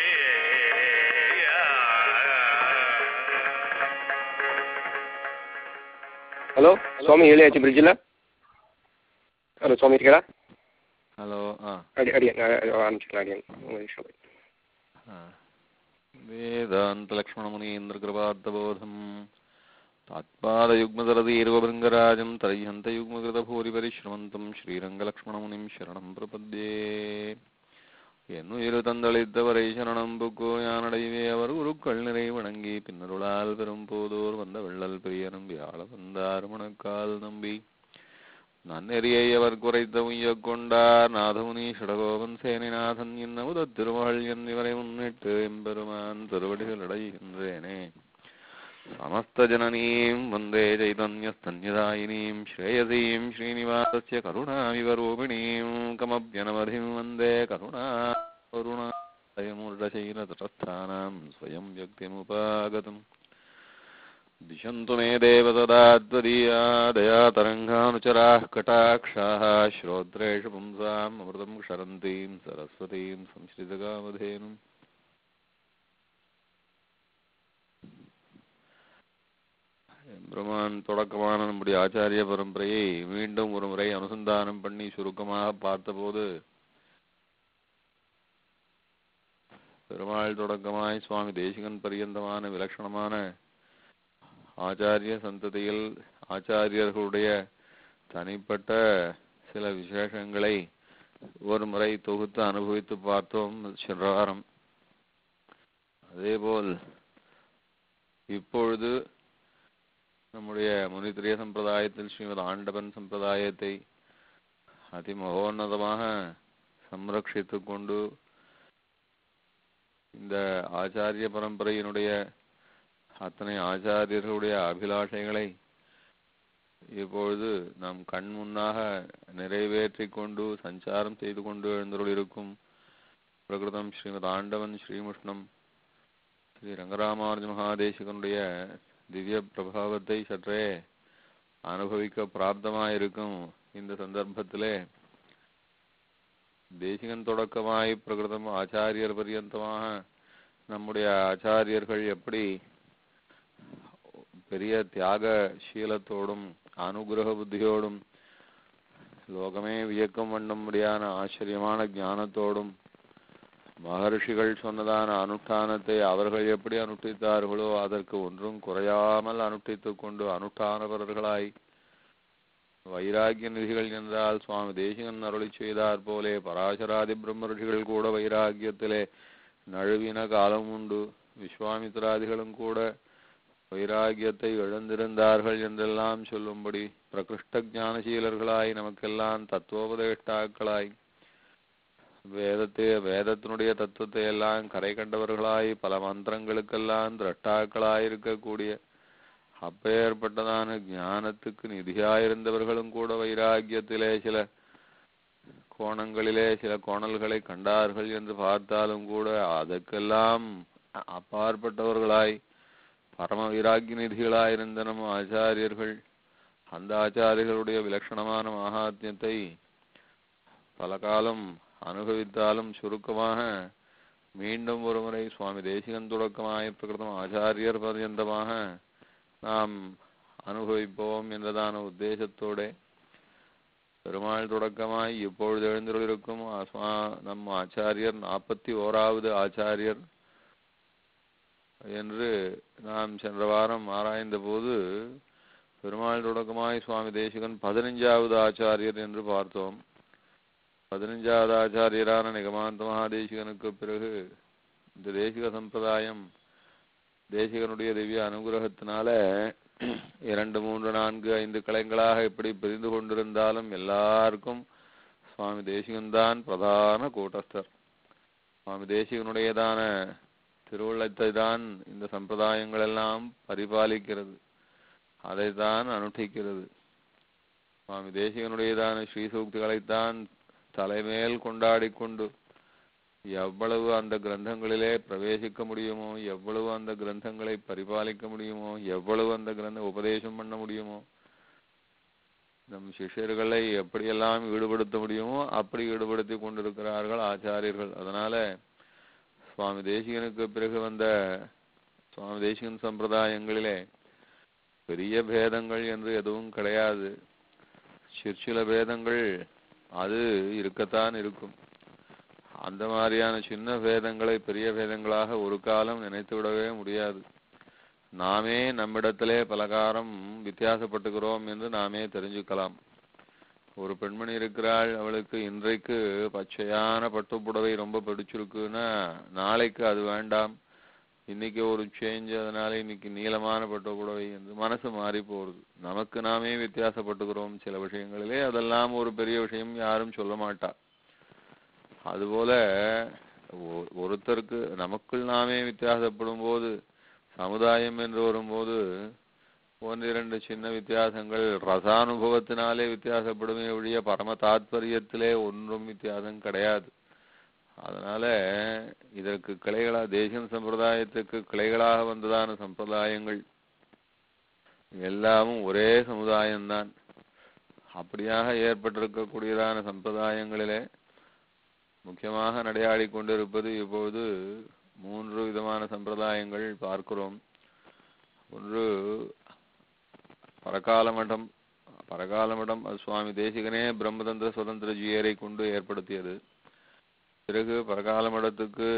Hello ಸ್ವಾಮಿ ಹೇಳಿ ಆಚೆ ಬ್ರಿಡ್ಜಿಲ್ಲ. Hello ಸ್ವಾಮಿ ಇರ್ತೀರಾ? ಹಲೋ. ವೇದಾಂತಲಕ್ಷ್ಮಣಮುನೀಂದ್ರಕೃಪಾತ್ತಬೋಧಂ ತಾತ್ಪಾದಯುಗ್ಮದರದೀರ್ವಭೃಂಗರಾಜಂ ತರಯ್ಯಂತಯುಗ್ಮಕೃತಭೂರಿಪರಿಶ್ರಮಂತಂ ಶ್ರೀರಂಗಲಕ್ಷ್ಮಣಮುನಿಂ ಶರಣಂ ಪ್ರಪದ್ಯೇ. என்னுயிரு தந்தளித்தவரை சரணம் புக்கோ யானடைவே அவர் உருக்கள் நிறை வணங்கி பின்னருளால் பெரும் போதோர் வந்த வெள்ளல் பெரிய நம்பி ஆள வந்தார் மணக்கால் நம்பி நன்னெறியை அவர் குறைத்த உய்யக் கொண்டார் நாதமுனி ஷடகோபன் சேனிநாதன் என்ன முதத் திருமகள் என்னிவரை முன்னிட்டு எம்பெருமான் திருவடிகள் அடைகின்றேனே. சமஸ்த ஜனனீம் வந்தே சைதன்யஸ்தன்யதாயினீம் ஸ்ரேயசீம் ஸ்ரீனிவாசஸ்ய கருணாவிவரூபிணீம் கமப்யனவதிம் வந்தே கருணாயுர்டசைலதரஸ்தானாம் ஸ்வயம் வ்யக்திமுபாகதம். दिशन्तु मे देव तदात्वदीया दयातरङ्गानुचराः कटाक्षाः श्रोत्रेषु पुंसाम् अमृतं क्षरन्तीं सरस्वतीं संश्रितकामधेनुम्. பிரமான் தொடக்கமான நம்முடைய ஆச்சாரிய பரம்பரையை மீண்டும் ஒரு முறை அனுசந்தானம் பண்ணி சுருக்கமாக பார்த்தபோது பெருமாள் தொடக்கமாய் சுவாமி தேசிகன் பரியந்தமான விலட்சணமான ஆச்சாரிய சந்ததியில் ஆச்சாரியர்களுடைய தனிப்பட்ட சில விசேஷங்களை ஒரு முறை தொகுத்து அனுபவித்து பார்த்தோம் சென்ற வாரம். அதேபோல் இப்பொழுது நம்முடைய முனித்திரிய சம்பிரதாயத்தில் ஸ்ரீமத் ஆண்டவன் சம்பிரதாயத்தை அதிமகோன்னதமாக சம்ரட்சித்து கொண்டு இந்த ஆச்சாரிய பரம்பரையினுடைய அத்தனை ஆச்சாரியர்களுடைய அபிலாஷைகளை இப்பொழுது நம் கண் முன்னாக நிறைவேற்றி கொண்டு சஞ்சாரம் செய்து கொண்டு எழுந்தருளிருக்கும் பிரகிருதம் ஸ்ரீமத் ஆண்டவன் ஸ்ரீமுஷ்ணம் ஸ்ரீ ரங்கராமானுஜ மகாதேசிகனுடைய திவ்ய பிரபாவத்தை சற்றே அனுபவிக்க பிராப்தமாயிருக்கும் இந்த சந்தர்ப்பத்திலே தேசிகன் தொடக்கமாய் பிரகிருதம் ஆச்சாரியர் பரியந்தமாக நம்முடைய ஆச்சாரியர்கள் எப்படி பெரிய தியாகசீலத்தோடும் அனுகிரக புத்தியோடும் லோகமே வியக்கம் பண்ணும்படியான ஆச்சரியமான ஞானத்தோடும் மகர்ஷிகள் சொன்னதான அனுஷ்டானத்தை அவர்கள் எப்படி அனுஷ்டித்தார்களோ அதற்கு ஒன்றும் குறையாமல் அனுஷ்டித்து கொண்டு அனுஷ்டானபரர்களாய் வைராகிய நிதிகள் என்றால் சுவாமி தேசிகன் அருளி செய்தார் போலே பராசராதி பிரம்மர்ஷிகள் கூட வைராகியத்திலே நழுவின காலம் உண்டு. விஸ்வாமித்ராதிகளும் கூட வைராகியத்தை இழந்திருந்தார்கள் என்றெல்லாம் சொல்லும்படி பிரகிருஷ்ட ஞானசீலர்களாய் நமக்கெல்லாம் தத்துவோபதேஷ்டாக்களாய் வேதத்தினுடைய தத்துவத்தை எல்லாம் கரை கண்டவர்களாய் பல மந்திரங்களுக்கெல்லாம் திரஷ்டாக்களாய் இருக்கக்கூடிய அப்பேற்பட்டதான ஞானத்துக்கு நிதியாயிருந்தவர்களும் கூட வைராகியத்திலே சில கோணங்களிலே சில கோணல்களை கண்டார்கள் என்று பார்த்தாலும் கூட அதற்கெல்லாம் அப்பாற்பட்டவர்களாய் பரம வைராகிய நிதிகளாயிருந்த நம் ஆச்சாரியர்கள் அந்த ஆச்சாரியர்களுடைய விலட்சணமான மகாத்மியத்தை பல காலம் அனுபவித்தாலும் சுருக்கமாக மீண்டும் ஒரு முறை சுவாமி தேசிகன் தொடக்கமாய் பிரகிருதம் ஆச்சாரியர் பர்யந்தமாக நாம் அனுபவிப்போம் என்றதான உத்தேசத்தோட பெருமாள் தொடக்கமாய் இப்பொழுது எழுந்திருக்கும் நம் ஆச்சாரியர் 41வது ஆச்சாரியர் என்று நாம் சென்ற வாரம் ஆராய்ந்த போது பெருமாள் தொடக்கமாய் சுவாமி தேசிகன் 15வது ஆச்சாரியர் என்று பார்த்தோம். 15வது ஆச்சாரியரான நிகமாந்த மகாதேசிகனுக்கு பிறகு இந்த தேசிக சம்பிரதாயம் தேசிகனுடைய திவ்ய அனுகிரகத்தினால 2, 3, 4, 5 கிளைங்களாக இப்படி பிரிந்து கொண்டிருந்தாலும் எல்லாருக்கும் சுவாமி தேசிகன் தான் பிரதான கூட்டஸ்தர். சுவாமி தேசிகனுடையதான திருவுள்ளத்தை தான் இந்த சம்பிரதாயங்கள் எல்லாம் பரிபாலிக்கிறது, அதைத்தான் அனுஷ்டிக்கிறது. சுவாமி தேசிகனுடையதான ஸ்ரீசூக்திகளைத்தான் தலைமேல் கொண்டாடி கொண்டு எவ்வளவு அந்த கிரந்தங்களிலே பிரவேசிக்க முடியுமோ, எவ்வளவு அந்த கிரந்தங்களை பரிபாலிக்க முடியுமோ, எவ்வளவு அந்த கிரந்த உபதேசம் பண்ண முடியுமோ, நம் சிஷ்யர்களை எப்படியெல்லாம் ஈடுபடுத்த முடியுமோ அப்படி ஈடுபடுத்தி கொண்டிருக்கிறார்கள் ஆச்சாரியர்கள். அதனால சுவாமி தேசிகனுக்கு பிறகு வந்த சுவாமி தேசிகன் சம்பிரதாயங்களிலே பெரிய பேதங்கள் என்று எதுவும் கிடையாது. சிற்சில பேதங்கள் அது இருக்கத்தான் இருக்கும். அந்த மாதிரியான சின்ன பேதங்களை பெரிய பேதங்களாக ஒரு காலம் நினைத்து விடவே முடியாது. நாமே நம்மிடத்திலே பலகாரம் வித்தியாசப்பட்டுகிறோம் என்று நாமே தெரிஞ்சுக்கலாம். ஒரு பெண்மணி இருக்கிறாள், அவளுக்கு இன்றைக்கு பச்சையான பட்டுப்புடவை ரொம்ப பிடிச்சிருக்குன்னா நாளைக்கு அது வேண்டாம், இன்னைக்கு ஒரு சேஞ்ச், அதனால இன்னைக்கு நீளமான பட்டுப்புடவை என்று மனசு மாறி போறது. நமக்கு நாமே வித்தியாசப்பட்டுகிறோம் சில விஷயங்களிலே. அதெல்லாம் ஒரு பெரிய விஷயம், யாரும் சொல்ல மாட்டா. அதுபோல ஒருத்தருக்கு நமக்குள் நாமே வித்தியாசப்படும் போது, சமுதாயம் என்று வரும்போது ஒன்றிரண்டு சின்ன வித்தியாசங்கள் ரசானுபவத்தினாலே வித்தியாசப்படுமே ஒழிய பரம தாத்பரியத்திலே ஒன்றும் வித்தியாசம் கிடையாது. அதனால இதற்கு கிளைகளா, தேசிய சம்பிரதாயத்துக்கு கிளைகளாக வந்ததான சம்பிரதாயங்கள் எல்லாமும் ஒரே சமுதாயம்தான். அப்படியாக ஏற்பட்டிருக்கக்கூடியதான சம்பிரதாயங்களிலே முக்கியமாக நடையாடி கொண்டிருப்பது இப்பொழுது 3 விதமான சம்பிரதாயங்கள் பார்க்கிறோம். ஒன்று பரகால மடம். பரகால மடம் அது சுவாமி தேசிகனே பிரம்மதந்திர சுதந்திர ஜீயரை கொண்டு ஏற்படுத்தியது. பிறகு பரகால மடத்துக்கு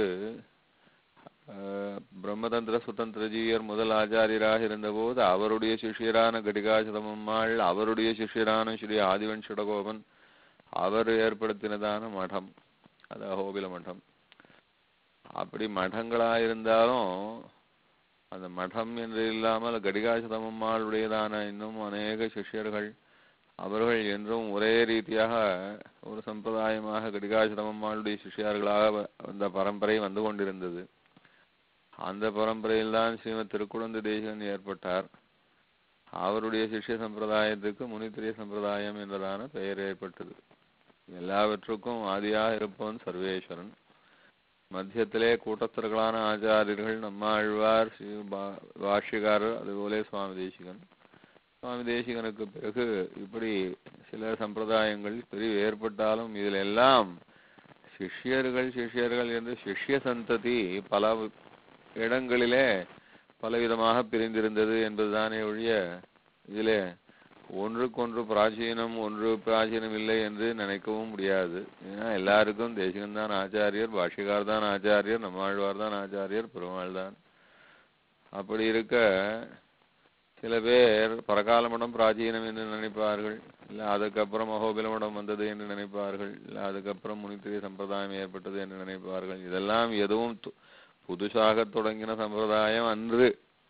பிரம்மதந்திர சுதந்திர ஜீயர் முதல் ஆச்சாரியராக இருந்தபோது அவருடைய சிஷ்யரான கடிகாசதமம்மாள், அவருடைய சிஷ்யரான ஸ்ரீ ஆதிவன் சுடகோபன் அவர் ஏற்படுத்தினதான மடம், அது அகோபில மடம். அப்படி மடங்களாயிருந்தாலும் அந்த மடம் என்று இல்லாமல் கடிகாசதமம்மாளுடையதான இன்னும் அநேக சிஷ்யர்கள், அவர்கள் என்றும் ஒரே ரீதியாக ஒரு சம்பிரதாயமாக கடிகாசதமம்மாளுடைய சிஷ்யர்களாக அந்த பரம்பரை வந்து கொண்டிருந்தது. அந்த பரம்பரையில்தான் ஸ்ரீமத் திருக்குழந்தை தேசிகன் ஏற்பட்டார். அவருடைய சிஷ்ய சம்பிரதாயத்துக்கு முனித்திரிய சம்பிரதாயம் என்றதான பெயர் ஏற்பட்டது. எல்லாவற்றுக்கும் ஆதியாக இருப்பவன் சர்வேஸ்வரன். மத்தியத்திலே கூட்டஸ்தர்களான ஆச்சாரியர்கள் நம்மாழ்வார், ஸ்ரீ பாஷ்யக்காரர், அதுபோல சுவாமி தேசிகன். சுவாமி தேசிகனுக்கு பிறகு இப்படி சில சம்பிரதாயங்கள் பெரிய ஏற்பட்டாலும் இதில் எல்லாம் சிஷ்யர்கள் என்று சிஷ்ய சந்ததி பல இடங்களிலே பலவிதமாக பிரிந்திருந்தது என்பதுதானே ஒழிய இதிலே ஒன்றுக்கொன்று பிராச்சீனம் ஒன்று பிராச்சீனம் இல்லை என்று நினைக்கவும் முடியாது. ஏன்னா எல்லாருக்கும் தேசிகன் தான் ஆச்சாரியர், பாஷ்யக்கார் தான் ஆச்சாரியர், நம்மாழ்வார் தான் ஆச்சாரியர், பெருமாள் தான். அப்படி இருக்க சில பேர் பரகால மடம் பிராச்சீனம் என்று நினைப்பார்கள், இல்லை அதுக்கப்புறம் அகோபில மடம் வந்தது என்று நினைப்பார்கள், இல்லை அதுக்கப்புறம் முனித்திரிய சம்பிரதாயம் ஏற்பட்டது என்று நினைப்பார்கள். இதெல்லாம் எதுவும் புதுசாக தொடங்கின சம்பிரதாயம் அன்று.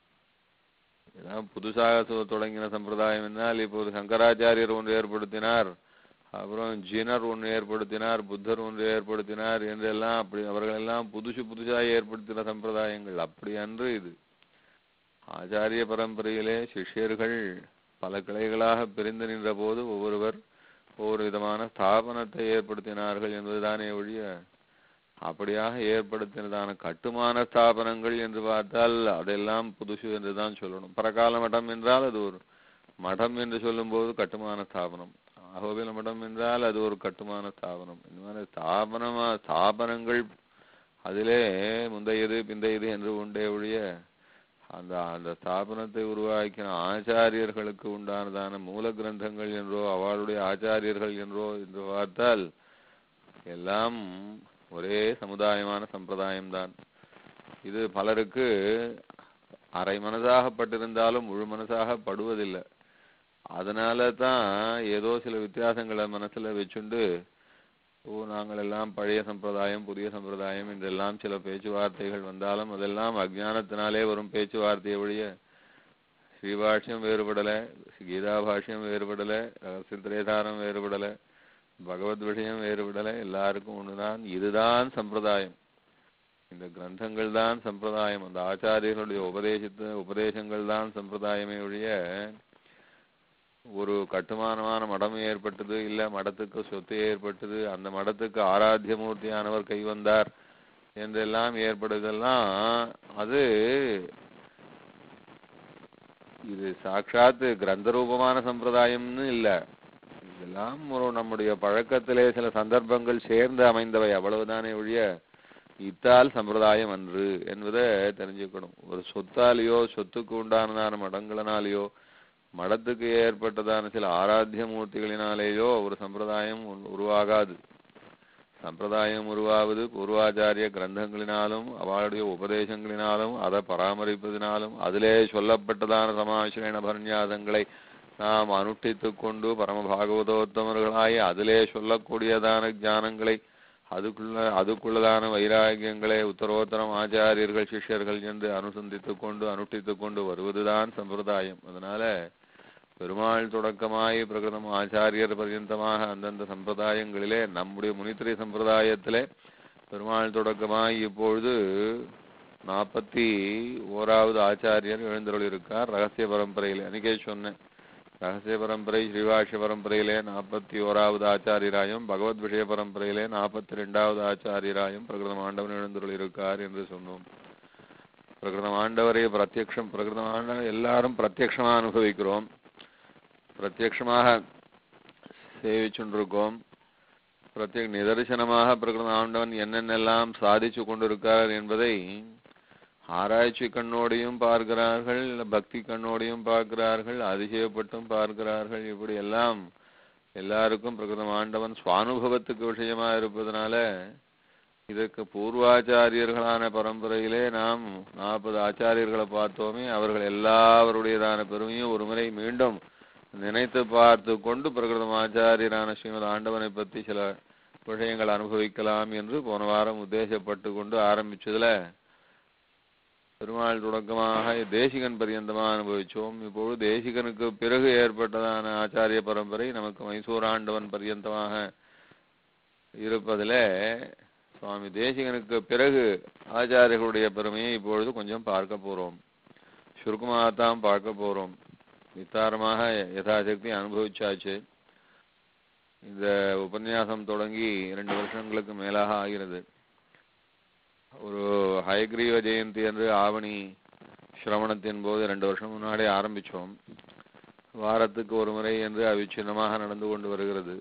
புதுசாக தொடங்கின சம்பிரதாயம் என்றால் இப்போது சங்கராச்சாரியர் ஒன்று ஏற்படுத்தினார், அப்புறம் ஜீனர் ஒன்று ஏற்படுத்தினார், புத்தர் ஒன்று ஏற்படுத்தினார் என்றெல்லாம் அப்படி அவர்களெல்லாம் புதுசாக ஏற்படுத்தின சம்பிரதாயங்கள் அப்படி அன்று. இது ஆச்சாரிய பரம்பரையிலே சிஷ்யர்கள் பல கிளைகளாக பிரிந்து நின்ற போது ஒவ்வொருவர் ஒவ்வொரு விதமான ஸ்தாபனத்தை ஏற்படுத்தினார்கள் என்பதுதானே ஒழிய அப்படியாக ஏற்படுத்தினதான கட்டுமான ஸ்தாபனங்கள் என்று பார்த்தால் அதெல்லாம் புதுசு என்றுதான் சொல்லணும். பரகால மடம் என்றால் அது ஒரு மடம் என்று சொல்லும் போது கட்டுமான ஸ்தாபனம், அகோபில மடம் என்றால் அது ஒரு கட்டுமான ஸ்தாபனம். இந்த மாதிரி ஸ்தாபனங்கள் அதிலே முந்தையது பிந்தையது என்று உண்டே ஒழிய அந்த ஸ்தாபனத்தை உருவாக்கின ஆச்சாரியர்களுக்கு உண்டானதான மூல கிரந்தங்கள் என்றோ அவளுடைய ஆச்சாரியர்கள் என்றோ என்று பார்த்தால் எல்லாம் ஒரே சமுதாயமான சம்பிரதாயம்தான். இது பலருக்கு அரை மனதாகப்பட்டிருந்தாலும் முழு மனசாக படுவதில்லை. அதனால தான் ஏதோ சில வித்தியாசங்களை மனசுல வச்சுண்டு நாங்கள் எல்லாம் பழைய சம்பிரதாயம் புதிய சம்பிரதாயம் என்றெல்லாம் சில பேச்சுவார்த்தைகள் வந்தாலும் அதெல்லாம் அஜ்ஞானத்தினாலே வரும் பேச்சுவார்த்தையை ஒழிய ஸ்ரீபாஷ்யம் வேறுபடலை, கீதா பாஷ்யம் வேறுபடலை, ரகசியத்திரேதாரம் வேறுபடலை, பகவத் விஷயம் வேறுபடலை, எல்லாருக்கும் ஒண்ணுதான். இதுதான் சம்பிரதாயம், இந்த கிரந்தங்கள் தான் சம்பிரதாயம், அந்த ஆச்சாரியர்களுடைய உபதேசங்கள் தான் சம்பிரதாயமே ஒழிய ஒரு கட்டுமானமான மடம் ஏற்பட்டது, இல்ல மடத்துக்கு சொத்து ஏற்பட்டது, அந்த மடத்துக்கு ஆராத்தியமூர்த்தியானவர் கைவந்தார் என்றெல்லாம் ஏற்படுதெல்லாம் அது இது சாட்சாத் கிரந்த ரூபமான சம்பிரதாயம்னு இல்லை. இதெல்லாம் ஒரு நம்முடைய பழக்கத்திலே சில சந்தர்ப்பங்கள் சேர்ந்து அமைந்தவை, அவ்வளவுதானே ஒழிய இத்தால் சம்பிரதாயம் அன்று என்பதை தெரிஞ்சுக்கணும். ஒரு சொத்தாலேயோ சொத்துக்கு உண்டானதான மடங்களினாலேயோ மடத்துக்கு ஏற்பட்டதான சில ஆராத்திய மூர்த்திகளினாலேயோ ஒரு சம்பிரதாயம் உருவாகாது. சம்பிரதாயம் உருவாவது பூர்வாச்சாரிய கிரந்தங்களினாலும் அவளுடைய உபதேசங்களினாலும் அதை பராமரிப்பதினாலும் அதிலே சொல்லப்பட்டதான சமாசிரேண பரநியாசங்களை நாம் அனுஷ்டித்து கொண்டு பரம பாகவதோத்தமர்களாய் அதிலே சொல்லக்கூடியதான ஞானங்களை அதுக்குள்ளதான வைராகியங்களை உத்தரோத்தரம் ஆச்சாரியர்கள் சிஷ்யர்கள் என்று அனுஷ்டித்து கொண்டு வருவதுதான் சம்பிரதாயம். அதனால பெருமாள் தொடக்கமாய் பிரகிருதம் ஆச்சாரியர் பர்யந்தமாக அந்தந்த சம்பிரதாயங்களிலே நம்முடைய முனித்திரை சம்பிரதாயத்திலே பெருமாள் தொடக்கமாய் இப்பொழுது 41வது ஆச்சாரியர் எழுந்தருள் இருக்கார். ரகசிய பரம்பரையிலே அன்னைக்கே சொன்னேன். ரகசிய பரம்பரை ஸ்ரீவாஷ்ய பரம்பரையிலே 41வது ஆச்சாரியராயும் பகவத் விஷய பரம்பரையிலே 42வது ஆச்சாரியராயும் பிரகிருதம் ஆண்டவன் எழுந்தருள் இருக்கார் என்று சொன்னோம். பிரகிருதம் ஆண்டவரை பிரகிருதம் ஆண்டவர் எல்லாரும் பிரத்யக்ஷமா அனுபவிக்கிறோம், பிரத்யக்ஷமாக சேவிச்சுருக்கோம். நிதர்சனமாக பிரகிருதம் ஆண்டவன் என்னென்னெல்லாம் சாதிச்சு கொண்டிருக்கார் என்பதை ஆராய்ச்சி கண்ணோடையும் பார்க்கிறார்கள், பக்தி கண்ணோடையும் பார்க்கிறார்கள், அதிசயப்பட்டும் பார்க்கிறார்கள். இப்படி எல்லாம் எல்லாருக்கும் பிரகிருதம் ஆண்டவன் சுவானுபவத்துக்கு விஷயமா இருப்பதனால இதற்கு பூர்வாச்சாரியர்களான பரம்பரையிலே நாம் 40 ஆச்சாரியர்களை பார்த்தோமே, அவர்கள் எல்லாருடையதான பெருமையும் ஒரு முறை மீண்டும் நினைத்து பார்த்து கொண்டு பிரகிருதம் ஆச்சாரியரான ஸ்ரீமத் ஆண்டவனை பற்றி சில விஷயங்கள் அனுபவிக்கலாம் என்று போன வாரம் உத்தேசப்பட்டு கொண்டு ஆரம்பிச்சதுல பெருமாள் தொடக்கமாக தேசிகன் பரியந்தமாக அனுபவிச்சோம். இப்பொழுது தேசிகனுக்கு பிறகு ஏற்பட்டதான ஆச்சாரிய பரம்பரை நமக்கு மைசூர் ஆண்டவன் பரியந்தமாக இருப்பதில் சுவாமி தேசிகனுக்கு பிறகு ஆச்சாரியர்களுடைய பெருமையை இப்பொழுது கொஞ்சம் பார்க்க போறோம். சுருக்கமாகத்தான் பார்க்க போறோம். விஸ்தாரமாக யதாசக்தி அனுபவிச்சாச்சு. இந்த உபன்யாசம் தொடங்கி 2 வருஷங்களுக்கு மேலாக ஆகிறது. ஒரு ஹயக்ரீவ ஜெயந்தி என்று ஆவணி சிரவணத்தின் போது 2 வருஷம் முன்னாடி ஆரம்பித்தோம். வாரத்துக்கு ஒரு முறை என்று அவிச்சின்னமாக நடந்து கொண்டு வருகிறது.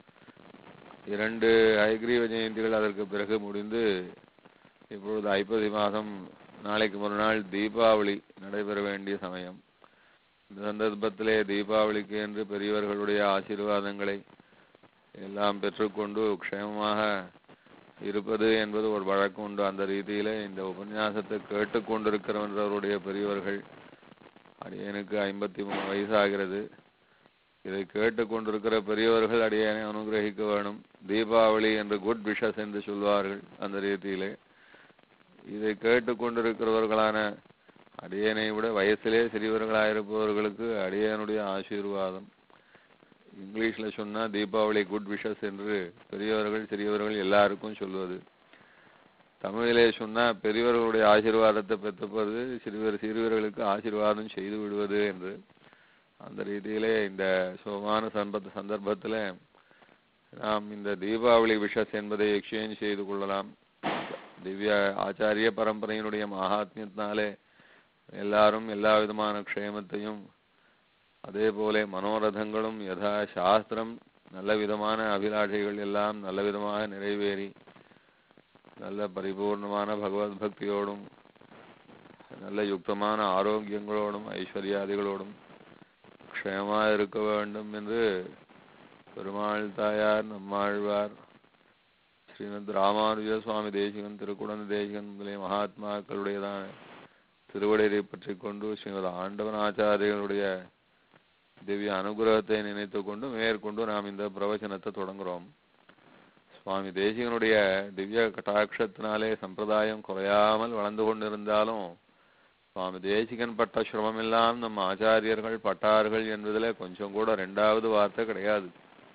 2 ஹயக்ரீவ ஜெயந்திகள் அதற்கு பிறகு முடிந்து இப்பொழுது ஐப்பசி மாதம் நாளைக்கு மறுநாள் தீபாவளி நடைபெற வேண்டிய சமயம். இந்த சந்தர்ப்பத்திலே தீபாவளிக்கு என்று பெரியவர்களுடைய ஆசீர்வாதங்களை எல்லாம் பெற்றுக்கொண்டு க்ஷேமமாக இருப்பது என்பது ஒரு வழக்கம் உண்டு. அந்த ரீதியிலே இந்த உபன்யாசத்தை கேட்டுக்கொண்டிருக்கிறவர்களுடைய பெரியவர்கள், அடியனுக்கு 53 வயசு ஆகிறது, இதை கேட்டுக்கொண்டிருக்கிற பெரியவர்கள் அடியனை அனுகிரகிக்க வேணும். தீபாவளி என்று குட் விஷஸ் என்று சொல்வார்கள். அந்த ரீதியிலே இதை கேட்டுக்கொண்டிருக்கிறவர்களான அடியனை விட வயசிலே சிறியவர்களாயிருப்பவர்களுக்கு அடியனுடைய ஆசீர்வாதம். இங்கிலீஷ்ல சொன்னா தீபாவளி குட் விஷஸ் என்று பெரியவர்கள் சிறியவர்கள் எல்லாருக்கும் சொல்வது. தமிழிலே சொன்னா பெரியவர்களுடைய ஆசீர்வாதத்தை பெற்றுப்பது, சிறியவர்களுக்கு ஆசீர்வாதம் செய்து விடுவது என்று. அந்த ரீதியிலே இந்த சுகமான சந்தர்ப்பத்தில் நாம் இந்த தீபாவளி விஷஸ் என்பதை எக்ஸ்சேஞ்ச் செய்து கொள்ளலாம். திவ்ய ஆச்சாரிய பரம்பரையினுடைய மகாத்மியத்தினாலே எல்லாரும் எல்லா விதமான க்ஷேமத்தையும், அதே போல மனோரதங்களும் யதா சாஸ்திரம் நல்ல விதமான அபிலாஷைகள் எல்லாம் நல்ல விதமாக நிறைவேறி நல்ல பரிபூர்ணமான பகவத் பக்தியோடும் நல்ல யுக்தமான ஆரோக்கியங்களோடும் ஐஸ்வர்யாதிகளோடும் க்ஷேமமாக இருக்க வேண்டும் என்று பெருமாள் தாயார் நம்மாழ்வார் ஸ்ரீமத் ராமானுஜ சுவாமி தேசிகன் திருக்குடந்த தேசிகன் முதலிய மகாத்மாக்களுடையதான திருவடியை பற்றி கொண்டு ஸ்ரீமத் ஆண்டவன் ஆச்சாரியர்களுடைய திவ்ய அனுகிரகத்தை நினைத்து கொண்டு மேற்கொண்டு நாம் இந்த பிரவச்சனத்தை தொடங்குறோம். சுவாமி தேசிகனுடைய திவ்ய கட்டாட்சத்தினாலே சம்பிரதாயம் குறையாமல் வளர்ந்து கொண்டிருந்தாலும் சுவாமி தேசிகன் பட்ட சிரமமெல்லாம் நம் ஆச்சாரியர்கள் பட்டார்கள் என்பதில் கொஞ்சம் கூட 2வது வார்த்தை கிடையாது.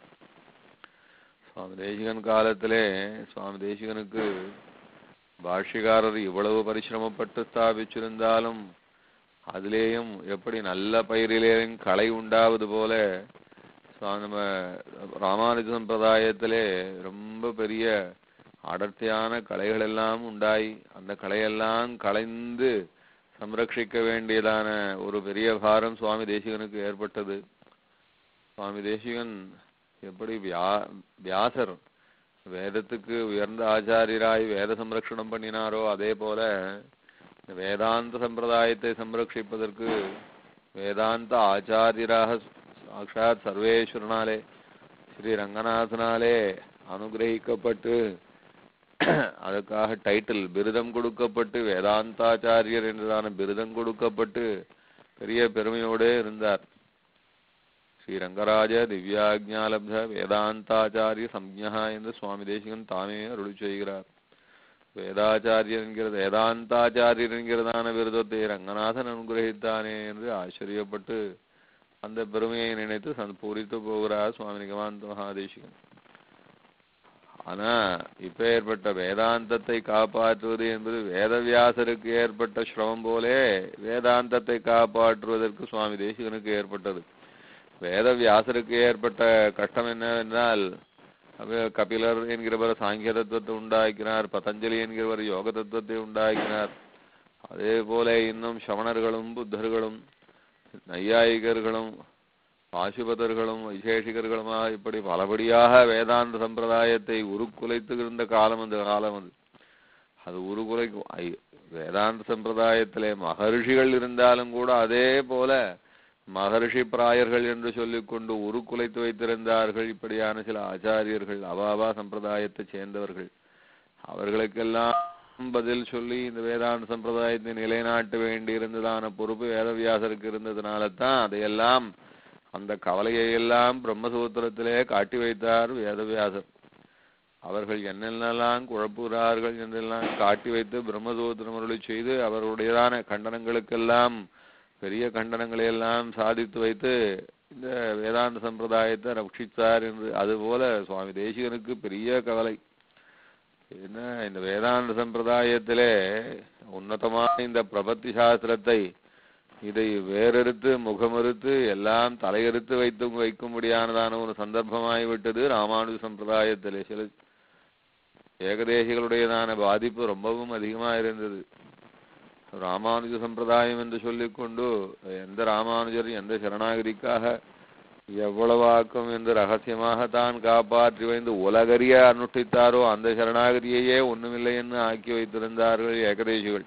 சுவாமி தேசிகன் காலத்திலே சுவாமி தேசிகனுக்கு பாஷ்யக்காரர் இவ்வளவு பரிசிரமப்பட்டு ஸ்தாபிச்சிருந்தாலும் அதிலேயும் எப்படி நல்ல பயிரிலேயும் களை உண்டாவது போல நம்ம ராமானுஜ சம்பிரதாயத்திலே ரொம்ப பெரிய அடர்த்தியான களைகள் எல்லாம் உண்டாய் அந்த களையெல்லாம் களைந்து சம்ரட்சிக்க வேண்டியதான ஒரு பெரிய பாரம் சுவாமி தேசிகனுக்கு ஏற்பட்டது. சுவாமி தேசிகன் எப்படி வியாசர் வேதத்துக்கு உயர்ந்த ஆச்சாரியராய் வேத சம்ரக்ஷணம் பண்ணினாரோ அதே போல வேதாந்த சம்பிரதாயத்தை சம்ரட்சிப்பதற்கு வேதாந்த ஆச்சாரியராக சாட்சாத் சர்வேஸ்வரனாலே ஸ்ரீ ரங்கநாதனாலே அனுகிரகிக்கப்பட்டு அதுக்காக டைட்டில் பிருதம் கொடுக்கப்பட்டு வேதாந்தாச்சாரியர் என்றதான பிருதம் கொடுக்கப்பட்டு பெரிய பெருமையோடு இருந்தார். ஸ்ரீ ரங்கராஜ திவ்யாஜ்ஞாலப்த வேதாந்தாச்சாரிய சம்ஞா என்று சுவாமி தேசிகன் தாமே அருளி செய்கிறார். வேதாச்சாரியர் என்கிறது வேதாந்தாச்சாரியர் என்கிறதான விருதத்தை ரங்கநாதன் அனுகிரகித்தானே என்று ஆச்சரியப்பட்டு அந்த பெருமையை நினைத்து பூரித்து போகிறார் சுவாமி நிகமாந்த மகாதேசிகன். ஆனா இப்ப ஏற்பட்ட வேதாந்தத்தை காப்பாற்றுவது என்பது வேதவியாசருக்கு ஏற்பட்ட சிரமம் போலே வேதாந்தத்தை காப்பாற்றுவதற்கு சுவாமி தேசிகனுக்கு ஏற்பட்டது. வேதவியாசருக்கு ஏற்பட்ட கஷ்டம் என்னவென்றால் கபிலர் என்கிறவர் சாங்கிய தத்துவத்தை உண்டாக்கினார், பதஞ்சலி என்கிறவர் யோக தத்துவத்தை உண்டாக்கினார். அதே போல இன்னும் சமணர்களும் புத்தர்களும் நையாயிகர்களும் பாசுபதர்களும் வைசேஷிகர்களுமா இப்படி பலபடியாக வேதாந்த சம்பிரதாயத்தை உருக்குலைத்து இருந்த காலம் அந்த காலம் அது உருகுலை வேதாந்த சம்பிரதாயத்திலே மகர்ஷிகள் இருந்தாலும் கூட அதே போல மகர்ஷி பிராயர்கள் என்று சொல்லிக்கொண்டு உருக்குலைத்து வைத்திருந்தார்கள். இப்படியான சில ஆச்சாரியர்கள் அவாவா சம்பிரதாயத்தை சேர்ந்தவர்கள். அவர்களுக்கெல்லாம் பதில் சொல்லி இந்த வேதாந்த சம்பிரதாயத்தை நிலைநாட்ட வேண்டி இருந்ததான பொறுப்பு வேதவியாசருக்கு இருந்ததுனால தான் அதையெல்லாம் அந்த கவலையை எல்லாம் பிரம்மசூத்திரத்திலே காட்டி வைத்தார் வேதவியாசர். அவர்கள் என்னென்னலாம் குழப்புகிறார்கள் என்றெல்லாம் காட்டி வைத்து பிரம்மசூத்திரம் அருளி செய்து அவர்களுடையதான கண்டனங்களுக்கெல்லாம் பெரிய கண்டனங்களை எல்லாம் சாதித்து வைத்து இந்த வேதாந்த சம்பிரதாயத்தை ரட்சித்தார் என்று. அதுபோல சுவாமி தேசிகனுக்கு பெரிய கவலை என்ன, இந்த வேதாந்த சம்பிரதாயத்திலே உன்னதமான இந்த பிரபத்தி சாஸ்திரத்தை இதை வேறெடுத்து முகமறுத்து எல்லாம் தலையெடுத்து வைக்கும்படியானதான ஒரு சந்தர்ப்பமாகிவிட்டது. ராமானுஜ சம்பிரதாயத்திலே சில ஏகதேசிகளுடையதான பாதிப்பு ரொம்பவும் அதிகமாக இருந்தது. ராமானுஜ சம்பிரதாயம் என்று சொல்லிக்கொண்டு எந்த ராமானுஜர் எந்த சரணாகதிக்காக எவ்வளவாக்கும் என்று ரகசியமாக தான் காப்பாற்றி வைந்து உலகறிய அனுஷ்டித்தாரோ அந்த சரணாகதியையே ஒண்ணுமில்லை என்று ஆக்கி வைத்திருந்தார்கள் ஏகதேசிகள்.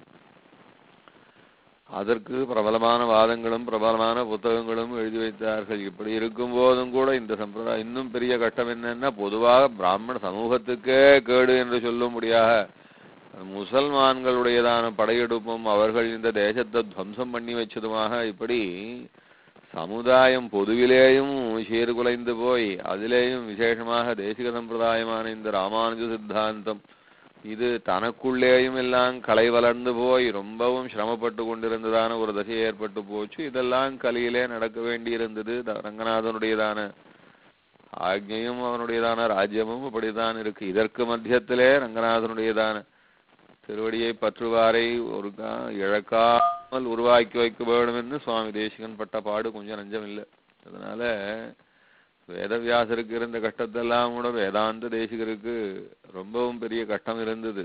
அதற்கு பிரபலமான வாதங்களும் பிரபலமான புத்தகங்களும் எழுதி வைத்தார்கள். இப்படி இருக்கும் போதும் கூட இந்த சம்பிரதாயம் இன்னும் பெரிய கட்டம் என்னன்னா, பொதுவாக பிராமண சமூகத்துக்கே கேடு என்று சொல்லும்படியாக முசல்மான்களுடையதான படையெடுப்பும் அவர்கள் இந்த தேசத்தை துவம்சம் பண்ணி வச்சதுமாக இப்படி சமுதாயம் பொதுவிலேயும் சீர்குலைந்து போய் அதிலேயும் விசேஷமாக தேசிக சம்பிரதாயமான இந்த ராமானுஜ சித்தாந்தம் இது தனக்குள்ளேயும் எல்லாம் களை வளர்ந்து போய் ரொம்பவும் சிரமப்பட்டு கொண்டிருந்ததான ஒரு தசை ஏற்பட்டு போச்சு. இதெல்லாம் கலியிலே நடக்க வேண்டி இருந்தது. ரங்கநாதனுடையதான ஆக்ஞையும் அவனுடையதான ராஜ்யமும் அப்படித்தான் இருக்கு. இதற்கு மத்தியத்திலே ரங்கநாதனுடையதான திருவடியை பற்றுவாரை ஒரு இழக்காமல் உருவாக்கி வைக்க வேண்டும் என்று சுவாமி தேசிகன் பட்ட பாடு கொஞ்சம் நஞ்சம் இல்லை. அதனால வேதவியாசருக்கு இருந்த கஷ்டத்தெல்லாம் கூட வேதாந்த தேசிகருக்கு ரொம்பவும் பெரிய கஷ்டம் இருந்தது.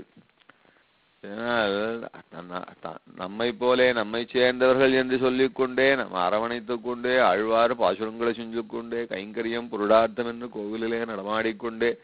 ஏனால் நம்மை போலே நம்மை சேர்ந்தவர்கள் என்று சொல்லிக்கொண்டே நம்ம அரவணைத்துக் கொண்டே ஆழ்வார் பாசுரங்களை செஞ்சு கொண்டே கைங்கரியம் புருடார்த்தம் என்று கோவிலிலே நடமாடிக்கொண்டே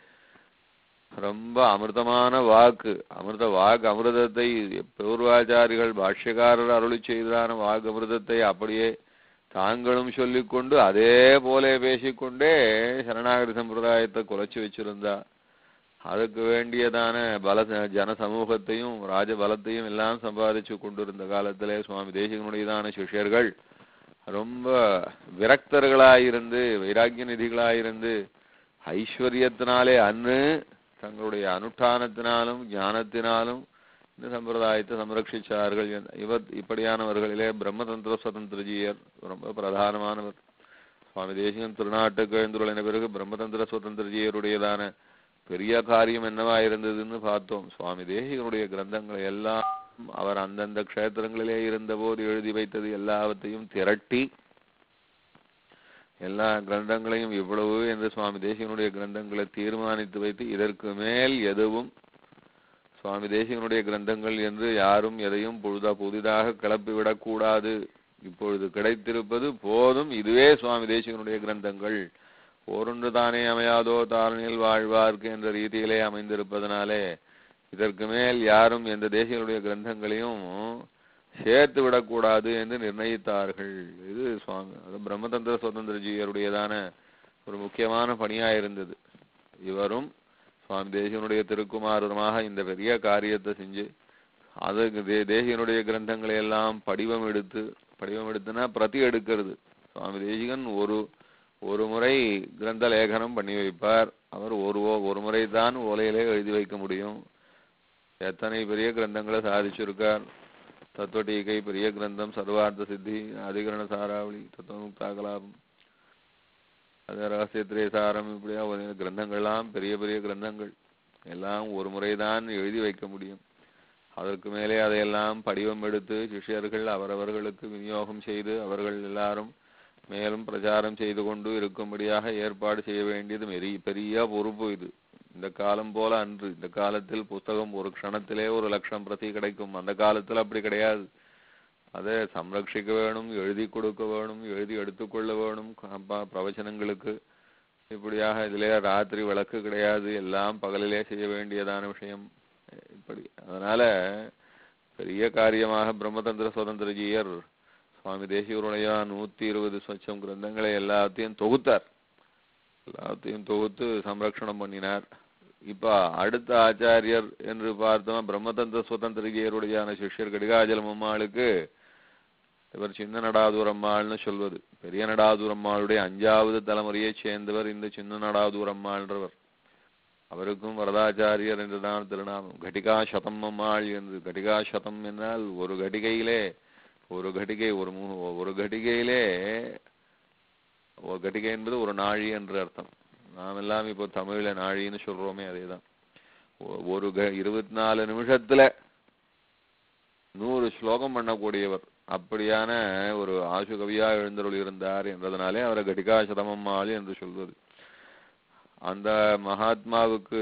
ரொம்ப அமிர்தமான வாக்கு அமிர்தத்தை பூர்வாச்சாரிகள் பாஷ்யக்காரர் அருளி செய்ததான வாக்கு அமிர்தத்தை அப்படியே தாங்களும் சொல்லிக்கொண்டு அதே போல பேசிக்கொண்டே சரணாகதி சம்பிரதாயத்தை குலைச்சி வச்சிருந்தா. அதுக்கு வேண்டியதான ஜன சமூகத்தையும் ராஜ பலத்தையும் எல்லாம் சம்பாதிச்சு கொண்டிருந்த காலத்திலே சுவாமி தேசிகனுடையதான சிஷ்யர்கள் ரொம்ப விரக்தர்களாயிருந்து வைராக்கிய நிதிகளாயிருந்து ஐஸ்வர்யத்தினாலே தங்களுடைய அனுஷ்டானத்தினாலும் ஞானத்தினாலும் இந்த சம்பிரதாயத்தை சம்ரட்சிச்சார்கள். இப்படியானவர்களிலே பிரம்மதந்திர சுதந்திரஜீயர் ரொம்ப பிரதானமானவர். சுவாமி தேசிகன் திருநாட்டுக்கு எழுந்துள்ள பிறகு பிரம்மதந்திர சுதந்திரஜீயருடையதான பெரிய காரியம் என்னவா இருந்ததுன்னு பார்த்தோம். சுவாமி தேசிகனுடைய கிரந்தங்களை எல்லாம் அவர் அந்தந்த க்ஷேத்திரங்களிலே இருந்த போது எழுதி வைத்தது எல்லாவற்றையும் திரட்டி எல்லா கிரந்தங்களையும் இவ்வளவு என்று சுவாமி தேசிகனுடைய கிரந்தங்களை தீர்மானித்து வைத்து இதற்கு மேல் எதுவும் சுவாமி தேசிகனுடைய கிரந்தங்கள் என்று யாரும் எதையும் புதிதாக கிளப்பிவிடக்கூடாது. இப்பொழுது கிடைத்திருப்பது போதும், இதுவே சுவாமி தேசிகனுடைய கிரந்தங்கள் போரொன்று தானே அமையாதோ தாரணியில் வாழ்வார்க்கு என்ற ரீதியிலே அமைந்திருப்பதனாலே இதற்கு மேல் யாரும் எந்த தேசிகளுடைய கிரந்தங்களையும் சேர்த்து விடக்கூடாது என்று நிர்ணயித்தார்கள். இது சுவாமி அது பிரம்மதந்திர சுதந்திரஜியருடையதான ஒரு முக்கியமான பணியாயிருந்தது. இவரும் சுவாமி தேசிகனுடைய திருக்குமாரருமாக இந்த பெரிய காரியத்தை செஞ்சு அதுக்கு தேசிகனுடைய கிரந்தங்களை எல்லாம் படிவம் எடுத்துனா பிரதி எடுக்கிறது. சுவாமி தேசிகன் ஒரு முறை கிரந்த லேகனம் பண்ணி வைப்பார். அவர் ஒரு முறை தான் ஓலையிலே எழுதி வைக்க முடியும். எத்தனை பெரிய கிரந்தங்களை சாதிச்சிருக்கார். தத்துவ டீகை பெரிய கிரந்தம், சர்வார்த்த சித்தி, அதிகரண சாராவளி, தத்துவமுக்தா கலாபம், அது ரகசியத்திரேசாரம், இப்படியா கிரந்தங்கள்லாம் பெரிய பெரிய கிரந்தங்கள் எல்லாம் ஒரு முறைதான் எழுதி வைக்க முடியும். அதற்கு மேலே அதையெல்லாம் படிவம் எடுத்து சிஷ்யர்கள் அவரவர்களுக்கு விநியோகம் செய்து அவர்கள் எல்லாரும் மேலும் பிரச்சாரம் செய்து கொண்டு இருக்கும்படியாக ஏற்பாடு செய்ய வேண்டியது பெரிய பொறுப்பு. இது இந்த காலம் போல அன்று. இந்த காலத்தில் புஸ்தகம் ஒரு க்ஷணத்திலே 1,00,000 பிரதி கிடைக்கும். அந்த காலத்தில் அப்படி கிடையாது. அதை சம்ரட்சிக்க வேணும், எழுதி கொடுக்க வேணும், எழுதி எடுத்துக்கொள்ள வேணும். பிரவச்சனங்களுக்கு இப்படியாக இதிலே ராத்திரி விளக்கு கிடையாது, எல்லாம் பகலிலே செய்ய வேண்டியதான விஷயம். இப்படி அதனால பெரிய காரியமாக பிரம்மதந்திர சுதந்திரஜியர் சுவாமி தேசிகருடைய 120 சொச்சம் கிரந்தங்களை எல்லாத்தையும் தொகுத்தார். எல்லாத்தையும் தொகுத்து சம்ரக்ஷணம் பண்ணினார். இப்ப அடுத்த ஆச்சாரியர் என்று பார்த்தோம் பிரம்மதந்திர சுதந்திரஜியருடையான சிஷ்யர் கடிகாஜலம் அம்மாளுக்கு இவர் சின்ன நடாதூரம்மாள்னு சொல்வது. பெரிய நடாதூரம்மாளுடைய 5வது தலைமுறையை சேர்ந்தவர் இந்த சின்ன நடாதூரம்மாள்ன்றவர். அவருக்கும் வரதாச்சாரியர் என்றுதான் திருநாமம். கட்டிகா சதம் அம்மாள் என்று. கட்டிகா சதம் என்றால் ஒரு கட்டிகையிலே ஒரு கட்டிகை என்பது ஒரு நாழி என்று அர்த்தம். நாம் எல்லாம் இப்போ தமிழ்ல நாழின்னு சொல்றோமே, அதேதான். 24 நிமிஷத்துல 100 ஸ்லோகம் பண்ணக்கூடியவர். அப்படியான ஒரு ஆசுகவியா எழுந்தருள் இருந்தார் என்றதனாலே அவரை கட்டிகா சதமம்மாள் என்று சொல்வது. அந்த மகாத்மாவுக்கு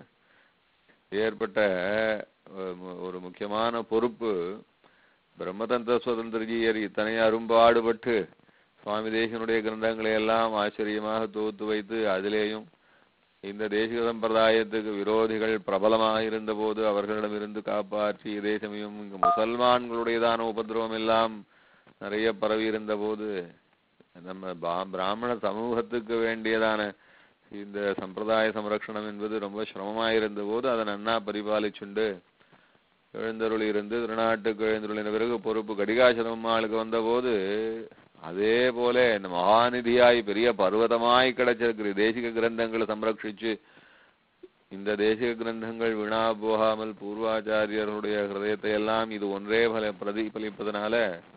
ஏற்பட்ட ஒரு முக்கியமான பொறுப்பு, பிரம்மதந்திர சுதந்திரஜியர் இத்தனை அரும்பாடுபட்டு சுவாமி தேசிகனுடைய கிரந்தங்களை எல்லாம் ஆச்சரியமாக தொகுத்து வைத்து அதிலேயும் இந்த தேசிக சம்பிரதாயத்துக்கு விரோதிகள் பிரபலமாக இருந்த போது அவர்களிடமிருந்து காப்பாற்றி, இதே சமயம் இங்கு முசல்மான்களுடையதான உபதிரவம் எல்லாம் நிறைய பரவி இருந்த போது நம்ம பிராமண சமூகத்துக்கு வேண்டியதான இந்த சம்பிரதாய சம்ரக்ஷணம் என்பது ரொம்ப சிரமமாயிருந்த போது அதை நன்னா பரிபாலிச்சுண்டு எழுந்தருளி இருந்து திருநாட்டுக்கு எழுந்தருளின பிறகு பொறுப்பு கடிகாசனம்மாளுக்கு வந்த போது அதே போல இந்த மகாநிதியாய் பெரிய பர்வதமாய் கிடைச்சிருக்கிற தேசிக கிரந்தங்களை சம்ரட்சிச்சு இந்த தேசிக கிரந்தங்கள் வீணா போகாமல் பூர்வாச்சாரியர்களுடைய ஹிருதயத்தை எல்லாம் இது ஒன்றே பிரதிபலிப்பதனால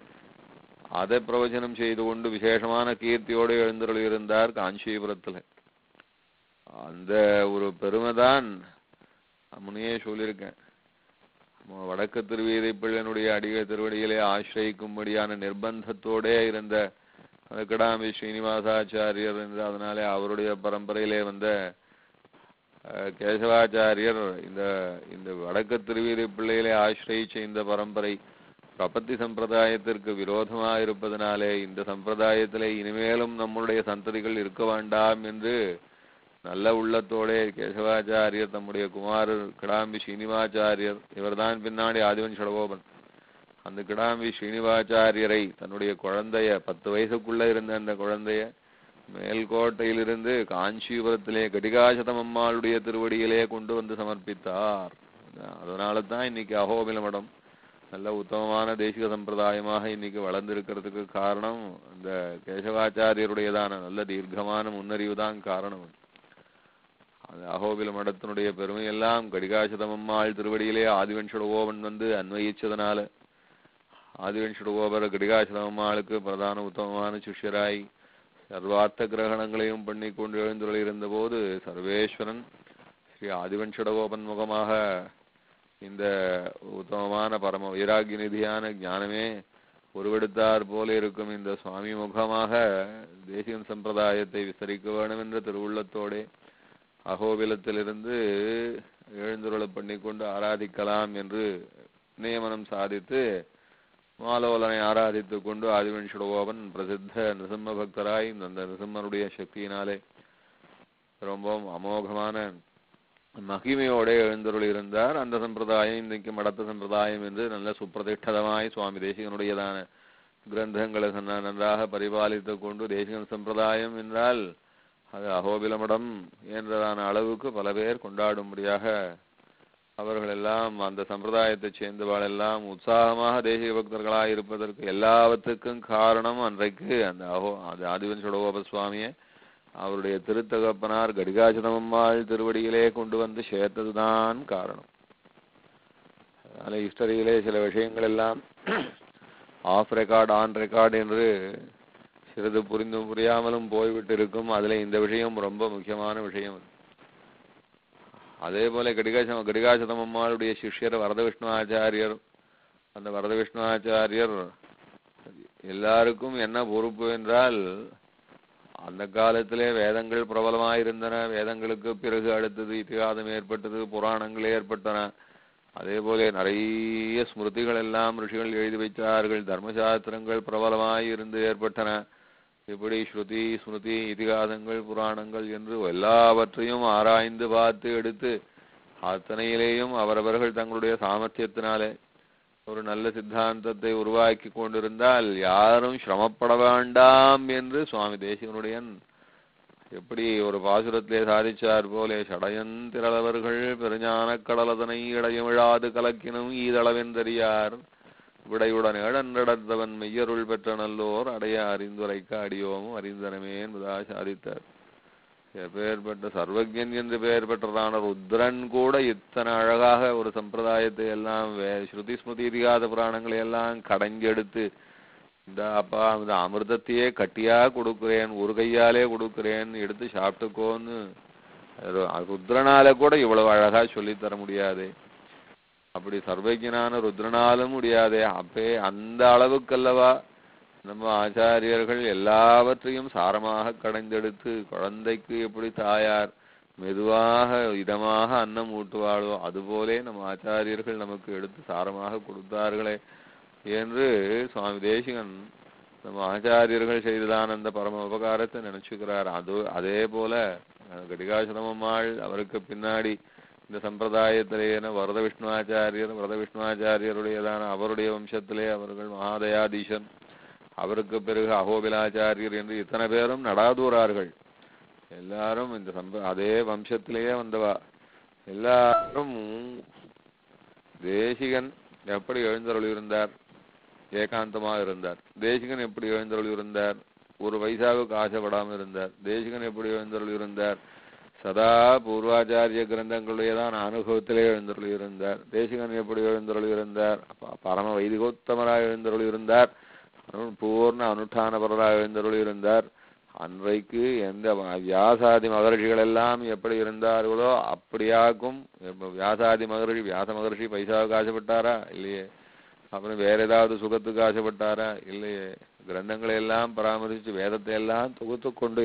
அதை பிரவச்சனம் செய்து கொண்டு விசேஷமான கீர்த்தியோடு எழுந்தருளி இருந்தார் காஞ்சிபுரத்துல. அந்த ஒரு பெருமைதான் முன்னையே சொல்லியிருக்கேன். வடக்கு திருவீதை பிள்ளனுடைய திருவடியிலே ஆசிரியிக்கும்படியான நிர்பந்தத்தோடே இருந்த கிடாம்பி ஸ்ரீனிவாசாச்சாரியர் என்று, அதனாலே அவருடைய பரம்பரையிலே வந்த கேசவாச்சாரியர் இந்த வடக்கு திருவீதை பிள்ளையிலே ஆசிரியிச்ச இந்த பரம்பரை பிரபத்தி சம்பிரதாயத்திற்கு விரோதமாக இருப்பதனாலே இந்த சம்பிரதாயத்திலே இனிமேலும் நம்முடைய சந்ததிகள் இருக்க வேண்டாம் என்று நல்ல உள்ளத்தோடே கேசவாச்சாரியர் தம்முடைய குமாரர் கிடாம்பி ஸ்ரீனிவாச்சாரியர், இவர்தான் பின்னாடி ஆதிவன் சடகோபன், அந்த கிடாம்பி ஸ்ரீனிவாச்சாரியரை தன்னுடைய குழந்தைய 10 வயசுக்குள்ள இருந்த அந்த குழந்தைய மேல்கோட்டையிலிருந்து காஞ்சிபுரத்திலே கடிகாசதம் அம்மாளுடைய திருவடியிலே கொண்டு வந்து சமர்ப்பித்தார். அதனால தான் இன்னைக்கு அகோபில மடம் நல்ல உத்தமமான தேசிக சம்பிரதாயமாக இன்னைக்கு வளர்ந்திருக்கிறதுக்கு காரணம் இந்த கேசவாச்சாரியருடையதான நல்ல தீர்க்கமான முன்னறிவு தான் காரணம். அந்த அகோபில மடத்தினுடைய பெருமையெல்லாம் கடிகாசதமம்மாள் திருவடியிலே ஆதிவன் சடகோபன் வந்து அன்வயிச்சதனால ஆதிவன் சடகோபர் கடிகாசதமம்மாளுக்கு பிரதான உத்தமமான சிஷ்யராய் சர்வார்த்த கிரகணங்களையும் பண்ணி கொண்டு எழுந்துள்ள இருந்த போது சர்வேஸ்வரன் ஸ்ரீ ஆதிவன் சடகோபன் முகமாக இந்த உத்தமமான பரம வைராகிய நிதியான ஞானமே உருவெடுத்தார் போல இருக்கும் இந்த சுவாமி முகமாக தேசிகன் சம்பிரதாயத்தை விஸ்தரிக்க வேண்டும் என்ற திருவுள்ளத்தோடே அகோபிலத்திலிருந்து எழுந்துருளை பண்ணி கொண்டு ஆராதிக்கலாம் என்று நியமனம் சாதித்து மாலோலனை ஆராதித்து கொண்டு ஆதிவன் சடகோபன் பிரசித்த நிருசிம்ம பக்தராய் அந்த நிருசிம்மனுடைய சக்தியினாலே ரொம்பவும் அமோகமான மகிமையோட எழுந்தருள் இருந்தார். அந்த சம்பிரதாயம் இன்னைக்கு மடத்த சம்பிரதாயம் என்று நல்ல சுப்பிரதிஷ்டமாய் சுவாமி தேசிகனுடையதான கிரந்தங்களை நன்றாக பரிபாலித்து கொண்டு தேசிகன் சம்பிரதாயம் என்றால் அது அகோபில மடம் என்றதான அளவுக்கு பல பேர் கொண்டாடும்படியாக அவர்கள் எல்லாம் அந்த சம்பிரதாயத்தை சேர்ந்தவாள் எல்லாம் உற்சாகமாக தேசிக பக்தர்களாக இருப்பதற்கு எல்லாவற்றுக்கும் காரணம் அன்றைக்கு அந்த ஆதிவன் சடகோப சுவாமியை அவருடைய திருத்தகப்பனார் கடிகாச்சதம்மாள் திருவடியிலே கொண்டு வந்து சேர்த்ததுதான் காரணம். அதனால ஹிஸ்டரியிலே சில விஷயங்கள் எல்லாம் ஆஃப் ரெக்கார்ட் ஆன் ரெக்கார்ட் என்று சிறிது புரிந்தும் புரியாமலும் போய்விட்டு இருக்கும். அதுல இந்த விஷயம் ரொம்ப முக்கியமான விஷயம். அதே போல கடிகாச்சதம்மாளுடைய சிஷ்யர் வரத விஷ்ணு ஆச்சாரியர். அந்த வரத விஷ்ணு ஆச்சாரியர் எல்லாருக்கும் என்ன பொறுப்பு என்றால், அந்த காலத்திலே வேதங்கள் பிரபலமாயிருந்தன. வேதங்களுக்கு பிறகு அடுத்தது இதிகாசம் ஏற்பட்டது, புராணங்கள் ஏற்பட்டன. அதே போல நிறைய ஸ்மிருதிகள் எல்லாம் ரிஷிகள் எழுதி வைத்தார்கள். தர்மசாஸ்திரங்கள் பிரபலமாயிருந்து ஏற்பட்டன. இப்படி ஸ்ருதி ஸ்மிருதி இதிகாசங்கள் புராணங்கள் என்று எல்லாவற்றையும் ஆராய்ந்து பார்த்து எடுத்து அத்தனையிலேயும் அவரவர்கள் தங்களுடைய சாமர்த்தியத்தினாலே ஒரு நல்ல சித்தாந்தத்தை உருவாக்கி கொண்டிருந்தால் யாரும் சிரமப்பட வேண்டாம் என்று சுவாமி தேசிகனுடைய எப்படி ஒரு பாசுரத்திலே சாதிச்சார் போலே, சடையன் திரளவர்கள் பெருஞான கடலதனை இடையமிழாது கலக்கினும் ஈதளவென்றறியார் விடையுடன் ஏழன்றடத்தவன் மெய்யருள் பெற்ற நல்லோர் அடைய அறிந்துரைக்க அடியோமும் அறிந்தனமே என்பதாக சாதித்தார். எப்பேற்பட்ட சர்வஜன் என்று பெயர் பெற்றதான ருத்ரன் கூட இத்தனை அழகாக ஒரு சம்பிரதாயத்தை எல்லாம் ஸ்ருதி ஸ்மிருதி இதிகாத புராணங்களை எல்லாம் கடைஞ்செடுத்து இந்த அப்பா இந்த அமிர்தத்தையே கட்டியா கொடுக்குறேன், ஒரு கையாலே கொடுக்குறேன், எடுத்து சாப்பிட்டுக்கோன்னு ருத்ரனால கூட இவ்வளவு அழகா சொல்லித்தர முடியாது. அப்படி சர்வஜனான ருத்ரனாலும் முடியாதே. அப்பே அந்த அளவுக்கல்லவா நம்ம ஆச்சாரியர்கள் எல்லாவற்றையும் சாரமாக கடைந்தெடுத்து குழந்தைக்கு எப்படி தாயார் மெதுவாக இதமாக அன்னம் ஊட்டுவாளோ அதுபோலே நம்ம ஆச்சாரியர்கள் நமக்கு எடுத்து சாரமாக கொடுத்தார்களே என்று சுவாமி தேசிகன் நம்ம ஆச்சாரியர்கள் செய்ததான அந்த பரம உபகாரத்தை நினைச்சுக்கிறார். அதே போல கடிகாச்சதம்மாள் அவருக்கு பின்னாடி இந்த சம்பிரதாயத்திலேன வரத விஷ்ணுவாச்சாரியருடையதான அவருடைய வம்சத்திலே அவர்கள் மகாதயாதீசன், அவருக்கு பிறகு அகோபிலாச்சாரியர் என்று இத்தனை பேரும் நடாதூரார்கள். எல்லாரும் இந்த அதே வம்சத்திலேயே வந்தவா. எல்லாரும் தேசிகன் எப்படி எழுந்தருள் இருந்தார், ஏகாந்தமாக இருந்தார். தேசிகன் எப்படி எழுந்தருள் இருந்தார், ஒரு பைசாவுக்கு ஆசைப்படாமல் இருந்தார். தேசிகன் எப்படி எழுந்தருள் இருந்தார், சதா பூர்வாச்சாரிய கிரந்தங்களுடையதான் அனுபவத்திலே எழுந்தருள் இருந்தார். தேசிகன் எப்படி எழுந்தருள் இருந்தார், பரம வைதிகோத்தமராக எழுந்தருள் இருந்தார். பூர்ண அனுஷ்டானபரராக எழுந்தருள் இருந்தார். அன்றைக்கு எந்த வியாசாதி மகர்ஷிகள் எல்லாம் எப்படி இருந்தார்களோ அப்படியாக்கும். வியாசாதி மகர்ஷி வியாச மகர்ஷி பைசாவுக்கு ஆசைப்பட்டாரா? இல்லையே. அப்புறம் வேற ஏதாவது சுகத்துக்கு ஆசைப்பட்டாரா? இல்லையே. கிரந்தங்களை எல்லாம் பராமரித்து வேதத்தை எல்லாம் தொகுத்து கொண்டு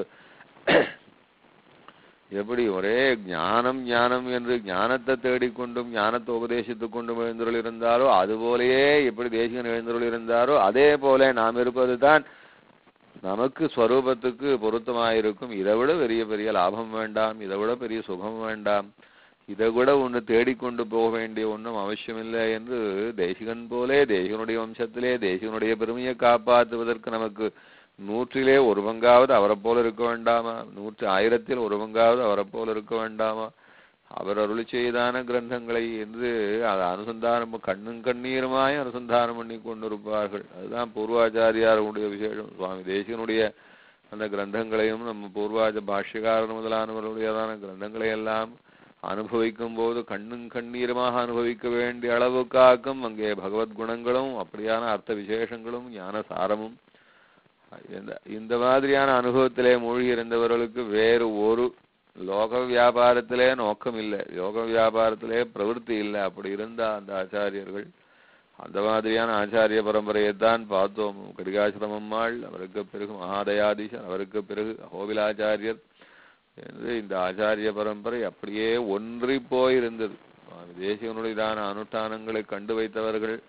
எப்படி ஒரே ஞானம் ஞானம் என்று ஞானத்தை தேடிக்கொண்டும் ஞானத்தை உபதேசித்துக் கொண்டும் எழுந்தருள் இருந்தாரோ அதுபோலேயே எப்படி தேசிகன் எழுந்தருள் இருந்தாரோ அதே போல நாம் இருப்பது தான் நமக்கு ஸ்வரூபத்துக்கு பொருத்தமாயிருக்கும். இதை விட பெரிய பெரிய லாபம் வேண்டாம், இதை விட பெரிய சுகம் வேண்டாம், இதை விட ஒன்று தேடிக்கொண்டு போக வேண்டிய ஒன்றும் அவசியமில்லை என்று தேசிகன் போலே தேசிகனுடைய வம்சத்திலே தேசிகனுடைய பெருமையை காப்பாற்றுவதற்கு நமக்கு 100லே 1 பங்காவது அவரை போல இருக்க வேண்டாமா? 100,000ல் 1 பங்காவது அவரை போல இருக்க வேண்டாமா? அவர் அருளி செய்தான கிரந்தங்களை என்று அதை அனுசந்தானம் கண்ணும் கண்ணீருமாய் அனுசந்தானம் பண்ணி கொண்டிருப்பார்கள். அதுதான் பூர்வாச்சாரியாருடைய விசேஷம். சுவாமி தேசிகனுடைய அந்த கிரந்தங்களையும் நம்ம பாஷ்யக்காரர் முதலானவர்களுடையதான கிரந்தங்களை எல்லாம் அனுபவிக்கும் போது கண்ணும் கண்ணீருமாக அனுபவிக்க வேண்டிய அளவுக்காக்கும் அங்கே பகவத்குணங்களும் அப்படியான அர்த்த விசேஷங்களும் ஞான சாரமும் இந்த மாதிரியான அனுபவத்திலே மூழ்கி இருந்தவர்களுக்கு வேறு ஒரு லோக வியாபாரத்திலே நோக்கம் இல்லை, யோக வியாபாரத்திலே பிரவருத்தி இல்லை. அப்படி இருந்தா அந்த ஆச்சாரியர்கள் அந்த மாதிரியான ஆச்சாரிய பரம்பரையைத்தான் பார்த்தோம். கடிகாச்சதம்மாள், அவருக்கு பிறகு மகாதயாதீசன், அவருக்கு பிறகு அகோபிலாச்சாரியர் என்று இந்த ஆச்சாரிய பரம்பரை அப்படியே ஒன்றி போயிருந்தது. தேசிகனுடையதான அனுஷ்டானங்களை கண்டு வைத்தவர்கள்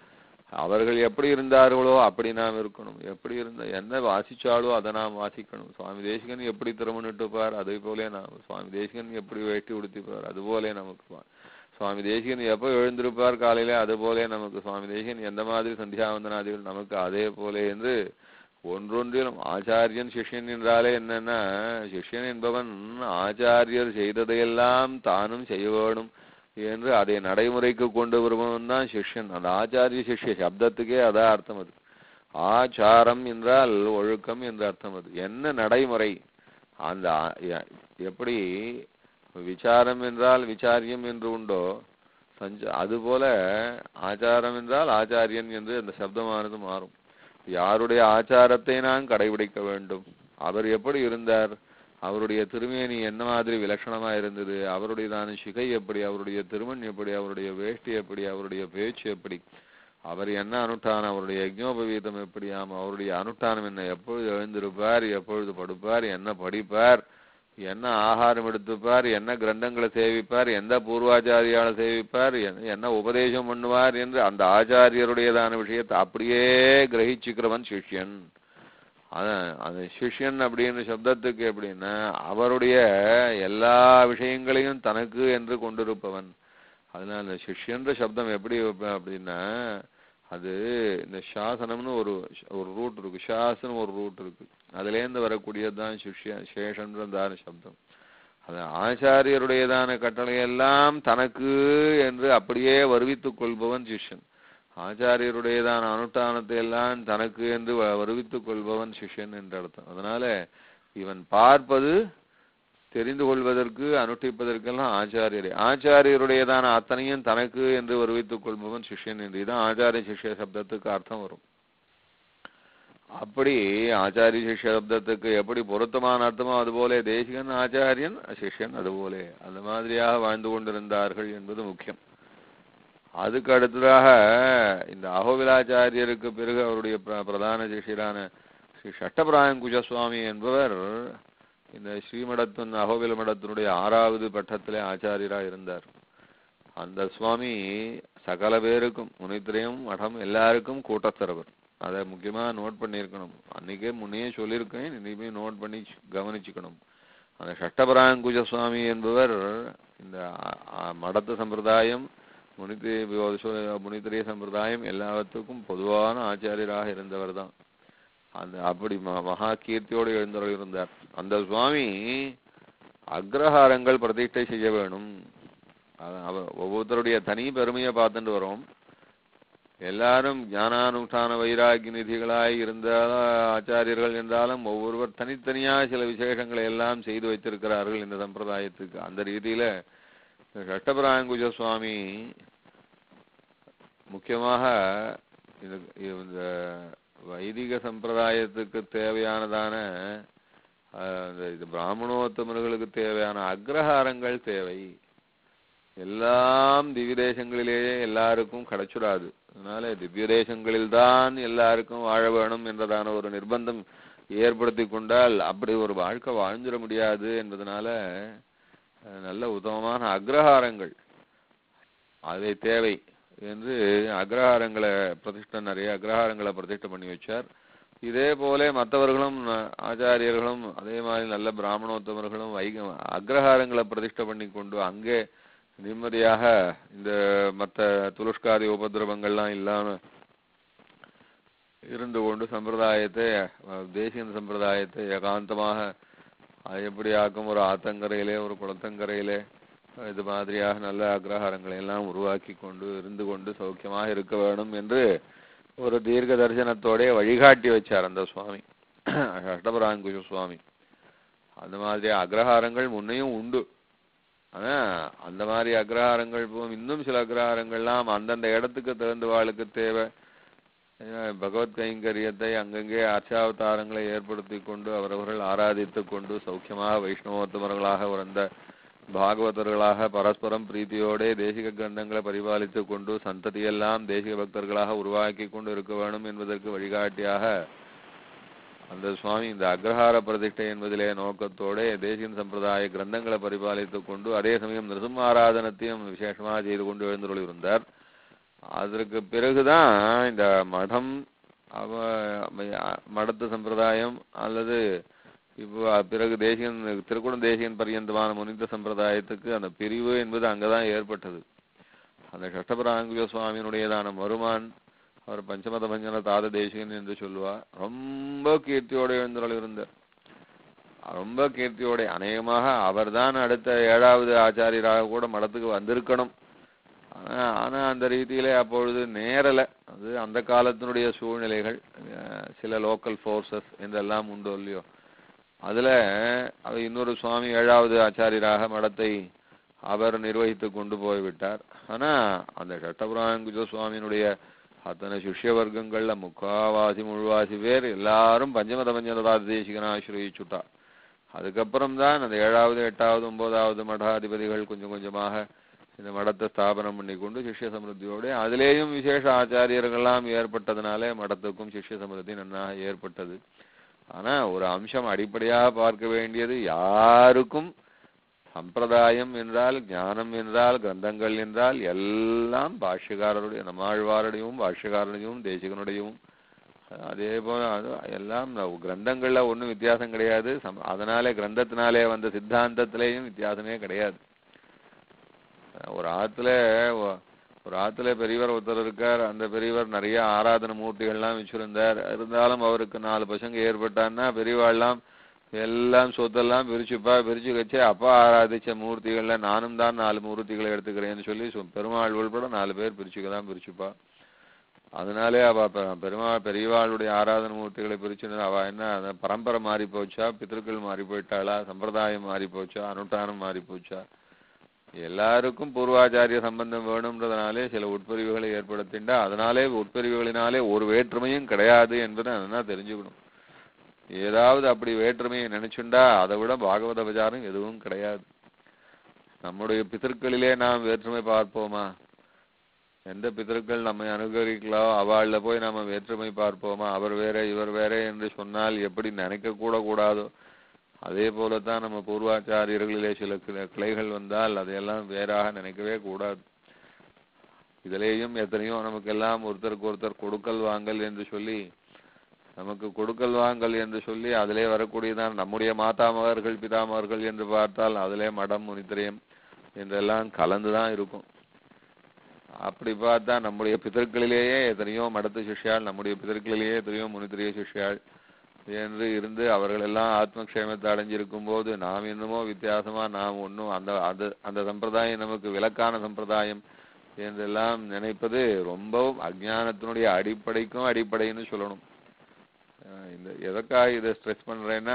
அவர்கள் எப்படி இருந்தார்களோ அப்படி நாம் இருக்கணும். எப்படி இருந்த என்ன வாசிச்சாலோ அதை நாம் வாசிக்கணும். சுவாமி தேசிகன் எப்படி திருமணிட்டுப்பார் அதே போலே நாம், சுவாமி தேசிகன் எப்படி வேட்டி உடுத்திப்பார் அதுபோலே நமக்கு, சுவாமி தேசிகன் எப்போ எழுந்திருப்பார் காலையில அதுபோலே நமக்கு, சுவாமி தேசிகன் எந்த மாதிரி சந்தியாவந்தனாதிகள் நமக்கு அதே போலே என்று ஒன்றொன்றிலும் ஆச்சாரியன் சிஷ்யன் என்றாலே என்னன்னா, சிஷ்யன் என்பவன் ஆச்சாரியர் செய்ததையெல்லாம் தானும் செய்ய வேணும் என்று அதை நடைமுறைக்கு கொண்டு வருபவன் தான் சிஷ்யன். அந்த ஆச்சாரிய சிஷ்ய சப்தத்துக்கே அதான் அர்த்தம். அது ஆச்சாரம் என்றால் ஒழுக்கம் என்ற அர்த்தம். அது என்ன நடைமுறை, அந்த எப்படி விசாரம் என்றால் விசாரியம் என்று உண்டோ அதுபோல ஆச்சாரம் என்றால் ஆச்சாரியன் என்று அந்த சப்தமானது மாறும். யாருடைய ஆச்சாரத்தை நான் கடைபிடிக்க வேண்டும், அவர் எப்படி இருந்தார், அவருடைய திருமேனி என்ன மாதிரி விலட்சணமா இருந்தது, அவருடையதான சிகை எப்படி, அவருடைய திருமண் எப்படி, அவருடைய வேஷ்டி எப்படி, அவருடைய பேச்சு எப்படி, அவர் என்ன அனுஷ்டானம், அவருடைய யஜ்ஞோபவீதம் எப்படியாம், அவருடைய அனுஷ்டானம் என்ன, எப்பொழுது எழுந்திருப்பார், எப்பொழுது படுப்பார், என்ன படிப்பார், என்ன ஆகாரம் எடுத்துப்பார், என்ன கிரந்தங்களை சேவிப்பார், எந்த பூர்வாச்சாரியால சேவிப்பார், என்ன உபதேசம் பண்ணுவார் என்று அந்த ஆச்சாரியருடையதான விஷயத்தை அப்படியே கிரகிச்சுக்கிறவன் சிஷ்யன். அந்த சிஷ்யன் அப்படின்ற சப்தத்துக்கு எப்படின்னா அவருடைய எல்லா விஷயங்களையும் தனக்கு என்று கொண்டிருப்பவன். அதனால அந்த சிஷ்யன்ற சப்தம் எப்படி அப்படின்னா, அது இந்த சாசனம்னு ஒரு ரூட் இருக்கு, சாசனம் ஒரு ரூட் இருக்கு, அதுலேருந்து வரக்கூடியதுதான் சேஷன்றதான சப்தம். அது ஆச்சாரியருடையதான கட்டளையெல்லாம் தனக்கு என்று அப்படியே வருவித்துக் கொள்பவன் சிஷ்யன். ஆச்சாரியருடையதான அனுஷ்டானத்தை எல்லாம் தனக்கு என்று வருவித்துக் கொள்பவன் சிஷ்யன் என்ற அர்த்தம். அதனால இவன் பார்ப்பது தெரிந்து கொள்வதற்கு அனுஷ்டிப்பதற்கெல்லாம் ஆச்சாரியரே, ஆச்சாரியருடையதான அத்தனையும் தனக்கு என்று வருவித்துக் கொள்பவன் சிஷ்யன் என்று, இதுதான் ஆச்சாரிய சிஷ்ய சப்தத்துக்கு அர்த்தம் வரும். அப்படி ஆச்சாரிய சிஷ்ய சப்தத்துக்கு எப்படி பொருத்தமான அர்த்தமோ அதுபோல தேசிகன் ஆச்சாரியன் சிஷ்யன் அதுபோலே அந்த மாதிரியாக வாழ்ந்து கொண்டிருந்தார்கள் என்பது முக்கியம். அதுக்கு அடுத்ததாக இந்த அகோபிலாச்சாரியருக்கு பிறகு அவருடைய பிரதான சிஷ்யரான ஸ்ரீ சட்டபிராயங்குஜ சுவாமி என்பவர் இந்த ஸ்ரீமடத்தின் அகோபில மடத்தினுடைய 6வது பட்டத்திலே ஆச்சாரியராக இருந்தார். அந்த சுவாமி சகல பேருக்கும் முனித்திரையும் மடம் எல்லாருக்கும் கூட்டத்தரவர். அதை முக்கியமா நோட் பண்ணியிருக்கணும். அன்னைக்கே முன்னையே சொல்லியிருக்கேன், இனிமே நோட் பண்ணி கவனிச்சுக்கணும். அந்த சட்டபிராயங்குஜ சுவாமி என்பவர் இந்த மடத்து சம்பிரதாயம் முனித்திரிய சம்பிரதாயம் எல்லாத்துக்கும் பொதுவான ஆச்சாரியராக இருந்தவர் தான். அந்த அப்படி மகா கீர்த்தியோடு எழுந்தவர் இருந்தார். அந்த சுவாமி அக்ரஹாரங்கள் பிரதிஷ்டை செய்ய வேணும். ஒவ்வொருத்தருடைய தனி பெருமையை பார்த்துட்டு வரோம். எல்லாரும் ஞானானுஷ்டான வைராகி நிதிகளாய் இருந்த ஆச்சாரியர்கள் என்றாலும் ஒவ்வொருவர் தனித்தனியாக சில விசேஷங்களை எல்லாம் செய்து வைத்திருக்கிறார்கள் இந்த சம்பிரதாயத்துக்கு. அந்த ரீதியில சட்டபிராயங்குஜ சுவாமி முக்கியமாக இந்த வைதிக சம்பிரதாயத்துக்கு தேவையானதான இது பிராமணோத்தமர்களுக்கு தேவையான அக்ரஹாரங்கள் தேவை. எல்லாம் திவ்ய தேசங்களிலேயே எல்லாருக்கும் கிடைச்சிடாது. அதனால திவ்ய தேசங்களில்தான் எல்லாருக்கும் வாழ வேணும் என்றதான ஒரு நிர்பந்தம் ஏற்படுத்தி கொண்டால் அப்படி ஒரு வாழ்க்கை வாழ்ந்துட முடியாது என்பதனால நல்ல உத்தமமான அக்ரஹாரங்கள் அதை தேவை என்று அக்ரஹாரங்களை நிறைய அக்ரஹாரங்களை பிரதிஷ்டை பண்ணி வச்சார். இதே போல மற்றவர்களும் ஆச்சாரியர்களும் அதே மாதிரி நல்ல பிராமணோத்தமர்களும் அக்ரஹாரங்களை பிரதிஷ்டை பண்ணி கொண்டு அங்கே நிம்மதியாக இந்த மற்ற துலுஷ்காதி உபதிரவங்கள்லாம் இல்லாம இருந்து கொண்டு சம்பிரதாயத்தை தேசிய சம்பிரதாயத்தை ஏகாந்தமாக எப்படி ஆக்கும் ஒரு ஆத்தங்கரையிலே ஒரு குளத்தங்கரையிலே இது மாதிரியாக நல்ல அக்ரஹாரங்களை எல்லாம் உருவாக்கி கொண்டு இருந்து கொண்டு சௌக்கியமாக இருக்க வேணும் என்று ஒரு தீர்க்க தரிசனத்தோட வழிகாட்டி வச்சார் அந்த சுவாமி சட்டபிராயங்குஜ சுவாமி. அந்த மாதிரி அக்ரஹாரங்கள் முன்னையும் உண்டு. ஆனா அந்த மாதிரி அக்ரஹாரங்கள் இன்னும் சில அக்ரஹாரங்கள்லாம் அந்தந்த இடத்துக்கு தகுந்த வாழ்க்கை தேவை. பகவத் கைங்கரியத்தை அங்கங்கே அர்ச்சாவதாரங்களை ஏற்படுத்தி கொண்டு அவரவர்கள் ஆராதித்து கொண்டு சௌக்கியமாக வைஷ்ணவோத்தமர்களாக வந்த பாகவதர்களாக பரஸ்பரம் பிரீத்தியோட தேசிக கிரந்தங்களை பரிபாலித்து கொண்டு சந்ததியெல்லாம் தேசிக பக்தர்களாக உருவாக்கி கொண்டு இருக்க வேணும் என்பதற்கு வழிகாட்டியாக அந்த சுவாமி இந்த அக்ரஹார பிரதிஷ்டை என்பதிலே நோக்கத்தோட தேசிய சம்பிரதாய கிரந்தங்களை பரிபாலித்து கொண்டு அதே சமயம் நிருசிம்ம ஆராதனத்தையும் விசேஷமாக செய்து கொண்டு எழுந்தருளி இருந்தார். அதற்கு பிறகுதான் இந்த மடம் மடத்து சம்பிரதாயம் அல்லது இப்போ பிறகு தேசியன் திருக்குடம் தேசியன் பரியந்தமான முனிந்த சம்பிரதாயத்துக்கு அந்த பிரிவு என்பது அங்கதான் ஏற்பட்டது. அந்த ஷஷ்டபராங்குஜ சுவாமியினுடையதான மருமான் அவர் பஞ்சமத பஞ்சன தாத தேசிகன் என்று சொல்லுவார். ரொம்ப கீர்த்தியோட எழுந்தருள் இருந்தார். ரொம்ப கீர்த்தியோட அநேகமாக அவர்தான் அடுத்த 7வது ஆச்சாரியராக கூட மடத்துக்கு வந்திருக்கணும். ஆனா அந்த ரீதியிலே அப்பொழுது நேரல. அது அந்த காலத்தினுடைய சூழ்நிலைகள், சில லோக்கல் ஃபோர்ஸஸ் என்றெல்லாம் உண்டோ இல்லையோ, அதுல அவர் இன்னொரு சுவாமி 7வது ஆச்சாரியராக மடத்தை அவர் நிர்வகித்து கொண்டு போய்விட்டார். ஆனா அந்த ஷட்டபுராங்குஜ சுவாமியினுடைய அத்தனை சிஷ்ய வர்க்கங்கள்ல முக்காவாசி பேர் எல்லாரும் பஞ்சமத பஞ்சனதாத தேசிகனை ஆசிரயிச்சுட்டா. அதுக்கப்புறம் தான் அந்த 7வது 8வது 9வது மடாதிபதிகள் கொஞ்சம் கொஞ்சமாக இந்த மடத்தை ஸ்தாபனம் பண்ணி கொண்டு சிஷ்ய சமிருத்தியோடு அதிலேயும் விசேஷ ஆச்சாரியர்கள்லாம் ஏற்பட்டதுனாலே மடத்துக்கும் சிஷ்ய சமிருத்தி நன்னாக ஏற்பட்டது. ஆனா ஒரு அம்சம் அடிப்படையாக பார்க்க வேண்டியது, யாருக்கும் சம்பிரதாயம் என்றால், ஞானம் என்றால், கிரந்தங்கள் என்றால் எல்லாம் பாஷ்யக்காரருடைய, நம்மாழ்வாருடையும் பாஷ்யக்காரனுடையும் தேசிகனுடையும் அதே போல எல்லாம் கிரந்தங்கள்ல ஒன்றும் வித்தியாசம் கிடையாது. அதனாலே கிரந்தத்தினாலே வந்த சித்தாந்தத்திலேயும் வித்தியாசமே கிடையாது. ஒரு ஆத்துல பெரியவர் ஒருத்தர் இருக்கார். அந்த பெரியவர் நிறைய ஆராதனை மூர்த்திகள்லாம் வச்சிருந்தார். இருந்தாலும் அவருக்கு 4 பசங்க ஏற்பட்டான்னா பெரியவாள்லாம் எல்லாம் சொத்தெல்லாம் பிரிச்சு வச்சு அப்பா ஆராதிச்ச மூர்த்திகள்ல நானும் தான் 4 மூர்த்திகளை எடுத்துக்கிறேன்னு சொல்லி பெருமாள் உள்பட 4 பேர் பிரிச்சுப்பா. அதனாலே அவ பெரியவாளுடைய ஆராதனை மூர்த்திகளை பிரிச்சு அவ என்ன பரம்பரை மாறி போச்சா, பித்திருக்கள் மாறி போயிட்டாளா, சம்பிரதாயம் மாறி போச்சா, அனுஷ்டானம் மாறி போச்சா? எல்லாருக்கும் பூர்வாச்சாரிய சம்பந்தம் வேணும்ன்றதுனாலே சில உட்பிரிவுகளை ஏற்படுத்திண்டா. அதனாலே உட்பிரிவுகளினாலே ஒரு வேற்றுமையும் கிடையாது என்பதை நல்லா தெரிஞ்சுக்கணும். ஏதாவது அப்படி வேற்றுமையை நினைச்சுண்டா அதை விட பாகவத விசாரம் எதுவும் கிடையாது. நம்முடைய பிதற்களிலே நாம் வேற்றுமை பார்ப்போமா? எந்த பிதற்கள் நம்மை அனுகரிக்கலோ அவள்ல போய் நம்ம வேற்றுமை பார்ப்போமா? அவர் வேற இவர் வேற என்று சொன்னால் எப்படி நினைக்க கூட கூடாதோ அதே போலத்தான் நம்ம பூர்வாச்சாரியர்களிலே சில கிளைகள் வந்தால் அதையெல்லாம் வேறாக நினைக்கவே கூடாது. இதிலேயும் எத்தனையோ நமக்கெல்லாம் ஒருத்தருக்கு ஒருத்தர் கொடுக்கல் வாங்கல் என்று சொல்லி, நமக்கு கொடுக்கல் வாங்கல் என்று சொல்லி அதிலே வரக்கூடியதான் நம்முடைய மாதாமகர்கள் பிதாமகர்கள் என்று பார்த்தால் அதிலே மடம் முனித்திரயம் என்றெல்லாம் கலந்துதான் இருக்கும். அப்படி பார்த்தா நம்முடைய பிதற்களிலேயே எத்தனையோ மடத்து சிஷ்யாள், நம்முடைய பிதற்களிலேயே எத்தனையோ முனித்திரிய சிஷ்யாள் என்று இருந்து அவர்கள் எல்லாம் ஆத்மக்ஷேமத்தை அடைஞ்சிருக்கும் போது நாம் இன்னமும் வித்தியாசமா நாம் ஒன்றும் அந்த சம்பிரதாயம் நமக்கு விலக்கான சம்பிரதாயம் என்றெல்லாம் நினைப்பது ரொம்பவும் அஜ்ஞானத்தினுடைய அடிப்படைன்னு சொல்லணும். இந்த எதற்காக இதை ஸ்ட்ரெஸ் பண்றேன்னா,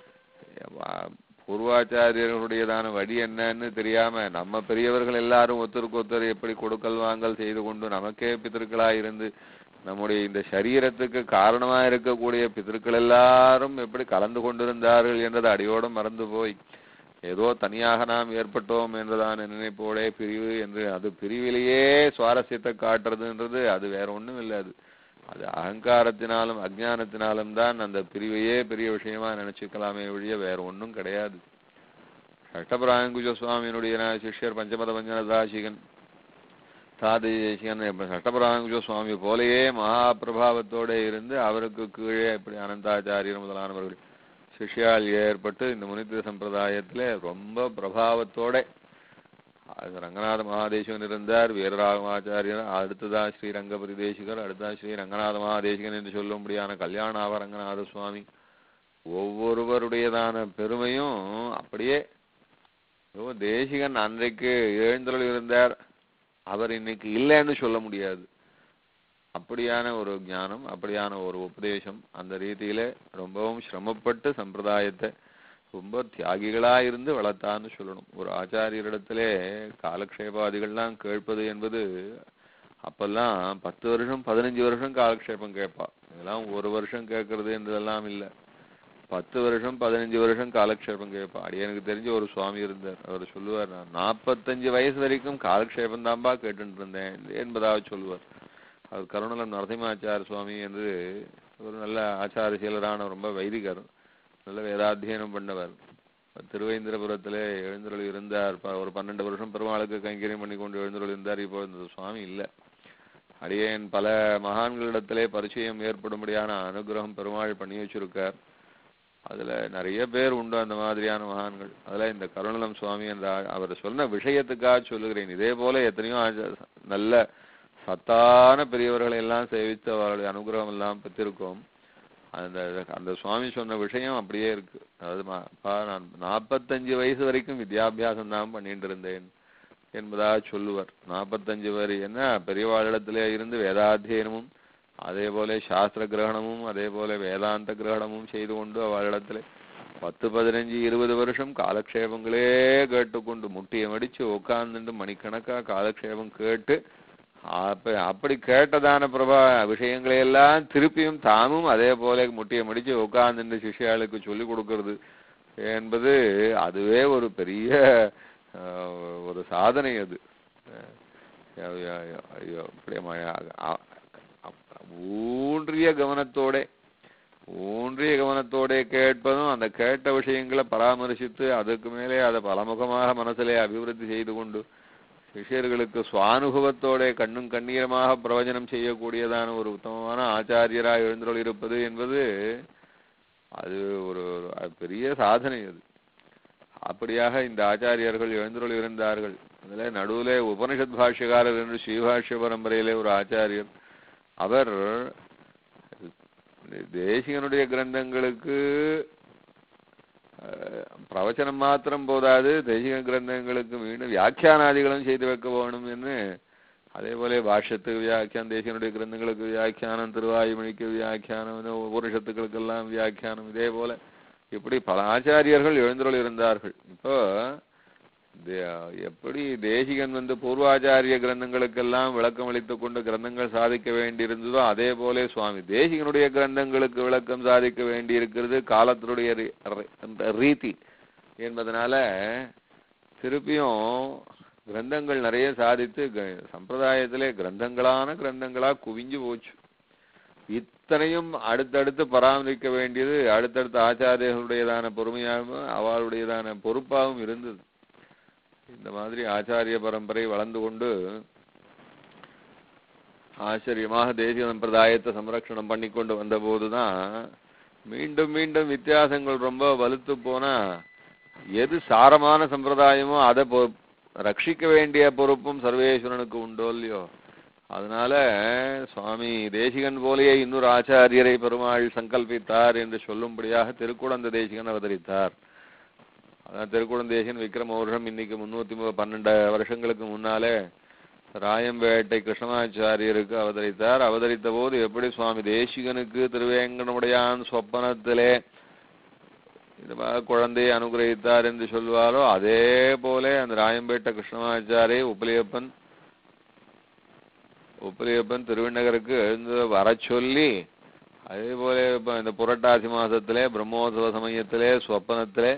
பூர்வாச்சாரியர்களுடையதான வழி என்னன்னு தெரியாம நம்ம பெரியவர்கள் எல்லாரும் ஒருத்தருக்கு ஒருத்தர் எப்படி கொடுக்கல் வாங்கல் செய்து கொண்டு நமக்கே பிதற்களா இருந்து நம்முடைய இந்த சரீரத்துக்கு காரணமா இருக்கக்கூடிய பிதற்கள் எல்லாரும் எப்படி கலந்து கொண்டிருந்தார்கள் என்றது அடியோடு மறந்து போய் ஏதோ தனியாக நாம் ஏற்பட்டோம் என்றதான நினைப்போடே பிரிவு என்று, அது பிரிவிலேயே சுவாரஸ்யத்தை காட்டுறதுன்றது அது வேற ஒண்ணும் இல்லை. அது அகங்காரத்தினாலும் அஜ்ஞானத்தினாலும் தான் அந்த பிரிவையே பெரிய விஷயமா நினைச்சுக்கலாமே ஒழிய வேற ஒன்றும் கிடையாது. ஷட்டபராங்குஜ சுவாமியினுடைய சிஷ்யர் பஞ்சமத பஞ்சனதாசிகன் தாதேசிகன் ஷட்டபராங்குஜ சுவாமி போலேயே மகாபிரபாவத்தோட இருந்து அவருக்கு கீழே இப்படி அனந்தாச்சாரியர் முதலானவர்கள் சிஷ்யால் ஏற்பட்டு இந்த முனித்திர சம்பிரதாயத்திலே ரொம்ப பிரபாவத்தோட ரங்கநாத மகாதேசிகன் இருந்தார். வீரராகவாச்சாரியர், அடுத்ததான் ஸ்ரீ ரங்கபதி தேசிகர், அடுத்ததான் ஸ்ரீ ரங்கநாத மகாதேசிகன் என்று சொல்லும்படியான கல்யாணாவ ரங்கநாத சுவாமி. ஒவ்வொருவருடையதான பெருமையும் அப்படியே தேசிகன் அன்றைக்கு எழுந்தருள் இருந்தார், அவர் இன்னைக்கு இல்லைன்னு சொல்ல முடியாது. அப்படியான ஒரு ஞானம், அப்படியான ஒரு உபதேசம், அந்த ரீதியில ரொம்பவும் சிரமப்பட்டு சம்பிரதாயத்தை ரொம்ப தியாகிகளா இருந்து வளர்த்தான்னு சொல்லணும். ஒரு ஆச்சாரியரிடத்திலே காலக்ஷேபாதிகள்லாம் கேட்பது என்பது அப்பெல்லாம் 10 வருஷம் 15 வருஷம் காலக்ஷேபம் கேட்பா. இதெல்லாம் ஒரு வருஷம் கேட்கறது என்றதெல்லாம் இல்லை, 10 வருஷம் 15 வருஷம் காலக்ஷேபம் கேட்பா. அடி எனக்கு தெரிஞ்ச ஒரு சுவாமி இருந்தார், அவர் சொல்லுவார், நான் 45 வயசு வரைக்கும் காலக்ஷேபம் தான்பா கேட்டுட்டு இருந்தேன் என்பதாக சொல்லுவார். அவர் கருணலம் நரசிம்மாச்சார சுவாமி என்று ஒரு நல்ல ஆச்சாரசீலரான ரொம்ப வைதிகர், நல்ல வேதாத்தியனம் பண்ணவர். திருவேந்திரபுரத்திலே எழுந்தருள் இருந்தார். ஒரு 12 வருஷம் பெருமாளுக்கு கைங்கரியம் பண்ணி கொண்டு எழுந்தருள் இருந்தார். இப்போ இந்த சுவாமி இல்லை. அடியேன் பல மகான்களிடத்திலே பரிச்சயம் ஏற்படும்படியான அனுகிரகம் பெருமாள் பண்ணி வச்சிருக்கார். அதுல நிறைய பேர் உண்டு அந்த மாதிரியான மகான்கள். அதுல இந்த கருணலம் சுவாமி என்ற அவர் சொன்ன விஷயத்துக்காக சொல்லுகிறேன். இதே போல எத்தனையோ நல்ல சத்தான பெரியவர்களை எல்லாம் சேவித்து அவருடைய அனுகிரகம் எல்லாம் பெற்றிருக்கோம். அந்த அந்த சுவாமி சொன்ன விஷயம் அப்படியே இருக்கு. அதாவது நான் 45 வயசு வரைக்கும் வித்யாபியாசம் தான் பண்ணிட்டு இருந்தேன் என்பதாக சொல்லுவார். 45 வரை என்ன பெரியவாளிடத்திலே இருந்து வேதாத்தியனமும் அதே போல சாஸ்திர கிரகணமும் அதே போல வேதாந்த கிரகணமும் செய்து கொண்டு அவளிடத்திலே 10, 15, 20 வருஷம் காலக்ஷேபங்களே கேட்டுக்கொண்டு முட்டியை மடிச்சு உட்கார்ந்துட்டு மணிக்கணக்கா காலக்ஷேபம் கேட்டு அப்படி கேட்டதான பிரபா விஷயங்களையெல்லாம் திருப்பியும் தாமும் அதே போல முட்டியை மடிச்சு உட்கார்ந்துட்டு சிஷ்யாளுக்கு சொல்லி கொடுக்கறது என்பது அதுவே ஒரு பெரிய ஒரு சாதனை. அது ஊன்றிய கவனத்தோட கேட்பதும் அந்த கேட்ட விஷயங்களை பராமரிசித்து அதுக்கு மேலே அதை பலமுகமாக மனசிலே அபிவிருத்தி செய்து கொண்டு சிஷ்யர்களுக்கு சுவானுபவத்தோட கண்ணும் கண்ணீரமாக பிரவச்சனம் செய்யக்கூடியதான ஒரு உத்தமமான ஆச்சாரியராக எழுந்தருள் இருப்பது என்பது அது ஒரு பெரிய சாதனை. அது அப்படியாக இந்த ஆச்சாரியர்கள் எழுந்தருள் இருந்தார்கள். அதுல நடுவிலே உபனிஷத் பாஷ்யக்காரர் என்று ஸ்ரீபாஷ்ய பரம்பரையிலே ஒரு ஆச்சாரியர். அவர் தேசிகனுடைய கிரந்தங்களுக்கு பிரவச்சனம் மாத்திரம் போதாது, தேசிக கிரந்தங்களுக்கு மீண்டும் வியாக்கியானாதிகளும் செய்து வைக்க வேணும் என்று அதே போல பாஷ்யத்துக்கு வியாக்கியானம், தேசிகனுடைய கிரந்தங்களுக்கு வியாக்கியானம், திருவாயுமணிக்கு வியாக்கியானம், உபனிஷத்துக்களுக்கெல்லாம் வியாக்கியானம், இதே போல இப்படி பல ஆச்சாரியர்கள் எழுந்தருள் இருந்தார்கள். இப்போ எப்படி தேசிகன் பூர்வாச்சாரிய கிரந்தங்களுக்கெல்லாம் விளக்கம் அளித்துக் கொண்டு கிரந்தங்கள் சாதிக்க வேண்டியிருந்ததோ அதே போல சுவாமி தேசிகனுடைய கிரந்தங்களுக்கு விளக்கம் சாதிக்க வேண்டியிருக்கிறது காலத்தினுடைய ரீதி என்பதனால திருப்பியும் கிரந்தங்கள் நிறைய சாதித்து சம்பிரதாயத்திலே கிரந்தங்களா குவிஞ்சு போச்சு. இத்தனையும் அடுத்தடுத்து பராமரிக்க வேண்டியது அடுத்தடுத்த ஆச்சாரியர்களுடையதான பொறுமையாகவும் அவளுடையதான பொறுப்பாகவும் இருந்தது. இந்த மாதிரி ஆச்சாரிய பரம்பரை வளர்ந்து கொண்டு ஆச்சரியமாக தேசிய சம்பிரதாயத்தை சம்ரட்சணம் பண்ணி கொண்டு வந்த போதுதான் மீண்டும் மீண்டும் வித்தியாசங்கள் ரொம்ப வலுத்து போனா எது சாரமான சம்பிரதாயமோ அதை ரட்சிக்க வேண்டிய பொறுப்பும் சர்வேஸ்வரனுக்கு உண்டோ இல்லையோ. அதனால சுவாமி தேசிகன் போலேயே இன்னொரு ஆச்சாரியரை பெருமாள் சங்கல்பித்தார் என்று சொல்லும்படியாக திருக்குடந்த தேசிகன் அவதரித்தார். அதான் திருக்குடந்த தேசிகன் விக்ரம வருஷம் இன்னைக்கு 312 வருஷங்களுக்கு முன்னாலே ராயம்பேட்டை கிருஷ்ணமாச்சாரியருக்கு அவதரித்தார். அவதரித்த போது எப்படி சுவாமி தேசிகனுக்கு திருவேங்கடமுடையான் சொப்பனத்திலே இந்த குழந்தையை அனுகிரகித்தார் என்று சொல்வாரோ அதே போல அந்த ராயம்பேட்டை கிருஷ்ணமாச்சாரியை உப்பிலியப்பன் திருவிண்ணகருக்கு எழுந்து வர சொல்லி அதே போல இந்த புரட்டாசி மாசத்திலே பிரம்மோத்சவ சமயத்திலே சொப்பனத்திலே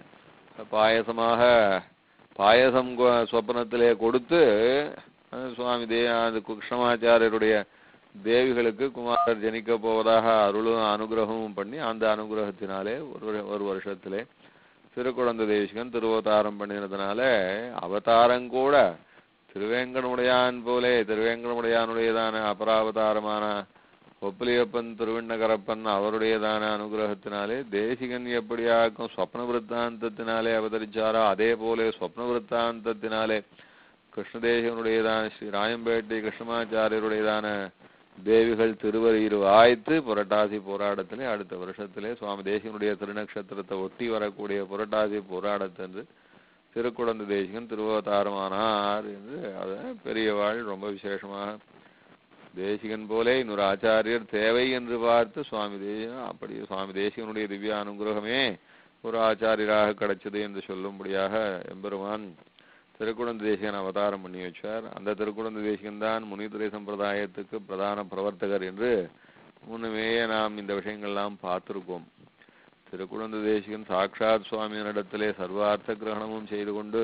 பாயசம் சொப்பனத்திலே கொடுத்து சுவாமி கிருஷ்ணமாச்சாரியருடைய தேவிகளுக்கு குமாரர் ஜனிக்க போவதாக அருளும் அனுகிரகமும் பண்ணி அந்த அனுகிரகத்தினாலே ஒரு வருஷத்திலே திருக்குடந்த தேசிகன் திருவதாரம் பண்ணினதுனால அவதாரங்கூட திருவேங்கடமுடையான் போலே திருவேங்கடமுடையானுடையதான அபராவதாரமான ஒப்பிலியப்பன் திருவிண்ணகரப்பன் அவருடையதான அனுகிரகத்தினாலே தேசிகன் எப்படியாக்கும் ஸ்வப்ன விருத்தாந்தத்தினாலே அவதரிச்சாரோ அதே போல ஸ்வப்ன விருத்தாந்தத்தினாலே கிருஷ்ணதேசனுடையதான ஸ்ரீ ராயம்பேட்டை கிருஷ்ணமாச்சாரியருடையதான தேவிகள் திருவரீர் வாய்த்து புரட்டாசி போராட்டத்திலே அடுத்த வருஷத்திலே சுவாமி தேசிகனுடைய திருநக்ஷத்திரத்தை ஒட்டி வரக்கூடிய புரட்டாசி போராட்டத்தன்று திருக்குடந்த தேசிகன் திருவதாரமானார் என்று அதை பெரியவாள் ரொம்ப விசேஷமாக தேசிகன் போலே இன்னொரு ஆச்சாரியர் தேவை என்று பார்த்து சுவாமி தேசிகன் அப்படி சுவாமி தேசிகனுடைய திவ்ய அனுகிரகமே ஒரு ஆச்சாரியராக கிடைச்சது என்று சொல்லும்படியாக எம்பெருமான் திருக்குடந்த தேசிகன் அவதாரம் பண்ணி வச்சார். அந்த திருக்குடந்த தேசிகன் தான் முனிதுரை சம்பிரதாயத்துக்கு பிரதான பிரவர்த்தகர் என்று முன்னமே நாம் இந்த விஷயங்கள்லாம் பார்த்திருக்கோம். திருக்குடந்த தேசிகன் சாட்சாத் சுவாமியினிடத்திலே சர்வார்த்த கிரகணமும் செய்து கொண்டு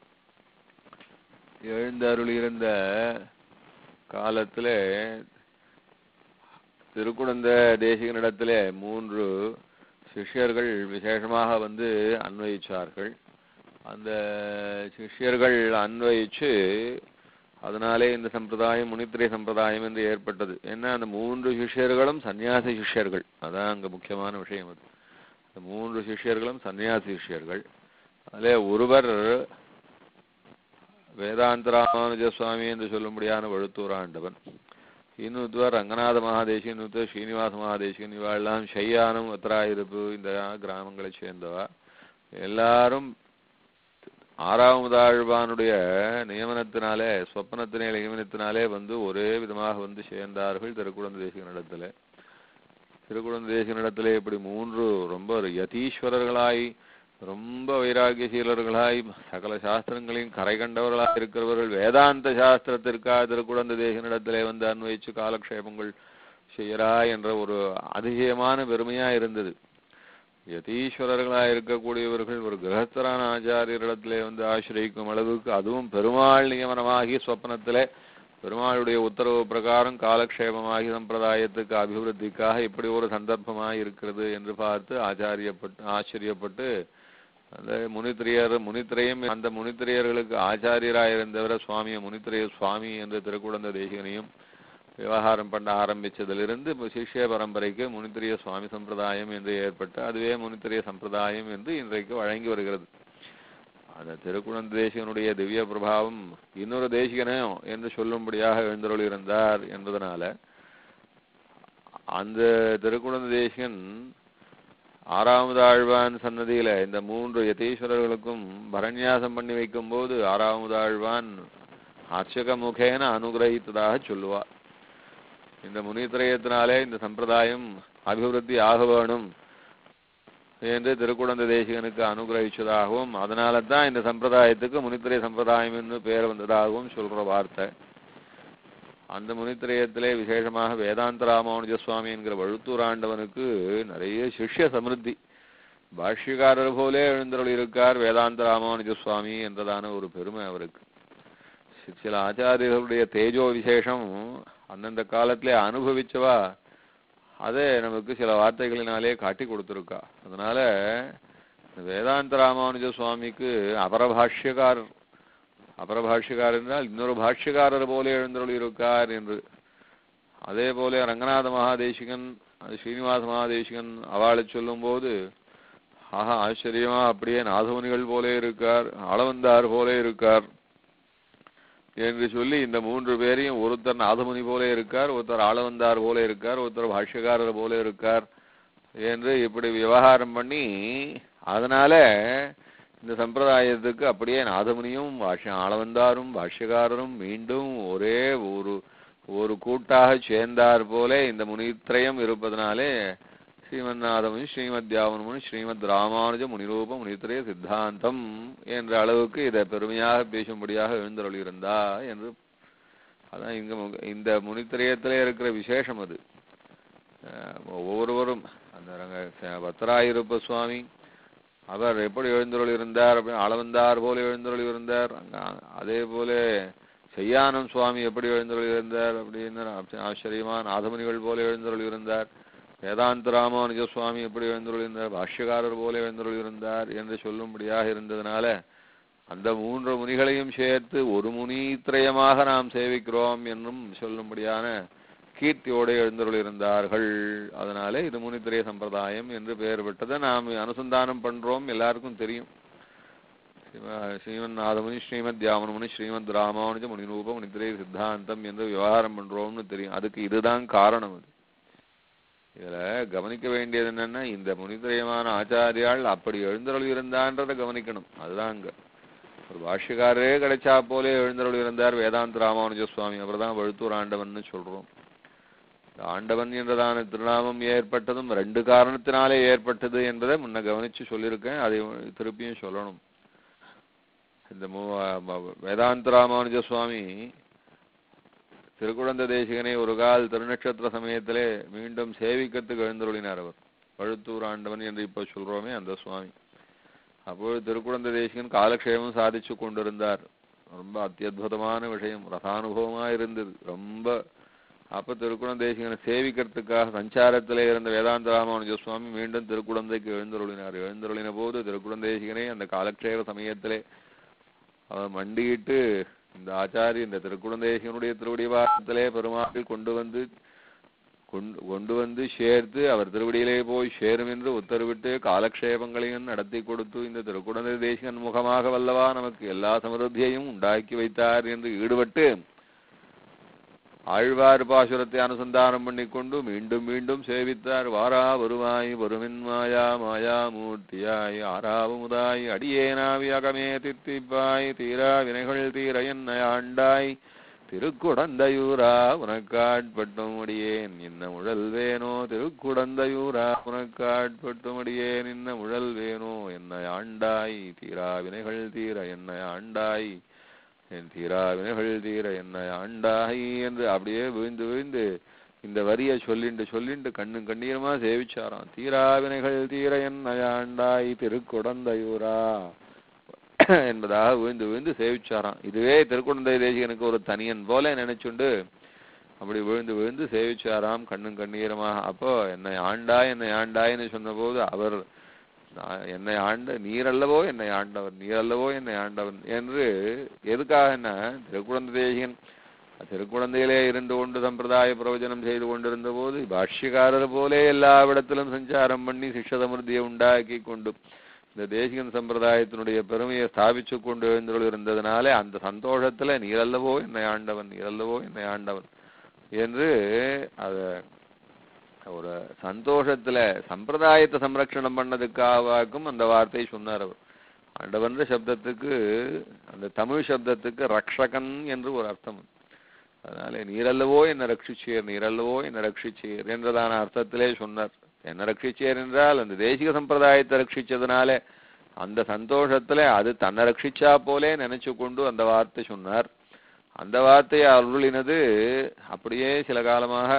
எழுந்தருளியிருந்த காலத்திலே திருக்குடந்த தேசிகனிடத்திலே 3 சிஷ்யர்கள் விசேஷமாக அன்வயிச்சார்கள். அந்த சிஷ்யர்கள் அன்வயிச்சு அதனாலே இந்த சம்பிரதாயம் முனித்திரை சம்பிரதாயம் என்று ஏற்பட்டது. ஏன்னா அந்த 3 சிஷ்யர்களும் சன்னியாசி சிஷ்யர்கள். அதான் அங்க முக்கியமான விஷயம். அது அந்த 3 சிஷ்யர்களும் சன்னியாசி சிஷ்யர்கள். அதிலே ஒருவர் வேதாந்த ராமானுஜ சுவாமி என்று சொல்லும்படியான வழுத்தூர் ஆண்டவன், இன்னொருத்தர் ரங்கநாத மகாதேசிகன், இன்னொருத்தர் ஸ்ரீனிவாச மகாதேசிகன். இவாளெல்லாம் ஷையானம் வத்ராயிருப்பு இந்த கிராமங்களை சேர்ந்தவா. எல்லாரும் 6வது ஆழ்வானுடைய நியமனத்தினாலே, சொப்பனத்தினை நியமனத்தினாலே வந்து ஒரே விதமாக வந்து சேர்ந்தார்கள் திருக்குடந்த தேசிகனிடத்திலே. திருக்குடந்த தேசிகனிடத்திலே இப்படி 3 ரொம்ப யதீஸ்வரர்களாய், ரொம்ப வைராகியசீலர்களாய், சகல சாஸ்திரங்களையும் கரை கண்டவர்களாக இருக்கிறவர்கள் வேதாந்த சாஸ்திரத்திற்காக திருக்குடந்த தேசிகனிடத்திலே வந்து அன்வயிச்சு காலக்ஷேபங்கள் செய்யறாய் என்ற ஒரு அதிசயமான பெருமையா இருந்தது. யதீஸ்வரர்களாக இருக்கக்கூடியவர்கள் ஒரு கிரகஸ்தரான ஆச்சாரியரிடத்திலே வந்து ஆசிரியிக்கும் அளவுக்கு, அதுவும் பெருமாள் நியமனமாகி சொப்பனத்திலே பெருமாளுடைய உத்தரவு பிரகாரம் காலக்ஷேபமாகி சம்பிரதாயத்துக்கு அபிவிருத்திக்காக இப்படி ஒரு சந்தர்ப்பமாக இருக்கிறது என்று பார்த்து ஆச்சரியப்பட்டு அந்த முனித்திரையும் அந்த முனித்திரையர்களுக்கு ஆச்சாரியராயிருந்தவரை சுவாமியை முனித்திரைய சுவாமி என்று திருக்குடந்த தேசிகனையும் விவகாரம் பண்ண ஆரம்பிச்சதிலிருந்து சிஷ்ய பரம்பரைக்கு முனித்திரிய சுவாமி சம்பிரதாயம் என்று ஏற்பட்டு அதுவே முனித்திரிய சம்பிரதாயம் என்று இன்றைக்கு வழங்கி வருகிறது. அந்த திருக்குடந்த தேசிகனுடைய திவ்ய பிரபாவம் இன்னொரு தேசிகனோ என்று சொல்லும்படியாக எழுந்தருள் இருந்தார் என்பதனால அந்த திருக்குடந்த தேசிகன் 6வது ஆழ்வான் சன்னதியில இந்த 3 யதீஸ்வரர்களுக்கும் பரநியாசம் பண்ணி வைக்கும் போது 6வது ஆழ்வான் அர்ச்சக முகேன அனுகிரகித்ததாக சொல்லுவார். இந்த முனித்திரயத்தினாலே இந்த சம்பிரதாயம் அபிவிருத்தி ஆக வேணும் என்று திருக்குடந்த தேசிகனுக்கு அனுகிரகிச்சதாகவும், அதனால தான் இந்த சம்பிரதாயத்துக்கு முனித்திரை சம்பிரதாயம் என்று பெயர் வந்ததாகவும் சொல்ற வார்த்தை. அந்த முனித்திரயத்திலே விசேஷமாக வேதாந்த ராமானுஜ சுவாமி என்கிற வழுத்தூர் ஆண்டவனுக்கு நிறைய சிஷ்ய சமிருத்தி. பாஷ்யக்காரர் போலே எழுந்தருள் இருக்கார் வேதாந்த ராமானுஜ சுவாமி என்றதான ஒரு பெருமை அவருக்கு. சில ஆச்சாரியர்களுடைய தேஜோ விசேஷம் அந்தந்த காலத்திலே அனுபவிச்சவா அதே நமக்கு சில வார்த்தைகளினாலே காட்டி கொடுத்துருக்கா. அதனால வேதாந்த ராமானுஜ சுவாமிக்கு அபரபாஷ்யக்காரர் என்றால் இன்னொரு பாஷ்யக்காரர் போல எழுந்தருள் இருக்கார் என்று. அதே போல ரங்கநாத மகாதேசிகன், ஸ்ரீனிவாச மகாதேசிகன் அவளை சொல்லும் போது ஆஹா ஆச்சரியமா அப்படியே நாதமுனிகள் போலே இருக்கார், ஆளவந்தார் போலே இருக்கார் என்று சொல்லி இந்த 3 பேரையும் ஒருத்தர் நாதமுனி போல இருக்கார், ஒருத்தர் ஆளவந்தார் போல இருக்கார், ஒருத்தர் பாஷ்யக்காரர் போல இருக்கார் என்று இப்படி விவகாரம் பண்ணி அதனால இந்த சம்பிரதாயத்துக்கு அப்படியே நாதமுனியும் ஆளவந்தாரும் பாஷ்யக்காரரும் மீண்டும் ஒரே ஒரு கூட்டாக சேர்ந்தார் போல இந்த முனித்திரயம் இருப்பதனாலே ஸ்ரீமந்நாதமுனி, ஸ்ரீமத்யாவனமுனி, ஸ்ரீமத் ராமானுஜ முனிரூப முனித்திரய சித்தாந்தம் என்ற அளவுக்கு இதை பெருமையாக பேசும்படியாக எழுந்தருளியிருந்தா என்று. அதான் இந்த முனித்திரயத்திலே இருக்கிற விசேஷம் அது. ஒவ்வொருவரும் அந்த பத்ராயிருப்ப சுவாமி அவர் எப்படி எழுந்தருள் இருந்தார், அளவந்தார் போல எழுந்தருள் இருந்தார். அதே போல செய்யானம் சுவாமி எப்படி எழுந்தருள் இருந்தார் அப்படின்னு ஆச்சரியமான நாதமுனிகள் போல எழுந்தருள் இருந்தார். வேதாந்த ராமானுஜ சுவாமி எப்படி எழுந்தருள் இருந்தார், பாஷ்யக்காரர் போல எழுந்தருள் இருந்தார் என்று சொல்லும்படியாக இருந்ததுனால அந்த 3 முனிகளையும் சேர்த்து ஒரு முனித்திரயமாக நாம் சேவிக்கிறோம் என்றும் சொல்லும்படியான கீர்த்தியோடு எழுந்தருள் இருந்தார்கள். அதனாலே இது முனித்திரய சம்பிரதாயம் என்று பெயர் பெற்றதை நாம் அனுசந்தானம் பண்றோம். எல்லாருக்கும் தெரியும். ஸ்ரீமன் நாதமுனி, ஸ்ரீமத் யாவனமுனி, ஸ்ரீமத் ராமானுஜ முனிரூப முனித்திரய சித்தாந்தம் என்று விவகாரம் பண்றோம்னு தெரியும். அதுக்கு இதுதான் காரணம். அது இதுல கவனிக்க வேண்டியது என்னன்னா இந்த முனித்திரயமான ஆச்சாரியால் அப்படி எழுந்தருள் இருந்தான்றதை கவனிக்கணும். அதுதான் அங்க ஒரு பாஷ்யக்காரரே கிடைச்சா போலே எழுந்தருள் இருந்தார் வேதாந்த ராமானுஜ சுவாமி. அவர்தான் வழுத்தூர் ஆண்டவன் சொல்றோம். ஆண்டவன் என்றதான திருநாமம் ஏற்பட்டதும் 2 காரணத்தினாலே ஏற்பட்டது என்பதை முன்ன கவனிச்சு சொல்லியிருக்கேன். அதை திருப்பியும் சொல்லணும். இந்த வேதாந்த ராமானுஜ சுவாமி திருக்குடந்த தேசிகனை ஒரு கால் திருநட்சத்திர சமயத்திலே மீண்டும் சேவிக்கத்துக்கு எழுந்தருளினார். அவர் வழுத்தூர் ஆண்டவன் என்று இப்ப சொல்றோமே அந்த சுவாமி. அப்போது திருக்குடந்த தேசிகன் காலக்ஷேமம் சாதிச்சு கொண்டிருந்தார். ரொம்ப அத்தியுதமான விஷயம், ரசானுபவமா இருந்தது ரொம்ப. அப்ப திருக்குடந்த தேசிகனை சேவிக்கிறதுக்காக சஞ்சாரத்திலே இருந்த வேதாந்த ராமானுஜ சுவாமி மீண்டும் திருக்குடந்தைக்கு எழுந்தருளினார். எழுந்தருளின போது திருக்குடந்த தேசிகனை அந்த காலக்ஷேப சமயத்திலே அவர் மண்டியிட்டு இந்த ஆச்சாரிய இந்த திருக்குழந்தேசிகனுடைய திருவடிவாரத்திலே பெருமாள் கொண்டு வந்து சேர்த்து அவர் திருவடியிலே போய் சேரும் என்று உத்தரவிட்டு காலக்ஷேபங்களையும் நடத்தி கொடுத்து இந்த திருக்குழந்தை தேசிகன் முகமாக வல்லவா நமக்கு எல்லா சமருத்தியையும் உண்டாக்கி வைத்தார் என்று ஈடுபட்டு ஆழ்வார் பாசுரத்தை அனுசந்தானம் பண்ணிக்கொண்டு மீண்டும் மீண்டும் சேவித்தார். வாரா வருவாய் வருமின் மாயா மாயா மூர்த்தியாய் ஆறாவுமுதாய் அடியேனாவி அகமே தித்திப்பாய் தீரா வினைகள் தீர என்னை ஆண்டாய் திருக்குடந்தையூரா உனக்காட்பட்டும் அடியேன் இன்ன முழல் வேணோ திருக்குடந்தையூரா உனக்காட்பட்டும் அடியேன் இன்ன முழல் வேணோ என்னை ஆண்டாய் தீரா வினைகள் தீர என்னை ஆண்டாய் என் தீரா வினைகள் தீர என்னை ஆண்டாய் என்று அப்படியே விழுந்து விழுந்து இந்த வரியை சொல்லிண்டு கண்ணும் கண்ணீரமா சேவிச்சாராம். தீரா வினைகள் தீர என்னை ஆண்டாய் திருக்குடந்தையூரா என்பதாக விழுந்து விழுந்து சேவிச்சாராம். இதுவே திருக்குடந்தை தேசிகனுக்கு ஒரு தனியன் போல நினைச்சுண்டு அப்படி விழுந்து விழுந்து சேவிச்சாராம் கண்ணும் கண்ணீரமாக. அப்போ என்னை ஆண்டாய்ன்னு சொன்ன போது அவர் என்னை ஆண்ட நீரல்லவோ என்னை ஆண்டவன் நீரல்லவோ என்னை ஆண்டவன் என்று எதுக்காக என்ன திருக்குழந்தை தேசிகன் திருக்குழந்தையிலே இருந்து கொண்டு சம்பிரதாய பிரவச்சனம் செய்து கொண்டிருந்த போது பாஷ்யக்காரர் போலே எல்லா இடத்திலும் சஞ்சாரம் பண்ணி சிஷ்யசமிருத்தியை உண்டாக்கி கொண்டு இந்த தேசிகன் சம்பிரதாயத்தினுடைய பெருமையை ஸ்தாபிச்சு கொண்டு எழுந்தருளிருந்ததுனாலே அந்த சந்தோஷத்துல நீரல்லவோ என்னை ஆண்டவன் நீரல்லவோ என்னை ஆண்டவன் என்று அத ஒரு சந்தோஷத்துல சம்பிரதாயத்தை சம்ரட்சணம் பண்ணதுக்காகவும் அந்த வார்த்தை சொன்னார் அவர். ஆண்டவன் சப்தத்துக்கு அந்த தமிழ் சப்தத்துக்கு ரக்ஷகன் என்று ஒரு அர்த்தம். அதனாலே நீரல்லவோ என்ன ரட்சிச்சீர் நீரல்லவோ என்ன ரட்சிச்சீர் என்றதான அர்த்தத்திலே சொன்னார். என்ன ரட்சிச்சீர் என்றால் அந்த தேசிக சம்பிரதாயத்தை ரட்சிச்சதுனாலே அந்த சந்தோஷத்துல அது தன்னை ரட்சிச்சா போலே நினைச்சு கொண்டு அந்த வார்த்தை சொன்னார். அந்த வார்த்தையை அருளினது அப்படியே சில காலமாக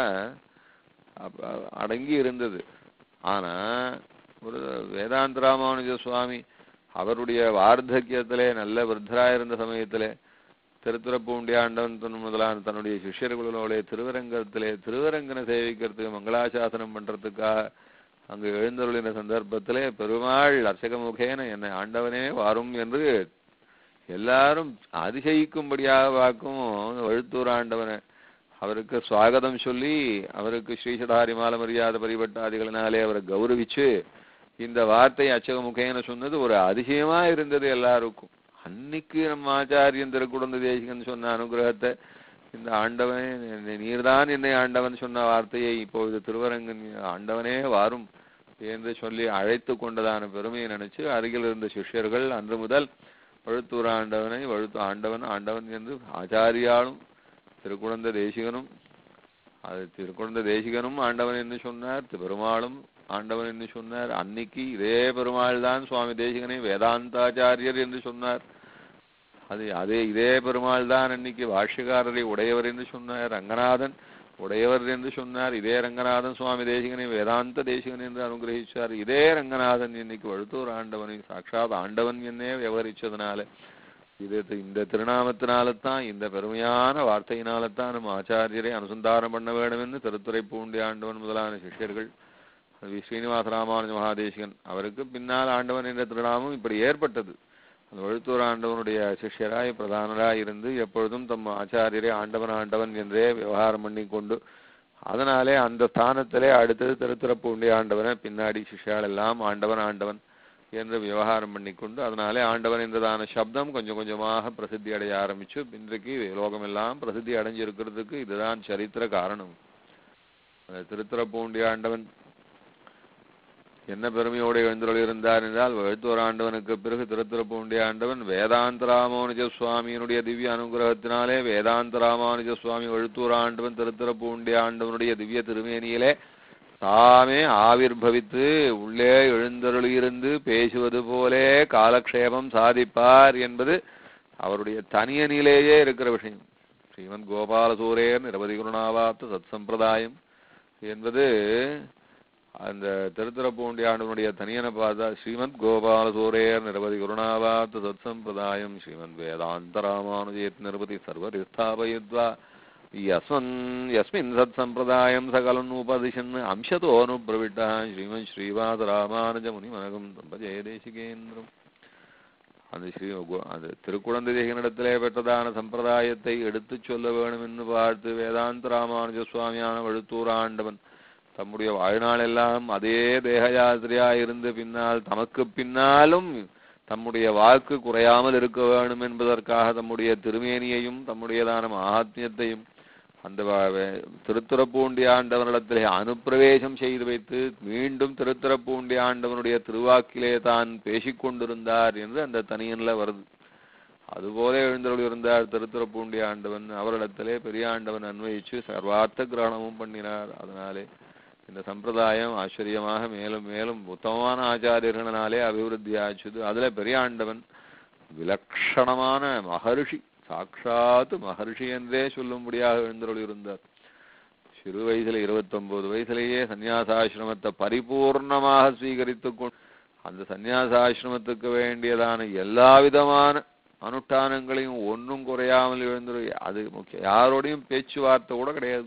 அடங்கி இருந்தது. ஆனா ஒரு வேதாந்த ராமானுஜ சுவாமி அவருடைய வார்த்தக்கியத்திலே நல்ல விருத்தராயிருந்த சமயத்திலே திருத்துறைப்பூண்டி ஆண்டவன் முதலான தன்னுடைய சிஷ்யர்களோட திருவரங்கனை சேவிக்கிறதுக்கு மங்களாசாசனம் பண்றதுக்காக அங்கு எழுந்தருளின சந்தர்ப்பத்திலே பெருமாள் அர்ச்சகமுகேன என்னை ஆண்டவனே வாரும் என்று எல்லாரும் அதிசயிக்கும்படியாக வாக்கும் வழுத்தூர் ஆண்டவனை அவருக்கு சுவாகதம் சொல்லி அவருக்கு ஸ்ரீசடாரி மால மரியாதை பரிபட்டாதிகளினாலே அவரை கௌரவிச்சு இந்த வார்த்தை அச்சகமுகேன சொன்னது ஒரு அதிசயமா இருந்தது எல்லாருக்கும். அன்னைக்கு நம்ம ஆச்சாரியன் திருக்குடந்தை தேசிகன் சொன்ன அனுகிரகத்தை இந்த ஆண்டவன் நீர்தான் என்னை ஆண்டவன் சொன்ன வார்த்தையை இப்பொழுது திருவரங்கன் ஆண்டவனே வாரும் என்று சொல்லி அழைத்து கொண்டதான பெருமையை நினைச்சு அருகில் இருந்த சிஷ்யர்கள் அன்று முதல் வழுத்தூர் ஆண்டவனை ஆண்டவன் என்று ஆச்சாரியாலும் திருக்குழந்தை தேசிகனும் திருக்குழந்தை தேசிகனும் ஆண்டவன் என்று சொன்னார். பெருமாளும் ஆண்டவன் என்று சொன்னார். அன்னைக்கு இதே பெருமாள் தான் சுவாமி தேசிகனை வேதாந்தாச்சாரியர் என்று சொன்னார். இதே பெருமாள் தான் அன்னைக்கு பாஷ்யக்காரரை உடையவர் என்று சொன்னார். ரங்கநாதன் உடையவர் என்று சொன்னார். இதே ரங்கநாதன் சுவாமி தேசிகனை வேதாந்த தேசிகன் என்று அனுகிரகிச்சார். இதே ரங்கநாதன் இன்னைக்கு வழுத்தூர் ஆண்டவனை சாட்சாத் ஆண்டவன் என்னே விவரிச்சதுனால இந்த திருநாமத்தினால்தான் இந்த பெருமையான வார்த்தையினால்தான் நம்ம ஆச்சாரியரை அனுசந்தானம் பண்ண வேண்டும் என்று திருத்துறைப்பூண்டி ஆண்டவன் முதலான சிஷ்யர்கள் ஸ்ரீனிவாச ராமானுஜ மகாதேசிகன் அவருக்கு பின்னால் ஆண்டவன் என்ற திருநாமம் இப்படி ஏற்பட்டது. அந்த வழுத்தூர் ஆண்டவனுடைய சிஷ்யராய் பிரதானராய் இருந்து எப்பொழுதும் தம் ஆச்சாரியரை ஆண்டவன் என்றே விவகாரம் பண்ணி கொண்டு அதனாலே அந்த ஸ்தானத்திலே அடுத்தது திருத்துறைப்பூண்டி ஆண்டவனை பின்னாடி சிஷ்யால் எல்லாம் ஆண்டவன் என்று விவகாரம் பண்ணிக்கொண்டு அதனாலே ஆண்டவன் என்றதான சப்தம் கொஞ்சம் கொஞ்சமாக பிரசித்தி அடைய ஆரம்பிச்சு இன்றைக்கு லோகமெல்லாம் பிரசித்தி அடைஞ்சிருக்கிறதுக்கு இதுதான் சரித்திர காரணம். அந்த திருத்துறைப்பூண்டி ஆண்டவன் என்ன பெருமையோடு எழுந்தருளியிருந்தார் என்றால் வழுத்தூர் ஆண்டவனுக்கு பிறகு திருத்துறைப்பூண்டி ஆண்டவன் வேதாந்த ராமானுஜ சுவாமியினுடைய திவ்ய அனுகிரகத்தினாலே வேதாந்த ராமானுஜ சுவாமி வழுத்தூர் ஆண்டவன் திருத்துறைப்பூண்டி ஆண்டவனுடைய திவ்ய திருமேனியிலே தாமே ஆவிர்பவித்து உள்ளே எழுந்தருளியிருந்து பேசுவது போலே காலக்ஷேபம் சாதிப்பார் என்பது அவருடைய தனியனிலேயே இருக்கிற விஷயம். ஸ்ரீமத் கோபாலசூரேர் நிரவதி குருணாவாப்த சத் சம்பிரதாயம் என்பது அந்த திருத்துறைப்பூண்டி ஆண்டவனுடைய தனியனை பார்த்தா ஸ்ரீமத் கோபாலசூரேர் நிரவதி குருணாவாப்த சத் சம்பிரதாயம் ஸ்ரீமத் வேதாந்த ராமானுஜேத் நிரவதி சர்வரிஸ்தாபயித்வா யஸ்மின் சத் சம்பிரதாயம் சகலம் உபதிஷன் அம்சத்தோனுப்ரவிட்டா ஸ்ரீமன் ஸ்ரீவாத ராமானுஜ முனிமனகம் தம்பஜே தேசிகேந்திரம். அந்த அந்த திருக்குழந்தை தேசிகனிடத்திலே பெற்றதான சம்பிரதாயத்தை எடுத்து சொல்ல வேணும் என்று பார்த்து வேதாந்த ராமானுஜ சுவாமியான வழுத்தூர் ஆண்டவன் தம்முடைய வாழ்நாள் எல்லாம் அதே தேக யாத்திரையா இருந்து பின்னால் தமக்கு பின்னாலும் தம்முடைய வாக்கு குறையாமல் இருக்க வேணும் என்பதற்காக தம்முடைய திருமேனியையும் தம்முடையதான மகாத்மியத்தையும் அந்த திருத்துறைப்பூண்டி ஆண்டவனிடத்திலே அனுப்பிரவேசம் செய்து வைத்து மீண்டும் திருத்துறைப்பூண்டி ஆண்டவனுடைய திருவாக்கிலே தான் பேசிக்கொண்டிருந்தார் என்று அந்த தனியன்ல வருது. அதுபோல எழுந்தருள் இருந்தார் திருத்துறைப்பூண்டி ஆண்டவன். அவரிடத்திலே பெரிய ஆண்டவன் அன்வயிச்சு சர்வார்த்த கிரகணமும் பண்ணினார். அதனாலே இந்த சம்பிரதாயம் ஆச்சரியமாக மேலும் மேலும் உத்தமமான ஆச்சாரியர்களாலே அபிவிருத்தி ஆச்சுது. அதுல பெரிய ஆண்டவன் விலக்ஷணமான மகர்ஷி, சாட்சாத்து மகர்ஷி என்றே சொல்லும்படியாக எழுந்தருள் இருந்தார். சிறு வயசுல 29 வயசுலேயே சந்நியாசாசிரமத்தை பரிபூர்ணமாக ஸ்வீகரித்து கொண்டு அந்த சந்நியாசாசிரமத்துக்கு வேண்டியதான எல்லா விதமான அனுஷ்டானங்களையும் ஒன்றும் குறையாமல் எழுந்துரு. அது முக்கியம். யாரோடையும் பேச்சுவார்த்தை கூட கிடையாது.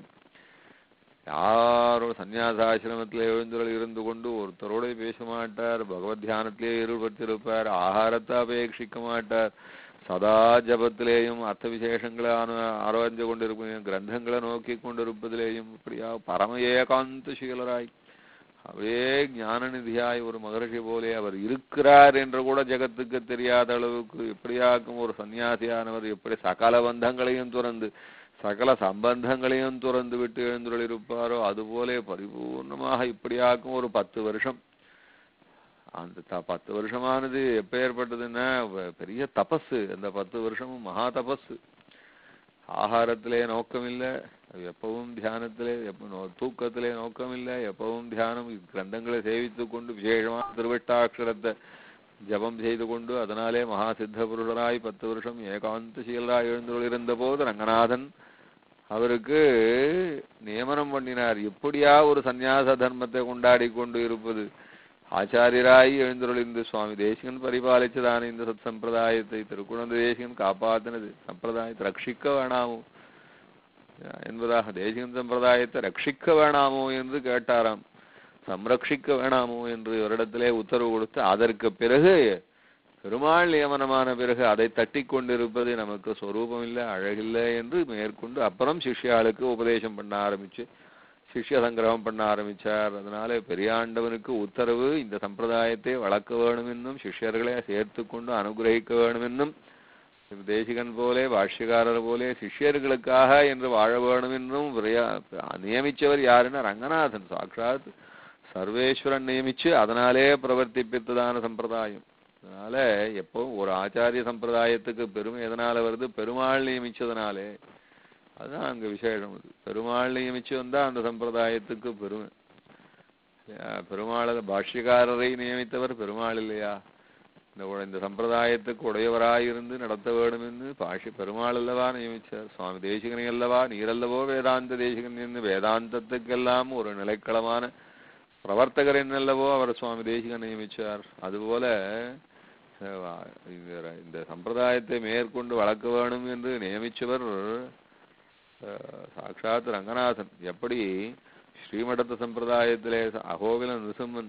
யாரோட சந்நியாசாசிரமத்திலே எழுந்துருள் இருந்து கொண்டு ஒருத்தரோட பேச மாட்டார். பகவத் தியானத்திலே ஈடுபட்டிருப்பார். ஆகாரத்தை அபேட்சிக்க மாட்டார். சதா ஜபத்திலேயும் அர்த்த விசேஷங்களை ஆராய்ந்து கொண்டிருப்பதையும் கிரந்தங்களை நோக்கி கொண்டிருப்பதிலேயும் இப்படியா பரம ஏகாந்தசீலராய் அவரே ஞானநிதியாய் ஒரு மகர்ஷி போலே அவர் இருக்கிறார் என்று கூட ஜகத்துக்கு தெரியாத அளவுக்கு எப்படியாக்கும் ஒரு சன்னியாசியானவர் எப்படி சகல பந்தங்களையும் துறந்து சகல சம்பந்தங்களையும் துறந்து விட்டு எழுந்துள்ள இருப்பாரோ அதுபோலே பரிபூர்ணமாக இப்படியாக்கும் ஒரு 10 வருஷம். அந்த 10 வருஷமானது எப்ப ஏற்பட்டதுன்னா பெரிய தபஸு. அந்த 10 வருஷமும் மகா தபஸு. ஆகாரத்திலே நோக்கம் இல்லை, எப்பவும் தியானத்திலே, தூக்கத்திலே நோக்கம் இல்லை, எப்பவும் தியானம். கிரந்தங்களை சேவித்து கொண்டு விசேஷமான திருவட்டாட்சரத்தை ஜபம் செய்து கொண்டு அதனாலே மகா சித்த புருஷராய் 10 வருஷம் ஏகாந்தசீலராய் எழுந்துள்ளிருந்த போது ரங்கநாதன் அவருக்கு நியமனம் பண்ணினார். எப்படியா ஒரு சந்நியாச தர்மத்தை கொண்டாடி கொண்டு இருப்பது. ஆச்சாரியராய் எழுந்துள்ளிருந்து சுவாமி தேசிகன் பரிபாலிச்சதான இந்த சத் சம்பிரதாயத்தை திருக்குழந்தை தேசிகன் காப்பாத்தினது. சம்பிரதாயத்தை ரட்சிக்க வேணாமோ என்பதாக தேசிகன் சம்பிரதாயத்தை ரட்சிக்க வேணாமோ என்று கேட்டாராம். சம்ரட்சிக்க வேணாமோ என்று இவரிடத்திலே உத்தரவு கொடுத்து அதற்கு பிறகு பெருமாள் நியமனமான பிறகு அதை தட்டி கொண்டிருப்பது நமக்கு சொரூபம் இல்லை, அழகில்லை என்று மேற்கொண்டு அப்புறம் சிஷ்யாளுக்கு உபதேசம் பண்ண ஆரம்பிச்சு சிஷ்ய சங்கிரகம் பண்ண ஆரம்பிச்சார். அதனால பெரியாண்டவனுக்கு உத்தரவு இந்த சம்பிரதாயத்தை வளர்க்க வேணும் என்னும் சிஷ்யர்களை சேர்த்து கொண்டு அனுகிரகிக்க வேணும் என்னும் தேசிகன் போலே பாஷ்யக்காரர் போலே சிஷ்யர்களுக்காக என்று வாழ வேணும் என்றும் நியமிச்சவர் யாருன்னா ரங்கநாதன். சாட்சாத் சர்வேஸ்வரன் நியமிச்சு அதனாலே பிரவர்த்திப்பித்ததான சம்பிரதாயம். அதனால எப்பவும் ஒரு ஆச்சாரிய சம்பிரதாயத்துக்கு பெருமை எதனால வருது? பெருமாள் நியமிச்சதுனாலே. அதுதான் அங்க விசேஷம். அது பெருமாள் நியமிச்சு வந்தா அந்த சம்பிரதாயத்துக்கு பெருமை. பெருமாள் பாஷ்யக்காரரை நியமித்தவர் பெருமாள் இல்லையா? இந்த சம்பிரதாயத்துக்கு உடையவராயிருந்து நடத்த வேண்டும் என்று பெருமாள் அல்லவா நியமிச்சார். சுவாமி தேசிகனை அல்லவா நீரல்லவோ வேதாந்த தேசிகன் என்று வேதாந்தத்துக்கெல்லாம் ஒரு நிலைக்களமான பிரவர்த்தகர் என்னல்லவோ அவர் சுவாமி தேசிகன் நியமிச்சார். அதுபோல இந்த சம்பிரதாயத்தை மேற்கொண்டு வளர்க்க வேணும் என்று நியமிச்சவர் சாட்சாத் ரங்கநாதன். எப்படி ஸ்ரீமடத்த சம்பிரதாயத்திலே அகோபில நிருசிம்மன்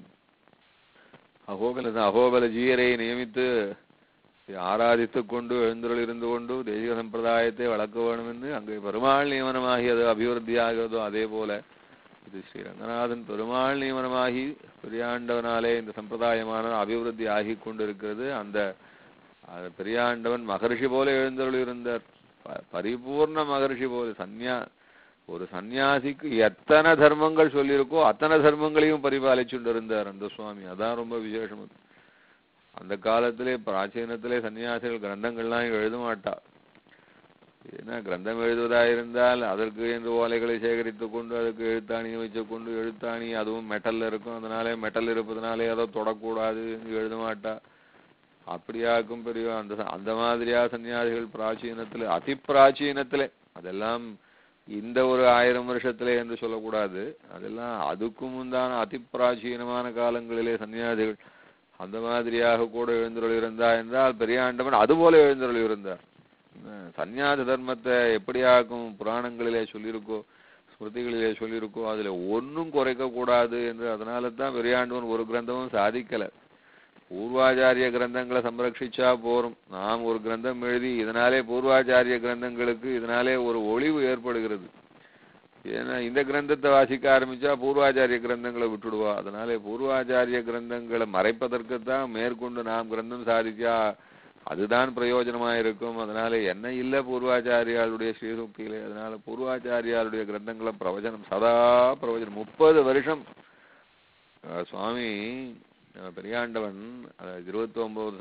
அகோபல ஜீயரை நியமித்து ஆராதித்து கொண்டு எழுந்துருள் இருந்து கொண்டு தேசிக சம்பிரதாயத்தை வளர்க்க வேணும் என்று அங்கே பெருமாள் நியமனமாகி அது அபிவிருத்தி ஆகிறதோ அதே போல இது ஸ்ரீ ரங்கநாதன் பெருமாள் நியமனமாகி பெரியாண்டவனாலே இந்த சம்பிரதாயமான அபிவிருத்தி ஆகி கொண்டிருக்கிறது. அந்த பெரியாண்டவன் மகர்ஷி போல எழுந்தருள் இருந்தார். பரிபூர்ண மகர்ஷி போல ஒரு சன்னியாசிக்கு எத்தனை தர்மங்கள் சொல்லியிருக்கோ அத்தனை தர்மங்களையும் பரிபாலிச்சுட்டு இருந்தார் அந்த சுவாமி. அதான் ரொம்ப விசேஷம். அந்த காலத்திலே பிராச்சீனத்திலே சன்னியாசிகள் கிரந்தங்கள்லாம் எழுத மாட்டா. ஏன்னா கிரந்தம் எழுதுவதாயிருந்தால் அதற்கு என்று ஓலைகளை சேகரித்து கொண்டு அதுக்கு எழுத்தாணியை வச்சு கொண்டு எழுத்தாணி அதுவும் மெட்டல்ல இருக்கும். அதனாலே மெட்டல் இருப்பதனாலே அதை தொடக்கூடாது எழுத மாட்டா. அப்படியாக்கும் பெரிய அந்த மாதிரியா சன்னியாசிகள் பிராச்சீனத்துல அதி பிராச்சீனத்திலே அதெல்லாம் இந்த ஒரு 1000 வருஷத்திலே என்று சொல்லக்கூடாது. அதெல்லாம் அதுக்கும் முந்தான அதி பிராச்சீனமான காலங்களிலே சன்னியாசிகள் அந்த மாதிரியாக கூட எழுந்தருள் இருந்தா என்றால் பெரியாண்டவன் அதுபோல எழுந்தருள் இருந்தார். சன்னியாச தர்மத்தை எப்படியாக்கும் புராணங்களிலே சொல்லியிருக்கோ ஸ்மிருதிகளிலே சொல்லியிருக்கோ அதுல ஒன்னும் குறைக்க கூடாது என்று. அதனால தான் பெரியாண்டவன் ஒரு கிரந்தமும் சாதிக்கல. பூர்வாச்சாரிய கிரந்தங்களை சம்ரட்சிச்சா போரும். நாம் ஒரு கிரந்தம் எழுதி இதனாலே பூர்வாச்சாரிய கிரந்தங்களுக்கு இதனாலே ஒரு ஒளிவு ஏற்படுகிறது. ஏன்னா இந்த கிரந்தத்தை வாசிக்க ஆரம்பிச்சா பூர்வாச்சாரிய கிரந்தங்களை விட்டுடுவா. அதனாலே பூர்வாச்சாரிய கிரந்தங்களை மறைப்பதற்குத்தான் மேற்கொண்டு நாம் கிரந்தம் சாதிச்சா அதுதான் பிரயோஜனமா இருக்கும். அதனால என்ன இல்லை பூர்வாச்சாரியாளுடைய ஸ்ரீசுக்தியிலே. அதனால பூர்வாச்சாரியாளுடைய கிரந்தங்களை பிரவச்சனம் சதா பிரவச்சனம் 30 வருஷம். சுவாமி பெரியாண்டவன் 29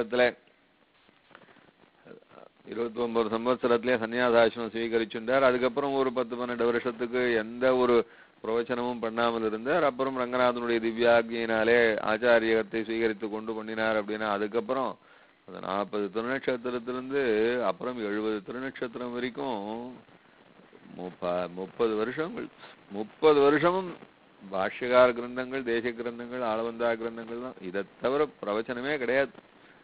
சம்வத்சரத்திலே சன்னியாசாசிரமம் ஸ்வீகரிச்சுட்டார். அதுக்கப்புறம் ஒரு 10-12 வருஷத்துக்கு எந்த ஒரு பிரவச்சனமும் பண்ணாமல் இருந்தார். அப்புறம் ரங்கநாதனுடைய திவ்யாக்ஞியினாலே ஆச்சாரியத்தை ஸ்வீகரித்து கொண்டு பண்ணினார். அப்படின்னா அதுக்கப்புறம் அந்த 40 திருநட்சத்திரத்திலிருந்து அப்புறம் 70 திருநட்சத்திரம் வரைக்கும் 30 வருஷங்கள் 30 வருஷமும் பாஷ்யகார கிரந்தங்கள், தேசிய கிரந்தங்கள், ஆளவந்தா கிரந்தங்கள் தான். இதை தவிர பிரவச்சனமே கிடையாது.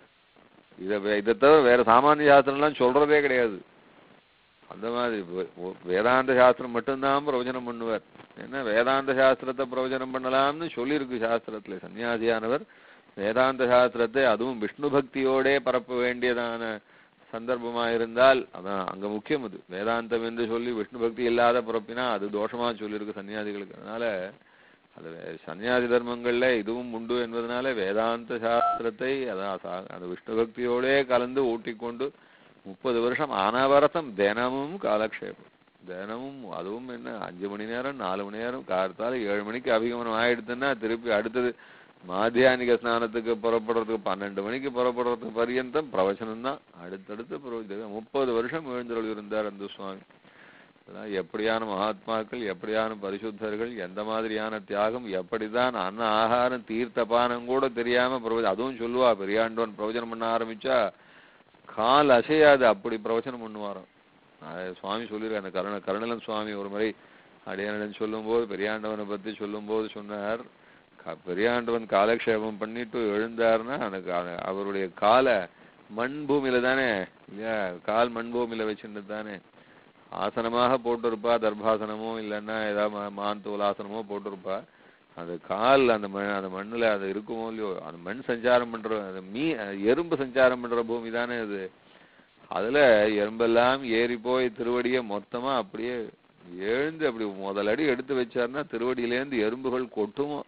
இதை தவிர வேற சாமானிய சாஸ்திரம்லாம் சொல்றதே கிடையாது. அந்த மாதிரி வேதாந்த சாஸ்திரம் மட்டும்தான் பிரவச்சனம் பண்ணுவார். ஏன்னா வேதாந்த சாஸ்திரத்தை பிரவச்சனம் பண்ணலாம்னு சொல்லியிருக்கு சாஸ்திரத்துல. சன்னியாசியானவர் வேதாந்த சாஸ்திரத்தை அதுவும் விஷ்ணு பக்தியோடே பரப்ப வேண்டியதான சந்தர்ப்பமா இருந்தால் அதான் அங்க முக்கியம். அது வேதாந்தம் என்று சொல்லி விஷ்ணு பக்தி இல்லாத பரப்பினா அது தோஷமா சொல்லியிருக்கு சன்னியாசிகளுக்கு. அதனால அது சன்னியாசி தர்மங்கள்ல இதுவும் உண்டு என்பதனால வேதாந்த சாஸ்திரத்தை அதான் அந்த விஷ்ணு பக்தியோடே கலந்து ஊட்டிக்கொண்டு 30 வருஷம் அனவரதம் தினமும் காலக்ஷேபம். தினமும் அதுவும் என்ன 5 மணி நேரம் 4 மணி நேரம் காலத்தால 7 மணிக்கு அபிகமனம் ஆயிடுதுன்னா திருப்பி அடுத்தது மாத்தியானிக ஸ்நானத்துக்கு புறப்படுறதுக்கு 12 மணிக்கு புறப்படுறதுக்கு பரியந்தம் பிரவச்சனம் தான். அடுத்தடுத்து 30 வருஷம் எழுந்தருள் இருந்தார் அந்த சுவாமி. எப்படியான மகாத்மாக்கள், எப்படியான பரிசுத்தர்கள், எந்த மாதிரியான தியாகம், எப்படிதான் அன்ன ஆகாரம் தீர்த்த பானம் கூட தெரியாம அதுவும் சொல்லுவா. பெரியாண்டவன் பிரவச்சனம் பண்ண ஆரம்பிச்சா கால் அசையாது, அப்படி பிரவச்சனம் பண்ணுவாராம். சுவாமி சொல்லியிருக்க அந்த கருணலன் சுவாமி ஒரு முறை அடியானன் சொல்லும் போது பெரியாண்டவனை பத்தி சொல்லும் போது சொன்னார், பெரியாண்டவன் காலக்ஷேபம் பண்ணிட்டு எழுந்தாருன்னா எனக்கு அவருடைய காலை மண் பூமியில தானே இல்லையா, கால் மண் பூமியில வச்சுட்டு தானே ஆசனமாக போட்டிருப்பா. தர்பாசனமோ இல்லைன்னா ஏதாவது மான் தோலாசனமோ போட்டிருப்பா. அந்த கால் அந்த மண்ணுல அது இருக்குமோ இல்லையோ, அந்த மண் சஞ்சாரம் பண்ற அந்த எறும்பு சஞ்சாரம் பண்ற பூமி தானே அது. அதுல எறும்பெல்லாம் ஏறி போய் திருவடியை மொத்தமா அப்படியே எழுந்து அப்படி முதலடி எடுத்து வச்சாருன்னா திருவடியிலேருந்து எறும்புகள் கொட்டுமோ.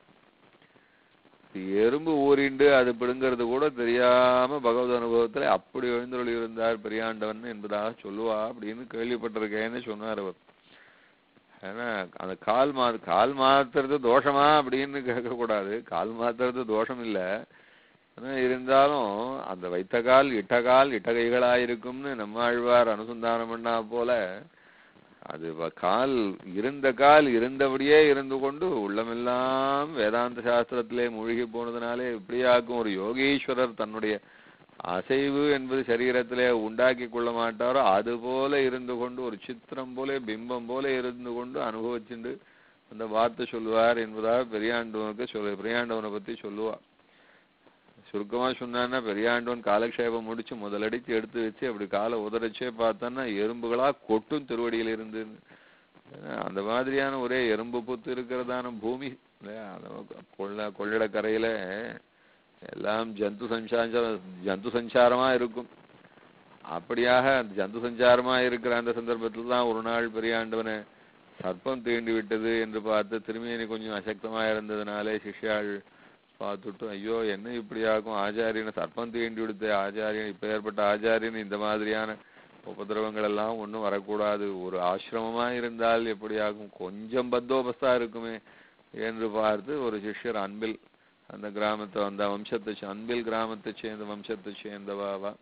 எறும்பு ஊறிண்டு அது பிடுங்கிறது கூட தெரியாம பகவத் அனுபவத்துல அப்படி எழுந்தருளி இருந்தார் பெரியாண்டவன் என்பதாக சொல்லுவா அப்படின்னு கேள்விப்பட்டிருக்கேன்னு சொன்னார் அவர். ஏன்னா அந்த கால் மாத்துறது தோஷமா அப்படின்னு கேட்கக்கூடாது. கால் மாத்துறது தோஷம் இல்லை. ஆனா இருந்தாலும் அந்த வைத்த கால் இட்டகைகளாயிருக்கும்னு நம்மாழ்வார் அனுசந்தானம் பண்ணா போல அது கால் இருந்தபடியே இருந்து கொண்டு உள்ளமெல்லாம் வேதாந்த சாஸ்திரத்திலே மூழ்கி போனதுனாலே இப்படியாக்கும் ஒரு யோகீஸ்வரர் தன்னுடைய அசைவு என்பது சரீரத்திலே உண்டாக்கி கொள்ள மாட்டாரோ அது போல இருந்து கொண்டு ஒரு சித்திரம் போல பிம்பம் போல இருந்து கொண்டு அனுபவிச்சுண்டு அந்த வார்த்தை சொல்லுவார் என்பதாக பெரியாண்டவனை பத்தி சொல்லுவார். சுருக்கமா சொன்னான்னா பெரியாண்டவன் காலக்ஷேபம் முடிச்சு முதலடிச்சு எடுத்து வச்சு அப்படி காலை உதறச்சே பார்த்தான்னா எறும்புகளா கொட்டும் திருவடியில இருந்து. அந்த மாதிரியான ஒரே எறும்பு புத்து இருக்கிறதான பூமி கொள்ளிடக்கரையில எல்லாம் ஜந்து சஞ்சாரமா இருக்கும். அப்படியாக ஜந்து சஞ்சாரமா இருக்கிற அந்த சந்தர்ப்பத்தில் தான் ஒரு நாள் பெரியாண்டவனை சர்ப்பம் தீண்டி விட்டது என்று பார்த்து திருமேனி கொஞ்சம் அசக்தமா இருந்ததுனாலே சிஷ்யாள் பார்த்துட்டு ஐயோ என்ன இப்படி ஆகும், ஆச்சாரியனை சர்ப்பம் தீண்டி விடுத்து ஆச்சாரியன் இப்ப ஏற்பட்ட ஆச்சாரியன் இந்த மாதிரியான உபதிரவங்கள் எல்லாம் ஒன்றும் வரக்கூடாது, ஒரு ஆசிரமமா இருந்தால் எப்படி ஆகும், கொஞ்சம் பத்தோபஸ்தா இருக்குமே என்று பார்த்து ஒரு சிஷ்யர் அன்பில் அந்த கிராமத்தை அந்த வம்சத்தை அன்பில் கிராமத்தை சேர்ந்த வம்சத்தை சேர்ந்தவாவா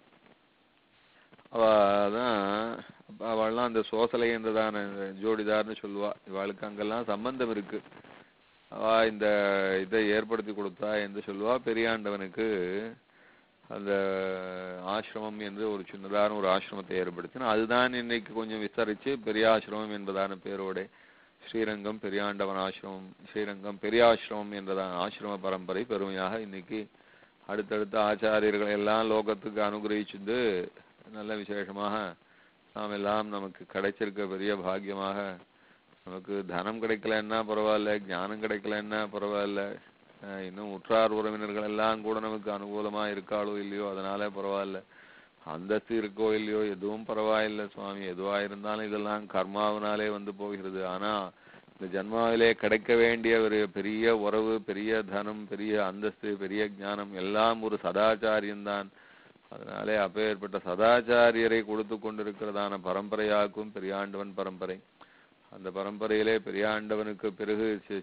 அவதான் அவள்லாம் அந்த சோசலை என்றதான ஜோடிதார்னு சொல்லுவா. இவாளுக்கு அங்கெல்லாம் சம்பந்தம் இருக்கு. இந்த இதை ஏற்படுத்தி கொடுத்தா என்று சொல்லுவா. பெரியாண்டவனுக்கு அந்த ஆசிரமம் என்று ஒரு சின்னதான ஒரு ஆசிரமத்தை ஏற்படுத்தினா அதுதான் இன்னைக்கு கொஞ்சம் விசாரிச்சு பெரியாசிரமம் என்பதான பேரோட ஸ்ரீரங்கம் பெரியாண்டவன் ஆசிரமம், ஸ்ரீரங்கம் பெரியாசிரமம் என்றதான ஆசிரம பரம்பரை பெருமையாக இன்னைக்கு அடுத்தடுத்த ஆச்சாரியர்கள் எல்லாம் லோகத்துக்கு அனுகிரகிச்சுண்டு நல்ல விசேஷமாக நாம் எல்லாம் நமக்கு கிடைச்சிருக்க பெரிய பாக்கியமாக நமக்கு தனம் கிடைக்கலன்னா பரவாயில்ல, ஞானம் கிடைக்கலன்னா பரவாயில்ல, இன்னும் உற்றார் உறவினர்கள் எல்லாம் கூட நமக்கு அனுகூலமா இருக்காளோ இல்லையோ அதனால பரவாயில்ல, அந்தஸ்து இருக்கோ இல்லையோ எதுவும் பரவாயில்லை சுவாமி, எதுவா இருந்தாலும் இதெல்லாம் கர்மாவினாலே வந்து போகிறது. ஆனா இந்த ஜன்மாவிலே கிடைக்க வேண்டிய ஒரு பெரிய உறவு, பெரிய தனம், பெரிய அந்தஸ்து, பெரிய ஞானம் எல்லாம் ஒரு சதாச்சாரியன்தான். அதனாலே அப்பேற்பட்ட சதாச்சாரியரை கொடுத்து கொண்டிருக்கிறதான பரம்பரையாக்கும் பெரியாண்டவன் பரம்பரை. அந்த பரம்பரையிலே பெரியாண்டவனுக்கு பிறகு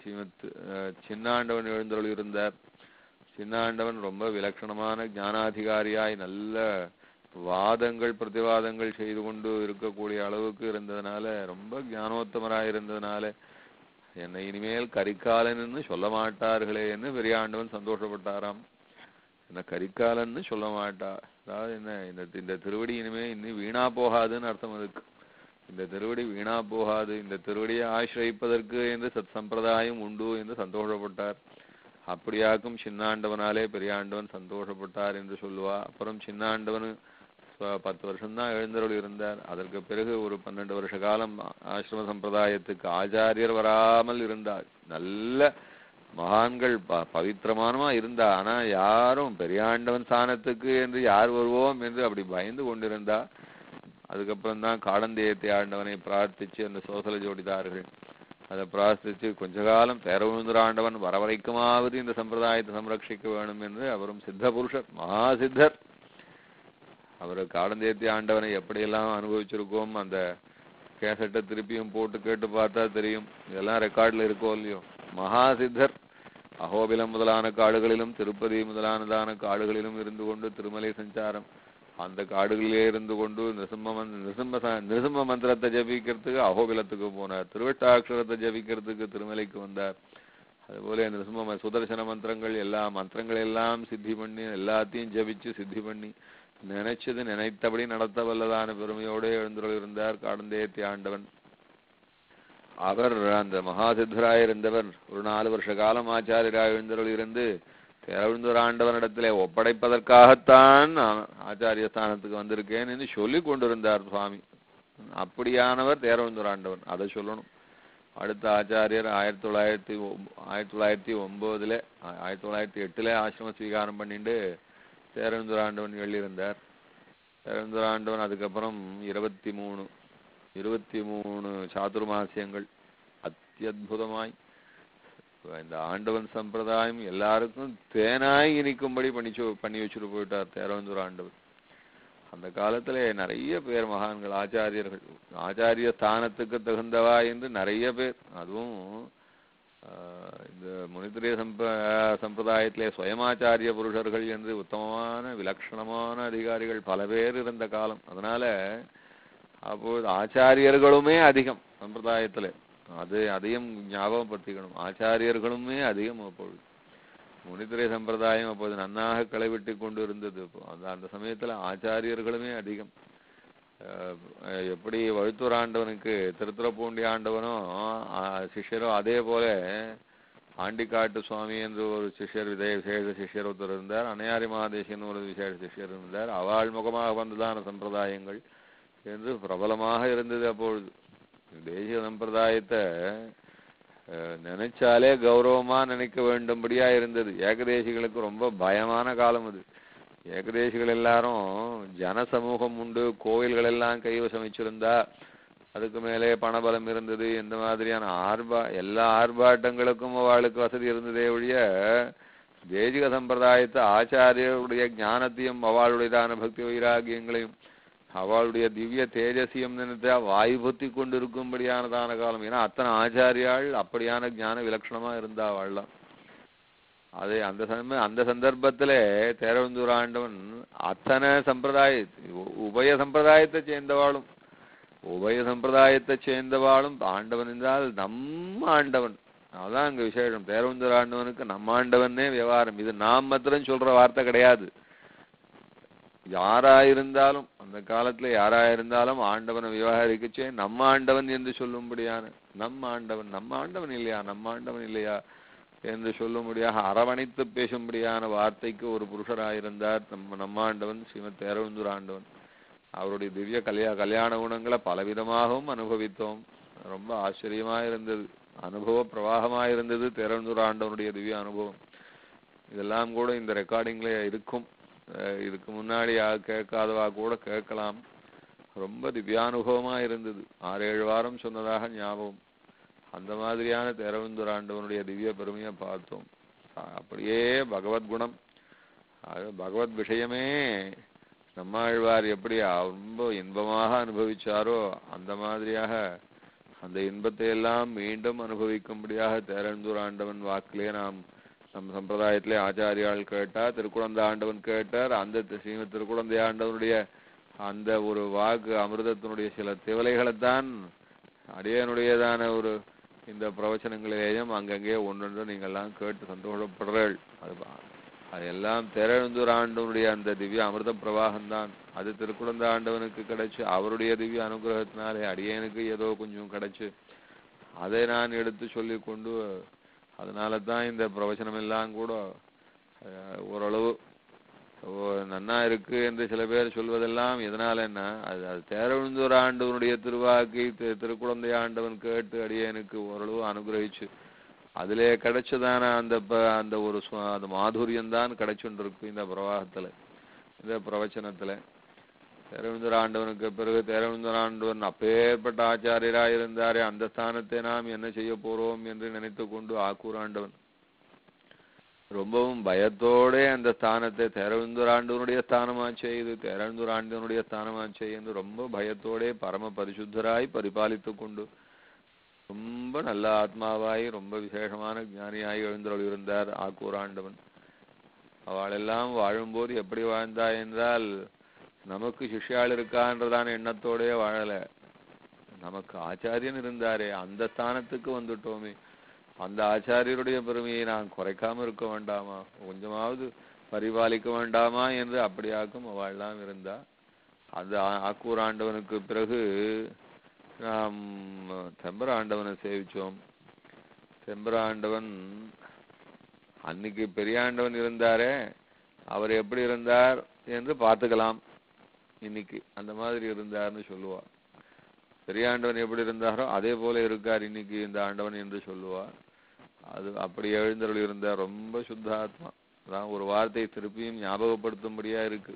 சின்னாண்டவன் எழுந்தருள் இருந்தார். சின்னாண்டவன் ரொம்ப விலட்சணமான ஞானாதிகாரியாய் நல்ல வாதங்கள் பிரதிவாதங்கள் செய்து கொண்டு இருக்கக்கூடிய அளவுக்கு இருந்ததுனால, ரொம்ப ஞானோத்தமராய் இருந்ததுனால என்னை இனிமேல் கரிகாலன்னு சொல்ல மாட்டார்களே என்று பெரியாண்டவன் சந்தோஷப்பட்டாராம். என்ன கரிகாலன்னு சொல்ல மாட்டா, அதாவது என்ன இந்த திருவடி இனிமே இன்னும் வீணா போகாதுன்னு அர்த்தம். அதுக்கு இந்த திருவடி வீணா போகாது, இந்த திருவடியை ஆசிரியிப்பதற்கு என்று சத் சம்பிரதாயம் உண்டு என்று சந்தோஷப்பட்டார். அப்படியாக்கும் சின்னாண்டவனாலே பெரியாண்டவன் சந்தோஷப்பட்டார் என்று சொல்லுவா. அப்புறம் சின்னாண்டவனு 10 வருஷம்தான் எழுந்தருள் இருந்தார். அதற்கு பிறகு ஒரு 12 வருஷ காலம் ஆசிரம சம்பிரதாயத்துக்கு ஆச்சாரியர் வராமல் இருந்தார். நல்ல மகான்கள் பவித்திரமானமா இருந்தா, ஆனா யாரும் பெரியாண்டவன் ஸ்தானத்துக்கு என்று யார் வருவோம் என்று அப்படி பயந்து கொண்டிருந்தா. அதுக்கப்புறம் தான் காடந்தேயத்தை ஆண்டவனை பிரார்த்திச்சு அந்த சோசல ஜோடிதார்கள் அதை பிரார்த்திச்சு கொஞ்ச காலம் பேரவுந்தராண்டவன் வரவரைக்குமாவது இந்த சம்பிரதாயத்தை சம்ரட்சிக்க வேணும் என்று அவரும் சித்த புருஷர், மகா சித்தர். அவர் காடந்தேயத்தை ஆண்டவனை எப்படியெல்லாம் அனுபவிச்சிருக்கோம், அந்த கேசட்டை திருப்பியும் போட்டு கேட்டு பார்த்தா தெரியும். இதெல்லாம் ரெக்கார்டில் இருக்கோ இல்லையோ. மகா சித்தர் அகோபிலம் முதலான காடுகளிலும் திருப்பதி முதலானதான காடுகளிலும் இருந்து கொண்டு திருமலை சஞ்சாரம், அந்த காடுகளிலே இருந்து கொண்டு நிருசிம்ம மந்திரத்தை ஜபிக்கிறதுக்கு அகோபிலத்துக்கு போனார். திருவட்டாட்சரத்தை ஜபிக்கிறதுக்கு திருமலைக்கு வந்தார். அதுபோல நிருசிம்ம சுதர்சன மந்திரங்கள் எல்லா மந்திரங்கள் எல்லாம் சித்தி பண்ணி எல்லாத்தையும் ஜபிச்சு சித்தி பண்ணி நினைச்சது நினைத்தபடி நடத்த வல்லதான பெருமையோடு எழுந்தருள் இருந்தார் காடந்தேயத்தை ஆண்டவன். அவர் அந்த மகாசித்தராய் இருந்தவர் ஒரு 4 வருஷ காலம் ஆச்சாரியராய் எழுந்தருள் இருந்து தேரவிந்தராண்டவனிடத்திலே ஒப்படைப்பதற்காகத்தான் ஆச்சாரிய ஸ்தானத்துக்கு வந்திருக்கேன் என்று சொல்லி கொண்டிருந்தார் சுவாமி. அப்படியானவர் தேரவிந்தராண்டவன், அதை சொல்லணும். அடுத்த ஆச்சாரியர் 1909 1908 ஆசிரம ஸ்வீகாரம் பண்ணிட்டு தேரவிந்தராண்டவன் எழுதியிருந்தார். தேரவிந்தராண்டவன் அதுக்கப்புறம் 23 சாதுர்மாசியங்கள் அத்தியுதமாய் இந்த ஆண்டவன் சம்பிரதாயம் எல்லாருக்கும் தேனாய் இனிக்கும்படி பண்ணி வச்சுட்டு போயிட்டார் தேரவிந்தராண்டவன். அந்த காலத்துல நிறைய பேர் மகான்கள் ஆச்சாரியர்கள், ஆச்சாரிய ஸ்தானத்துக்கு தகுந்தவா என்று நிறைய பேர், அதுவும் இந்த முனித்திரிய சம்பிரதாயத்திலே சுயமாச்சாரிய புருஷர்கள் என்று உத்தமமான விலட்சணமான அதிகாரிகள் பல பேர் இருந்த காலம். அதனால அப்போது ஆச்சாரியர்களுமே அதிகம் சம்பிரதாயத்துல, அதையும் ஞாபகப்படுத்திக்கணும். ஆச்சாரியர்களுமே அதிகம். அப்பொழுது முனித்திரை சம்பிரதாயம் அப்போது நன்னாக களைவிட்டு கொண்டு இருந்தது. அந்த சமயத்துல ஆச்சாரியர்களுமே அதிகம். எப்படி வழுத்தூர் ஆண்டவனுக்கு திருத்துறைப்பூண்டி ஆண்டவனோ சிஷ்யரோ, அதே போல ஆண்டிக்காட்டு சுவாமி என்று ஒரு சிஷ்யர், விசேஷ சிஷ்யர் ஒருத்தர் இருந்தார். அணையாரி மகாதேசியன் ஒரு விசேஷ சிஷ்யர் இருந்தார். அவள் முகமாக வந்ததான சம்பிரதாயங்கள் என்று பிரபலமாக இருந்தது. அப்பொழுது தேசிய சம்பிரதாயத்தை நினைச்சாலே கௌரவமா நினைக்க வேண்டும்படியா இருந்தது. ஏகதேசிகளுக்கு ரொம்ப பயமான காலம் அது. ஏகதேசிகள் எல்லாரும் ஜனசமூகம் உண்டு, கோயில்கள் எல்லாம் கைவசம் வச்சிருந்தா, அதுக்கு மேலே பணபலம் இருந்தது. இந்த மாதிரியான எல்லா ஆர்ப்பாட்டங்களுக்கும் அவளுக்கு வசதி இருந்ததே ஒழிய தேசிக சம்பிரதாயத்தை ஆச்சாரியருடைய ஞானத்தையும் அவளுடையதான பக்தி வைராகியங்களையும் அவளுடைய திவ்ய தேஜசியம் நினைத்த வாய்புத்தி கொண்டு இருக்கும்படியானதான காலம். ஏன்னா அத்தனை ஆச்சாரியாள் அப்படியான ஞான விலட்சணமா இருந்தா அவள்லாம். அதே அந்த சந்தர்ப்பத்துல தேரவிந்தூர் ஆண்டவன் அத்தனை உபய சம்பிரதாயத்தை சேர்ந்தவாளும் ஆண்டவன் என்றால் நம்ம ஆண்டவன். அதான் அங்க விசேஷம். தேரவிந்தூர் ஆண்டவனுக்கு நம்ம ஆண்டவனே விவகாரம். இது நாம் மாத்திரம் சொல்ற வார்த்தை கிடையாது. யாராயிருந்தாலும் அந்த காலத்துல யாராயிருந்தாலும் ஆண்டவனை விவகாரிக்கச்சே நம்ம ஆண்டவன் என்று சொல்லும்படியான நம்ம ஆண்டவன் இல்லையா என்று சொல்லும்படியாக அரவணைத்து பேசும்படியான வார்த்தைக்கு ஒரு புருஷராயிருந்தார் நம்ம ஆண்டவன் ஸ்ரீமத் தேரவிந்தூர் ஆண்டவன். அவருடைய திவ்ய கல்யாண குணங்களை பலவிதமாகவும் அனுபவித்தோம். ரொம்ப ஆச்சரியமா இருந்தது, அனுபவ பிரவாகமா இருந்தது தேரவிந்தூர் ஆண்டவனுடைய திவ்ய அனுபவம். இதெல்லாம் கூட இந்த ரெக்கார்டிங்ல இருக்கும். இதுக்கு முன்னாடி கேட்காதவா கூட கேட்கலாம். ரொம்ப திவ்யானுபவமா இருந்தது. 6-7 வாரம் சொன்னதாக ஞாபகம். அந்த மாதிரியான தேரவந்தூராண்டவனுடைய திவ்ய பெருமையை பார்த்தோம். அப்படியே பகவத்குணம், பகவத் விஷயமே நம்மாழ்வார் எப்படி ரொம்ப இன்பமாக அனுபவிச்சாரோ அந்த மாதிரியாக அந்த இன்பத்தை எல்லாம் மீண்டும் அனுபவிக்கும்படியாக தேரந்தூர் ஆண்டவன் வாக்கிலே நம் சம்பிரதாயத்திலே ஆச்சாரியால் கேட்டார், திருக்குழந்தை ஆண்டவன் கேட்டார். அந்த ஸ்ரீமத் திருக்குழந்தை ஆண்டவனுடைய அந்த ஒரு வாக்கு அமிர்தத்தினுடைய சில திவலைகளைத்தான் அடியனுடையதான ஒரு இந்த பிரவச்சனங்களிலேயும் அங்கங்கே ஒன்றொன்று நீங்கள்லாம் கேட்டு சந்தோஷப்படுறீர்கள். அதெல்லாம் தேரழுந்தூர் ஆண்டவனுடைய அந்த திவ்ய அமிர்த பிரவாகம்தான். அது திருக்குழந்தை ஆண்டவனுக்கு கிடைச்சு அவருடைய திவ்ய அனுகிரகத்தினாலே அடியனுக்கு ஏதோ கொஞ்சம் கிடைச்சு அதை நான் எடுத்து சொல்லி கொண்டு அதனால தான் இந்த பிரவச்சனம் எல்லாம் கூட ஓரளவு நன்னா இருக்கு என்று சில பேர் சொல்வதெல்லாம் எதனால என்ன, அது தேரழுந்தூர் ஆண்டவனுடைய திருவாக்கி திருக்குழந்தை ஆண்டவன் கேட்டு அடியனுக்கு ஓரளவு அனுகிரகிச்சு அதிலே கிடைச்சதான அந்த ஒரு அந்த மாதுரியம்தான் கிடைச்சுருக்கு இந்த பிரவாகத்துல, இந்த பிரவச்சனத்துல. தேரழுந்தூர் ஆண்டவனுக்கு பிறகு தேரழுந்தூர் ஆண்டவன் அப்பேற்பட்ட ஆச்சாரியராக இருந்தாரே, அந்த ஸ்தானத்தை நாம் என்ன செய்ய போறோம் என்று நினைத்து கொண்டு ஆக்கூர் ஆண்டவன் ரொம்பவும் பயத்தோட அந்த ஸ்தானத்தை தேரழுந்தூர் ஆண்டவனுடைய ஸ்தானமாச்சே, இது தேரழுந்தூர் ஆண்டவனுடைய ஸ்தானமாச்சே என்று ரொம்ப பயத்தோட பரம பரிசுத்தராய் பரிபாலித்து கொண்டு ரொம்ப நல்ல ஆத்மாவாய் ரொம்ப விசேஷமான ஞானியாய் எழுந்தருள் இருந்தார் ஆக்கூர் ஆண்டவன். அவளெல்லாம் வாழும்போது எப்படி வாழ்ந்தா என்றால், நமக்கு சிஷ்யாள் இருக்கான்றதான எண்ணத்தோடே வாழல, நமக்கு ஆச்சாரியன் இருந்தாரே அந்த ஸ்தானத்துக்கு வந்துட்டோமே, அந்த ஆச்சாரியருடைய பெருமையை நான் குறைக்காம இருக்க வேண்டாமா, கொஞ்சமாவது பரிபாலிக்க வேண்டாமா என்று அப்படியாக்கும் அவள்லாம் இருந்தா. அந்த ஆக்கூர் ஆண்டவனுக்கு பிறகு நாம் தெம்பர ஆண்டவனை சேவிச்சோம். தெம்பர ஆண்டவன் அன்னைக்கு பெரியாண்டவன் இருந்தாரே அவர் எப்படி இருந்தார் என்று பார்த்துக்கலாம். இன்னைக்கு அந்த மாதிரி இருந்தார்னு சொல்லுவார். பெரியாண்டவன் எப்படி இருந்தாரோ அதே போல இருக்கார் இன்னைக்கு இந்த ஆண்டவன் என்று சொல்லுவார். அது அப்படி எழுந்தருள் இருந்தார். ரொம்ப சுத்தாத்மா. அதான் ஒரு வார்த்தையை திருப்பியும் ஞாபகப்படுத்தும்படியா இருக்கு.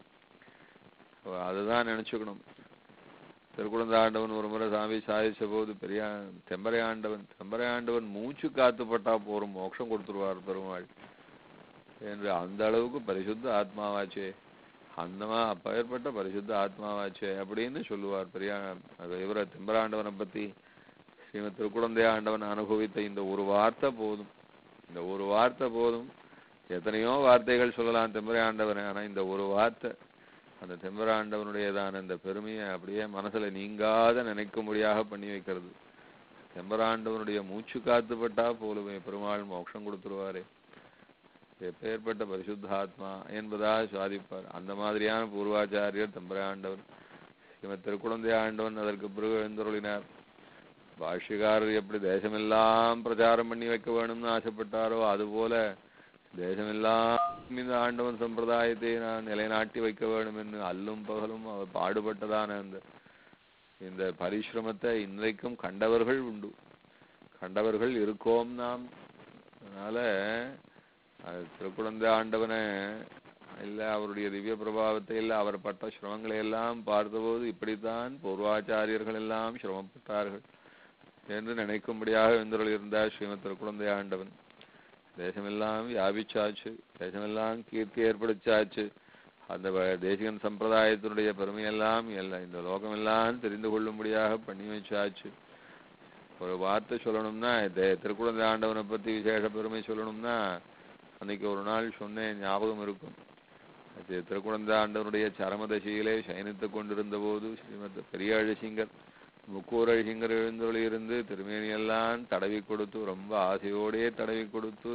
அதுதான் நினைச்சுக்கணும். திருக்குழந்தை ஆண்டவன் ஒரு முறை சாமி சாதிச்ச போது தெம்பரை ஆண்டவன் மூச்சு காத்துப்பட்டா போரும் மோட்சம் கொடுத்துருவார் பெருமாள் என்று அந்த அளவுக்கு பரிசுத்த ஆத்மாவாச்சே, அந்தமா அப்பேற்பட்ட பரிசுத்த ஆத்மாவாச்சே அப்படின்னு சொல்லுவார் இவர தெம்பராண்டவனை பத்தி. ஸ்ரீமத் திருக்குழந்தை ஆண்டவன் அனுபவித்த இந்த ஒரு வார்த்தை போதும், இந்த ஒரு வார்த்தை போதும். எத்தனையோ வார்த்தைகள் சொல்லலாம் தெம்பரை ஆண்டவனை, ஆனா இந்த ஒரு வார்த்தை அந்த தெம்பராண்டவனுடையதான இந்த பெருமையை அப்படியே மனசுல நீங்காத நினைக்கும்படியாக பண்ணி வைக்கிறது. தெம்பராண்டவனுடைய மூச்சு காத்துப்பட்டா போலுமே பெருமாள் மோட்சம் கொடுத்துருவாரே, எப்பேற்பட்ட பரிசுத்தாத்மா என்பதா சுவாதிப்பார். அந்த மாதிரியான பூர்வாச்சாரியர் தெம்பராண்டவன். இவன் திருக்குழந்தை ஆண்டவன் அதற்கு பிறகு எழுந்தருளினார். பாஷ்யக்காரர் எப்படி தேசமெல்லாம் பிரச்சாரம் பண்ணி வைக்க வேணும்னு ஆசைப்பட்டாரோ அதுபோல தேசமெல்லாம் இந்த ஆண்டவன் சம்பிரதாயத்தை நான் நிலைநாட்டி வைக்க வேண்டும் என்று அல்லும் பகலும் அவர் பாடுபட்டதான இந்த பரிசிரமத்தை இன்றைக்கும் கண்டவர்கள் உண்டு, கண்டவர்கள் இருக்கோம் நாம். அதனால திருக்குழந்தை ஆண்டவனை இல்லை அவருடைய திவ்ய பிரபாவத்தை இல்லை அவர் பட்ட சிரமங்களை எல்லாம் பார்த்தபோது இப்படித்தான் பூர்வாச்சாரியர்கள் எல்லாம் சிரமப்பட்டார்கள் என்று நினைக்கும்படியாக எழுந்தருள் இருந்தார் ஸ்ரீமத் திருக்குழந்தை ஆண்டவன். தேசமெல்லாம் வியாபிச்சாச்சு, தேசமெல்லாம் கீர்த்தி ஏற்படுத்தாச்சு. அந்த தேசிகன் சம்பிரதாயத்தினுடைய பெருமையெல்லாம் எல்லாம் இந்த லோகமெல்லாம் தெரிந்து கொள்ளும்படியாக பண்ணி வச்சாச்சு. ஒரு வார்த்தை சொல்லணும்னா திருக்குழந்தை ஆண்டவனை பற்றி விசேஷ பெருமை சொல்லணும்னா அன்னைக்கு ஒரு நாள் சொன்னேன், ஞாபகம் இருக்கும். திருக்குழந்தை ஆண்டவனுடைய சரமதசையிலே சயனித்து கொண்டிருந்த போது ஸ்ரீமத் பெரிய அழசிங்கர் முக்கூர் அழசிங்கர் எழுந்தொழி இருந்து திருமேனியெல்லாம் தடவி கொடுத்து ரொம்ப ஆசையோடே தடவி கொடுத்து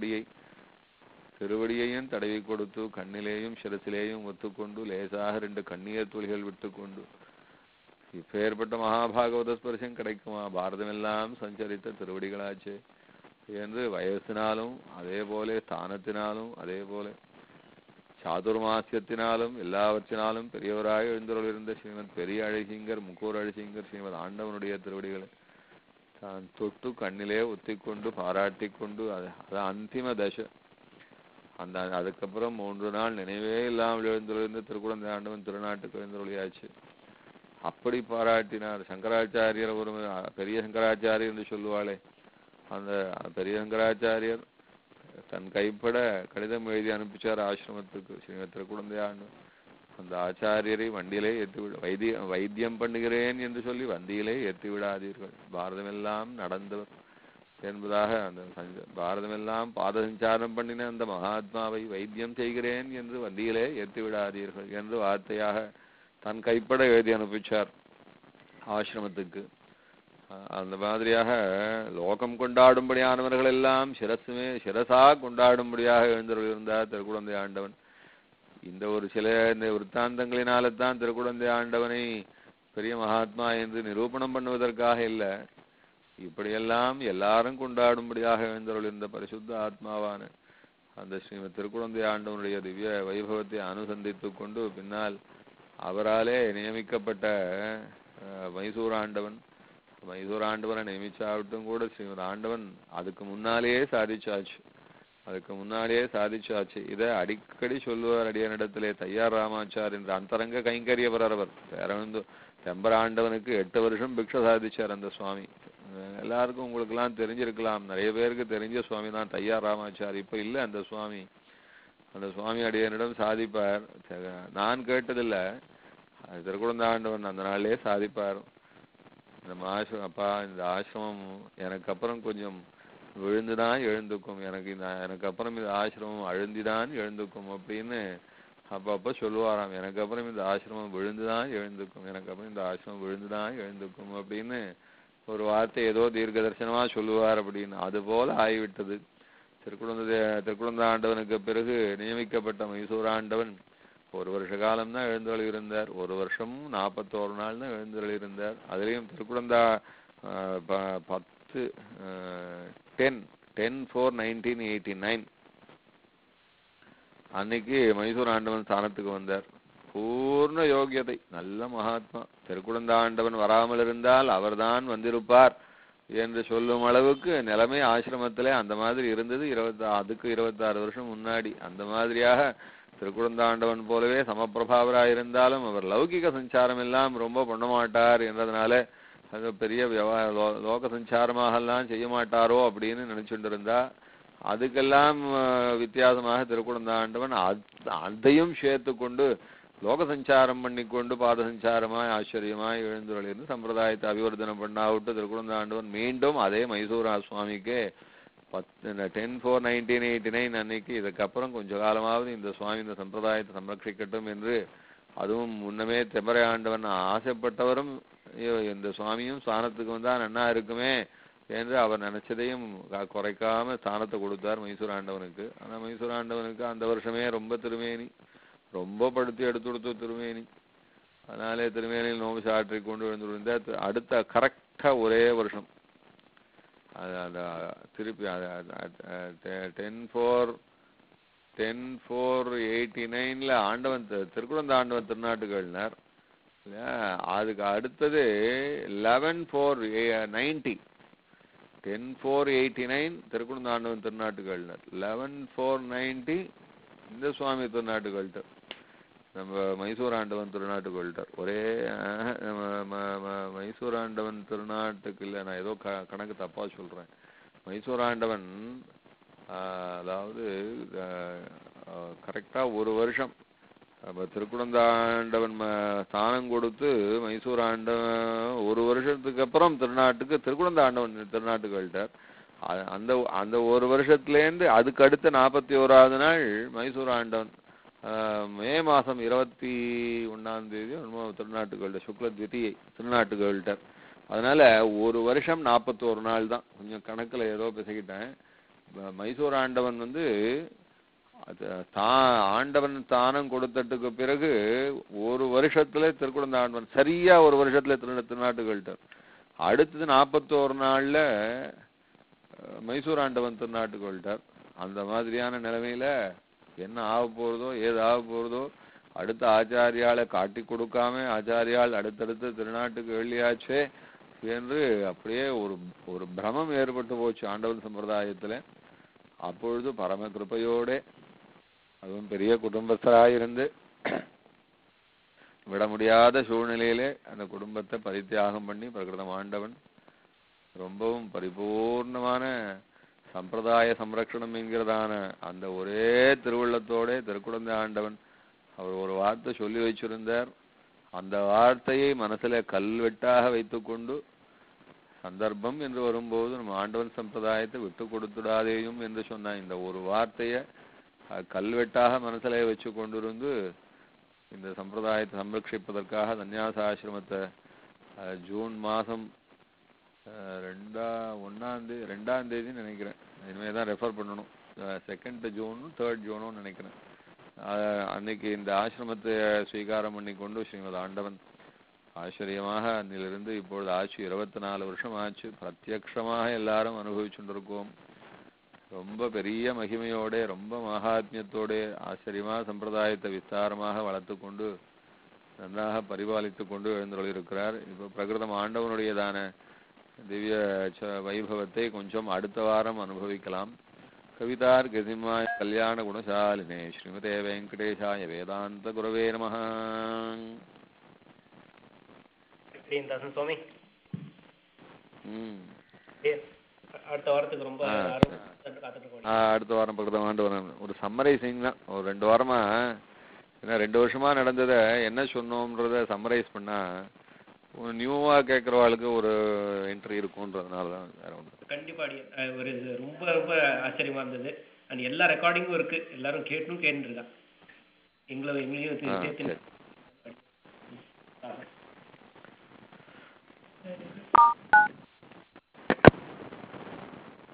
திருவடியையும் தடவி கொடுத்து கண்ணிலேயும் சிரசிலேயும் ஒத்துக்கொண்டு லேசாக 2 கண்ணீர் துளிகள் விட்டு கொண்டு இப்பேற்பட்ட மகாபாகவத ஸ்பர்சம் கிடைக்குமா, பாரதமெல்லாம் சஞ்சரித்த திருவடிகளாச்சே என்று வயசினாலும் அதே போல ஸ்தானத்தினாலும் அதே போல சாதுர்மாசியத்தினாலும் எல்லாவற்றினாலும் பெரியவராக எழுந்தருள் இருந்த ஸ்ரீமத் பெரிய அழகிங்கர் முக்கூர் அழகிங்கர் ஸ்ரீமத் ஆண்டவனுடைய திருவடிகளை தான் தொட்டு கண்ணிலே ஒத்திக்கொண்டு பாராட்டி கொண்டு அது அந்திம தசை. அதுக்கப்புறம் 3 நாள் நினைவே இல்லாமல் எழுந்திருந்து திருக்குழந்தை ஆண்டவன் திருநாட்டுக்கு எழுந்தருளியாச்சு. அப்படி பாராட்டினார் சங்கராச்சாரியர். ஒரு பெரிய சங்கராச்சாரியர் என்று சொல்லுவாளே, அந்த பெரிய சங்கராச்சாரியர் தன் கைப்பட கடிதம் எழுதி அனுப்பிச்சார் ஆசிரமத்துக்கு ஸ்ரீமத் திருக்குழந்தை ஆண்டவன். அந்த ஆச்சாரியரை வண்டியிலே ஏற்றி வைத்தியம் பண்ணுகிறேன் என்று சொல்லி வண்டியிலே ஏற்றி விடாதீர்கள். பாரதமெல்லாம் நடந்தவர் என்பதாக அந்த பாரதமெல்லாம் பாத சஞ்சாரம் பண்ணின அந்த மகாத்மாவை வைத்தியம் செய்கிறேன் என்று வண்டியிலே ஏற்றி விடாதீர்கள் என்று வார்த்தையாக தன் கைப்பட எழுதி அனுப்பிச்சார் ஆசிரமத்துக்கு. அந்த மாதிரியாக லோகம் கொண்டாடும்படியானவர்கள் எல்லாம் சிரசா கொண்டாடும்படியாக எழுந்திருந்தார் திருக்குழந்தை ஆண்டவன். இந்த ஒரு சில இந்த விற்த்தாந்தங்களினால்தான் திருக்குழந்தை ஆண்டவனை பெரிய மகாத்மா என்று நிரூபணம் பண்ணுவதற்காக இல்லை, இப்படியெல்லாம் எல்லாரும் கொண்டாடும்படியாக எழுந்தருளிருந்த பரிசுத்த ஆத்மாவான அந்த ஸ்ரீமத் திருக்குழந்தை ஆண்டவனுடைய திவ்ய வைபவத்தை அனுசந்தித்து கொண்டு பின்னால் அவராலே நியமிக்கப்பட்ட மைசூர் ஆண்டவனை நியமிச்சாவிட்டும் கூட ஸ்ரீமத் ஆண்டவன் அதுக்கு முன்னாலேயே சாதிச்சாச்சு. இதை அடிக்கடி சொல்லுவார் அடியனிடத்திலே தையார் ராமாச்சார் என்ற அந்தரங்க கைங்கரியவர். அவர் தெம்பர ஆண்டவனுக்கு 8 வருஷம் பிக்ஷ சாதிச்சார் அந்த சுவாமி. எல்லாருக்கும் உங்களுக்கெல்லாம் தெரிஞ்சிருக்கலாம், நிறைய பேருக்கு தெரிஞ்ச சுவாமி தான் தையார் ராமாச்சார். இப்ப இல்லை அந்த சுவாமி அடியனிடம் சாதிப்பார். நான் கேட்டதில்லை, திருக்குழந்தை ஆண்டவன் அந்த நாளிலே சாதிப்பார். இந்த ஆசிரமம் எனக்கு அப்புறம் கொஞ்சம் விழுந்துதான் எழுந்துக்கும், எனக்கு அப்புறம் இந்த ஆசிரமம் அழுந்திதான் எழுந்துக்கும் அப்படின்னு அப்பப்ப சொல்லுவாராம். எனக்கு அப்புறம் இந்த ஆசிரமம் விழுந்துதான் எழுந்துக்கும் அப்படின்னு ஒரு வார்த்தை ஏதோ தீர்க்க தரிசனமா சொல்லுவார் அப்படின்னு. அது போல ஆகிவிட்டது. திருக்குழந்தை ஆண்டவனுக்கு பிறகு நியமிக்கப்பட்ட மைசூர் ஆண்டவன் 1 வருஷ காலம் தான் எழுந்தருளி இருந்தார். 1 வருஷம் 41 நாள் தான் எழுந்தருளி இருந்தார். அதுலேயும் திருக்குழந்தா 10/4/1989 அன்னைக்கு மைசூர் ஆண்டவன் ஸ்தானத்துக்கு வந்தார். பூர்ண யோகியதை, நல்ல மகாத்மா. திருக்குழந்தை ஆண்டவன் வராமல் இருந்தால் அவர்தான் வந்திருப்பார் என்று சொல்லும் அளவுக்கு நிலைமை ஆசிரமத்திலே அந்த மாதிரி இருந்தது. 26 வருஷம் முன்னாடி. அந்த மாதிரியாக திருக்குழந்தை ஆண்டவன் போலவே சமப்பிரபாவராயிருந்தாலும் அவர் லௌகிக சஞ்சாரம் எல்லாம் ரொம்ப பண்ண மாட்டார் என்றதுனால அது பெரிய லோக சஞ்சாரமாகலாம் செய்ய மாட்டாரோ அப்படின்னு நினைச்சுட்டு இருந்தா, அதுக்கெல்லாம் வித்தியாசமாக திருக்குழந்தை ஆண்டவன் அதையும் சேர்த்து கொண்டு லோக சஞ்சாரம் பண்ணிக்கொண்டு பாத சஞ்சாரமாய் ஆச்சரியமாய் எழுந்துள்ளிருந்து சம்பிரதாயத்தை அபிவர்த்தனம் பண்ணாவிட்டு திருக்குழந்தை ஆண்டவன் மீண்டும் அதே மைசூர் சுவாமிக்கு 10/4/1989 அன்னைக்கு இதுக்கப்புறம் கொஞ்ச காலமாவது இந்த சுவாமி இந்த சம்பிரதாயத்தை சம்ரட்சிக்கட்டும் என்று, அதுவும் முன்னமே தெம்பரை ஆண்டவன் ஆசைப்பட்டவரும் இந்த சுவாமியும் ஸ்தானத்துக்கு வந்தா நன்னா இருக்குமே என்று அவர் நினைச்சதையும் குறைக்காம ஸ்தானத்தை கொடுத்தார் மைசூர் ஆண்டவனுக்கு. ஆனா மைசூர் ஆண்டவனுக்கு அந்த வருஷமே ரொம்ப திருமேனி, ரொம்ப படுத்தி எடுத்து கொடுத்த திருமேனி. அதனாலே திருமேனியில் நோம்பு சாற்றி கொண்டு விழுந்துருந்த அடுத்த கரெக்டா ஒரே வருஷம் திருப்பி 10/4/89 ஆண்டவன் திருக்குழந்தை ஆண்டவன் திருநாட்டுக்கு எழுதினார். அதுக்கு அடுத்தது 11/4/90 10/4/89 திருக்குழந்தை ஆண்டவன் திருநாட்டுக்கு எழுதினார். 11/4/90 இந்த சுவாமி திருநாட்டுக்கு எழுதிட்டார். நம்ம மைசூர் ஆண்டவன் திருநாட்டுக்கு எழுதிட்டார். ஒரே மைசூர் ஆண்டவன் திருநாட்டுக்கு இல்லை, நான் ஏதோ கணக்கு தப்பா சொல்றேன். மைசூர் ஆண்டவன் அதாவது கரெக்டா 1 வருஷம் திருக்குழந்தை ஆண்டவன் ஸ்தானம் கொடுத்து மைசூர் ஆண்டவன் 1 வருஷத்துக்கு அப்புறம் திருக்குழந்தை ஆண்டவன் திருநாட்டுக்கு எழுதிட்டார். அந்த 1 வருஷத்துலேருந்து அதுக்கு அடுத்த 41வது நாள் மைசூர் ஆண்டவன் மே மாசம் 21ஆம் தேதி திருநாட்டுக்கு சுக்ல திதியை திருநாட்டுக்கு எழுதிட்டார். அதனால 1 வருஷம் 41 நாள் தான். கொஞ்சம் கணக்குல ஏதோ பேசிக்கிட்டேன். மைசூர் ஆண்டவன் ஆண்டவன் ஸ்தானம் கொடுத்ததுக்கு பிறகு 1 வருஷத்துல திருக்குழந்தை ஆண்டவன் சரியா 1 வருஷத்துல திருநாட்டுக்கு எழுதிட்டார். அடுத்தது 41 நாள்ல மைசூர் ஆண்டவன் திருநாட்டுக்கு எழுதிட்டார். அந்த மாதிரியான நிலைமையில என்ன ஆக போறதோ ஏது ஆக போறதோ, அடுத்த ஆச்சாரியாலை காட்டி கொடுக்காம ஆச்சாரியால் அடுத்தடுத்து திருநாட்டுக்கு எழுதியாச்சே என்று அப்படியே ஒரு பிரமம் ஏற்பட்டு போச்சு ஆண்டவன் சம்பிரதாயத்துல. அப்பொழுது பரம கிருபையோட அதுவும் பெரிய குடும்பஸ்தராயிருந்து விட முடியாத சூழ்நிலையிலே அந்த குடும்பத்தை பரித்தியாகம் பண்ணி பிரகிருதம் ஆண்டவன் ரொம்பவும் பரிபூர்ணமான சம்பிரதாய சம்ரக்ஷணம் என்கிறதான அந்த ஒரே திருவுள்ளத்தோட திருக்குழந்தை ஆண்டவன் அவர் ஒரு வார்த்தை சொல்லி வச்சிருந்தார். அந்த வார்த்தையை மனசுல கல்வெட்டாக வைத்துக்கொண்டு சந்தர்ப்பம் என்று வரும்போது நம்ம ஆண்டவன் சம்பிரதாயத்தை விட்டு கொடுத்துடாதேயும் என்று சொன்ன இந்த ஒரு வார்த்தையை கல்வெட்டாக மனசுல வச்சு கொண்டிருந்து இந்த சம்பிரதாயத்தை சம்ரட்சிப்பதற்காக சந்நியாச ஆசிரமத்தை ஜூன் மாதம் 2ஆம் தேதி நினைக்கிறேன், இனிமேல் தான் ரெஃபர் பண்ணணும், 2nd ஜூனும் 3rd ஜூனும் நினைக்கிறேன். அன்னைக்கு இந்த ஆசிரமத்தை ஸ்வீகாரம் பண்ணி கொண்டு ஸ்ரீமத் ஆண்டவன் ஆச்சரியமாக அன்னிலிருந்து இப்பொழுது ஆச்சு 24 வருஷம் ஆச்சு. பிரத்யக்ஷமாக எல்லாரும் அனுபவிச்சுருக்கோம். ரொம்ப பெரிய மகிமையோட ரொம்ப மகாத்மியத்தோட ஆச்சரியமாக சம்பிரதாயத்தை விஸ்தாரமாக வளர்த்து கொண்டு நன்றாக பரிபாலித்து கொண்டு எழுந்தருளிருக்கிறார். இப்போ பிரகிருதம் ஆண்டவனுடையதான திவ்ய வைபவத்தை கொஞ்சம் அடுத்த வாரம் அனுபவிக்கலாம். கவிதார்கசிம்மாய கல்யாண குணசாலினே ஸ்ரீமதே வெங்கடேஷாய வேதாந்த குரவே நமஹ. சுவாமி அடுத்த வாரத்துக்கு ரொம்ப அடுத்த வாரம் பிரகிருதம் ஆண்டவன் ஒரு சம்மரைசிங் தான். ஒரு 2 வாரமா ஏன்னா 2 வருஷமா நடந்ததை என்ன சொன்னோம்ன்றத சம்மரைஸ் பண்ணா நியூவா கேட்கறவாளுக்கு ஒரு என்ட்ரி இருக்கும்ன்றதுனால தான். வேற ஒன்று கண்டிப்பா ஒரு ரொம்ப ரொம்ப ஆச்சரியமா இருந்தது. அண்ட் எல்லா ரெக்கார்டிங்கும் இருக்கு, எல்லாரும் கேட்டும் கேட்டுருக்கான். எங்களையும்